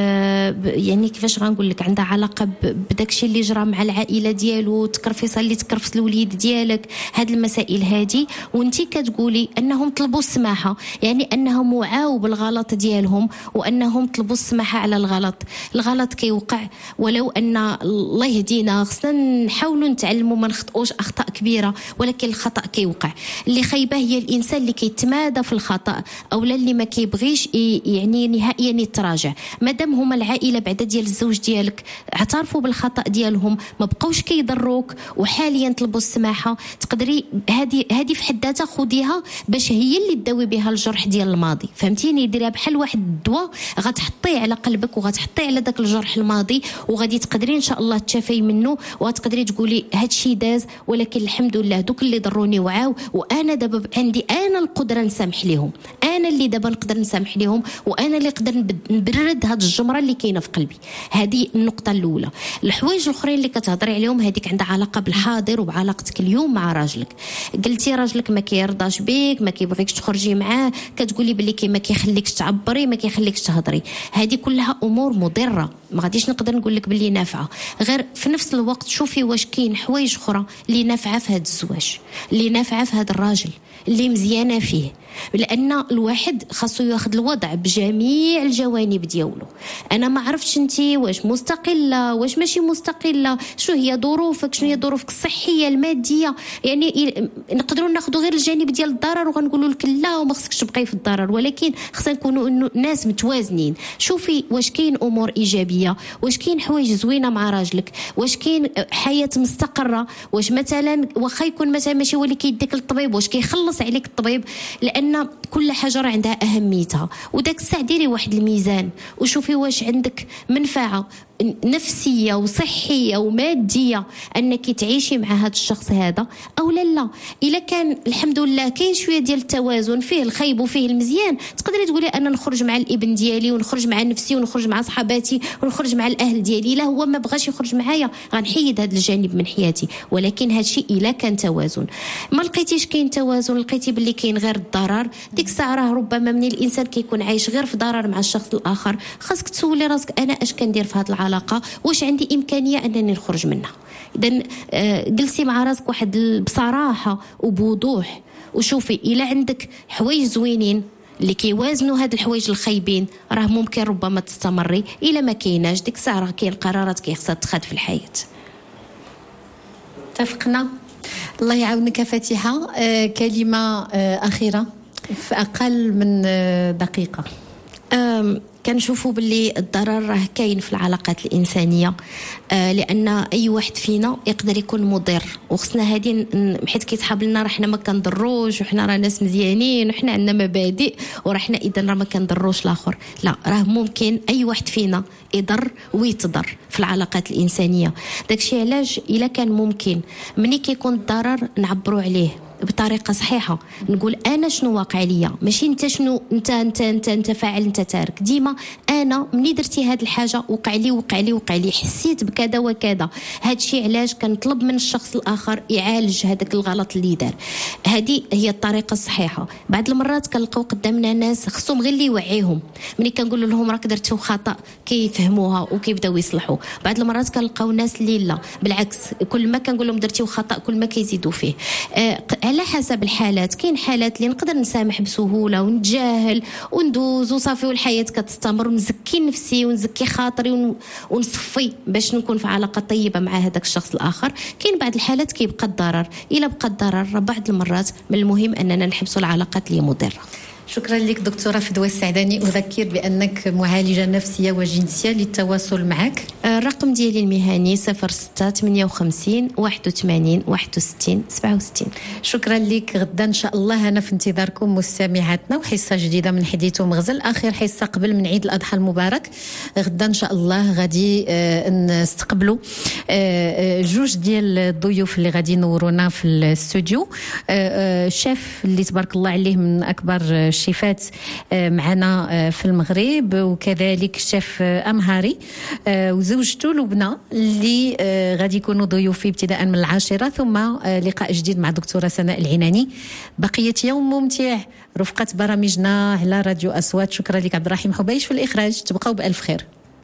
يعني كيفاش غنقول لك، عندها علاقه ب... بداكشي اللي جرى مع العائله ديالو، تكرفيص اللي تكرفص الوليد ديالك، هاد المسائل هادي، وانتي كتقولي انهم طلبوا السماحه، يعني انهم وعاو بالغلط ديالهم وانهم طلبوا السماحه على الغلط. الغلط كيوقع، ولو ان الله يهدينا خصنا نحاولوا نتعلموا ما نخطئوش اخطاء كبيره، ولكن الخطا كيوقع. اللي خايبه هي الانسان اللي كيتمادى في الخطا اولا اللي ما كيبغيش يعني نهائيا يتراجع. مادام هما العائله بعدا ديال الزوج ديالك اعترفوا بالخطا ديالهم، ما بقاوش كيضروك وحاليا طلبوا السماحه، تقدري هذه هذه في حد ذاتها خديها باش هي اللي تداوي بها الجرح ديال الماضي، فهمتيني؟ ديريها بحال واحد الدواء غتحطيه على قلبك وغتحطيه على داك الجرح الماضي، وغادي تقدري ان شاء الله تشافي منه، وغتقدري تقولي هادشي داز، ولكن الحمد لله دوك اللي ضروني وعاو، وانا دابا عندي انا القدره نسامح ليهم، انا اللي دابا نقدر نسامح ليهم، وانا اللي نقدر نبرد هاد الجمره اللي كاينه في قلبي. هذه النقطه الاولى. الحوايج الاخرين اللي كتهضري عليهم هذيك عندها علاقه بالحاضر وبعلاقتك اليوم مع راجلك. قلتي راجلك ما كيرضاش بك، ما كيبغيكش تخرجي معاه، كتقولي بلي كي ما كيخليكش تعبري، ما كيخليكش تهضري. هذه كلها امور مضره، ما غاديش نقدر نقول لك بلي نافعه، غير في نفس الوقت شوفي واش كاين حوايج اخرى اللي نافعه في هذا الزواج، اللي نافعه في هذا الراجل، اللي مزيانه فيه. لان الواحد خاصو ياخذ الوضع بجميع الجوانب ديالو. انا ما عرفتش انتي واش مستقله واش ماشي مستقله، شنو هي ظروفك، شنو هي ظروفك الصحيه الماديه، يعني نقدروا ناخذوا غير الجانب ديال الضرر وغنقولوا لك لا وما خصكش تبقاي في الضرر، ولكن خصنا نكونوا انه ناس متوازنين. شوفي واش كاين امور ايجابيه، واش كاين حوايج زوينه مع راجلك، واش كاين حياه مستقره، واش مثلا واخا يكون مثلا ماشي هو اللي كيديك للطبيب واش كيخلص عليك الطبيب، لان كل حاجه راه عندها اهميتها. وداك الساعه ديري واحد الميزان وشوفي واش عندك منفعه نفسيه وصحيه وماديه انك تعيشي مع هذا الشخص هذا او لا لا. الا كان الحمد لله كاين شويه ديال التوازن، فيه الخايب وفيه المزيان، تقدري تقولي انا نخرج مع الابن ديالي ونخرج مع نفسي ونخرج مع صحاباتي ونخرج مع الاهل ديالي. لا هو ما بغاش يخرج معايا غنحيد هذا الجانب من حياتي، ولكن هذا الشيء الا كان توازن. ما لقيتيش كاين توازن، لقيتي باللي كاين غير الضرر، ديك الساعه راه ربما من الانسان كيكون عايش غير في ضرر مع الشخص الاخر، خاصك تسولي راسك انا اش كندير في هذه العلاقه، واش عندي امكانيه انني نخرج منها. اذا آه جلسي مع راسك واحد بصراحه وبوضوح وشوفي الا عندك حوايج زوينين اللي كيوازنوا هاد الحوايج الخايبين راه ممكن ربما تستمري. الا ما كايناش ديك الساعه راه كاين قرارات كيخصها تتخذ في الحياه. اتفقنا. الله يعاونك فاتحه. آه كلمه آه اخيره في اقل من آه دقيقه. كنشوفوا باللي الضرر راه كاين في العلاقات الانسانيه، آه لان اي واحد فينا يقدر يكون مضر، وخصنا هادي حيت كيتحاب لنا راه حنا ما كنضروش وحنا راه ناس مزيانين وحنا عندنا مبادئ وراه حنا اذا راه ما كنضروش الاخر. لا، راه ممكن اي واحد فينا يضر ويتضر في العلاقات الانسانيه. داكشي علاش الا كان ممكن ملي كيكون الضرر نعبروا عليه بطريقه صحيحه، نقول انا شنو واقع ليا، ماشي انت شنو انت انت انت, انت فاعل انت تارك. ديما انا مني درتي هاد الحاجه وقع لي وقع لي وقع لي حسيت بكذا وكذا. هاد الشيء علاش كنطلب من الشخص الاخر يعالج هذاك الغلط اللي دار. هذه هي الطريقه الصحيحه. بعض المرات كنلقاو قدامنا ناس خصهم غير اللي يوعيهم، ملي كنقول لهم راك درتو خطا كيفهموها وكيبداو يصلحوا. بعض المرات كنلقاو ناس اللي لا بالعكس، كل ما كنقول لهم درتيو خطا كل ما كيزيدوا فيه. آه على حسب الحالات. كاين حالات اللي نقدر نسامح بسهوله ونتجاهل وندوز وصافي والحياه كتستمر، ونزكي نفسي ونزكي خاطري ونصفي باش نكون في علاقه طيبه مع هذاك الشخص الاخر. كاين بعض الحالات كيبقى الضرر، الا بقى الضرر بعض المرات من المهم اننا نحبسوا العلاقات اللي مضره. شكرا لك دكتورة فدوى السعداني. أذكر بأنك معالجة نفسية وجنسية. للتواصل معك الرقم ديالي المهني صفر ستة ثمانية وخمسين واحد وثمانين واحد وستين سبعة وستين. شكرا لك. غدا إن شاء الله أنا في انتظاركم مستمعاتنا، وحصة جديدة من حديث ومغزل، آخر حصة قبل من عيد الأضحى المبارك. غدا إن شاء الله غادي نستقبلوا جوج ديال الضيوف اللي غادي ينورونا في الاستوديو. شيف اللي تبارك الله عليه من أكبر الشيفات معنا في المغرب، وكذلك شيف أمهاري وزوجته لبنى اللي غادي يكونوا ضيوفي ابتداء من العاشرة، ثم لقاء جديد مع دكتورة سناء العناني. بقية يوم ممتع رفقة برامجنا على راديو أصوات. شكرا لك عبد الرحيم حبيش في الإخراج. تبقوا بألف خير.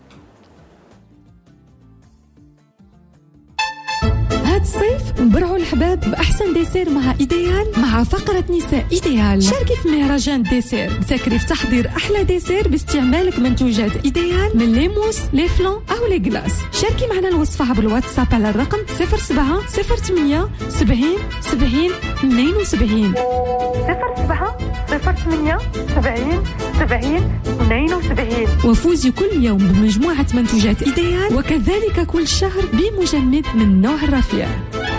هاد الصيف نبرعوا الحباب بأحسن ديسير مع إيديال مع فقرة نساء إيديال. شاركي في مهرجان ديسير، ذاكري في تحضير أحلى ديسير باستعمالك منتوجات إيديال من لي موس لي فلون أو لي غلاس. شاركي معنا الوصفة عبر الواتساب على الرقم صفر سبعة صفر ثمانية سبعين سبعين اثنين وسبعين صفر سبعة صفر ثمانية سبعين سبعين اثنين وسبعين. وفوزي كل يوم بمجموعة منتوجات إيديال، وكذلك كل شهر بمجمد من نوع الرفيع.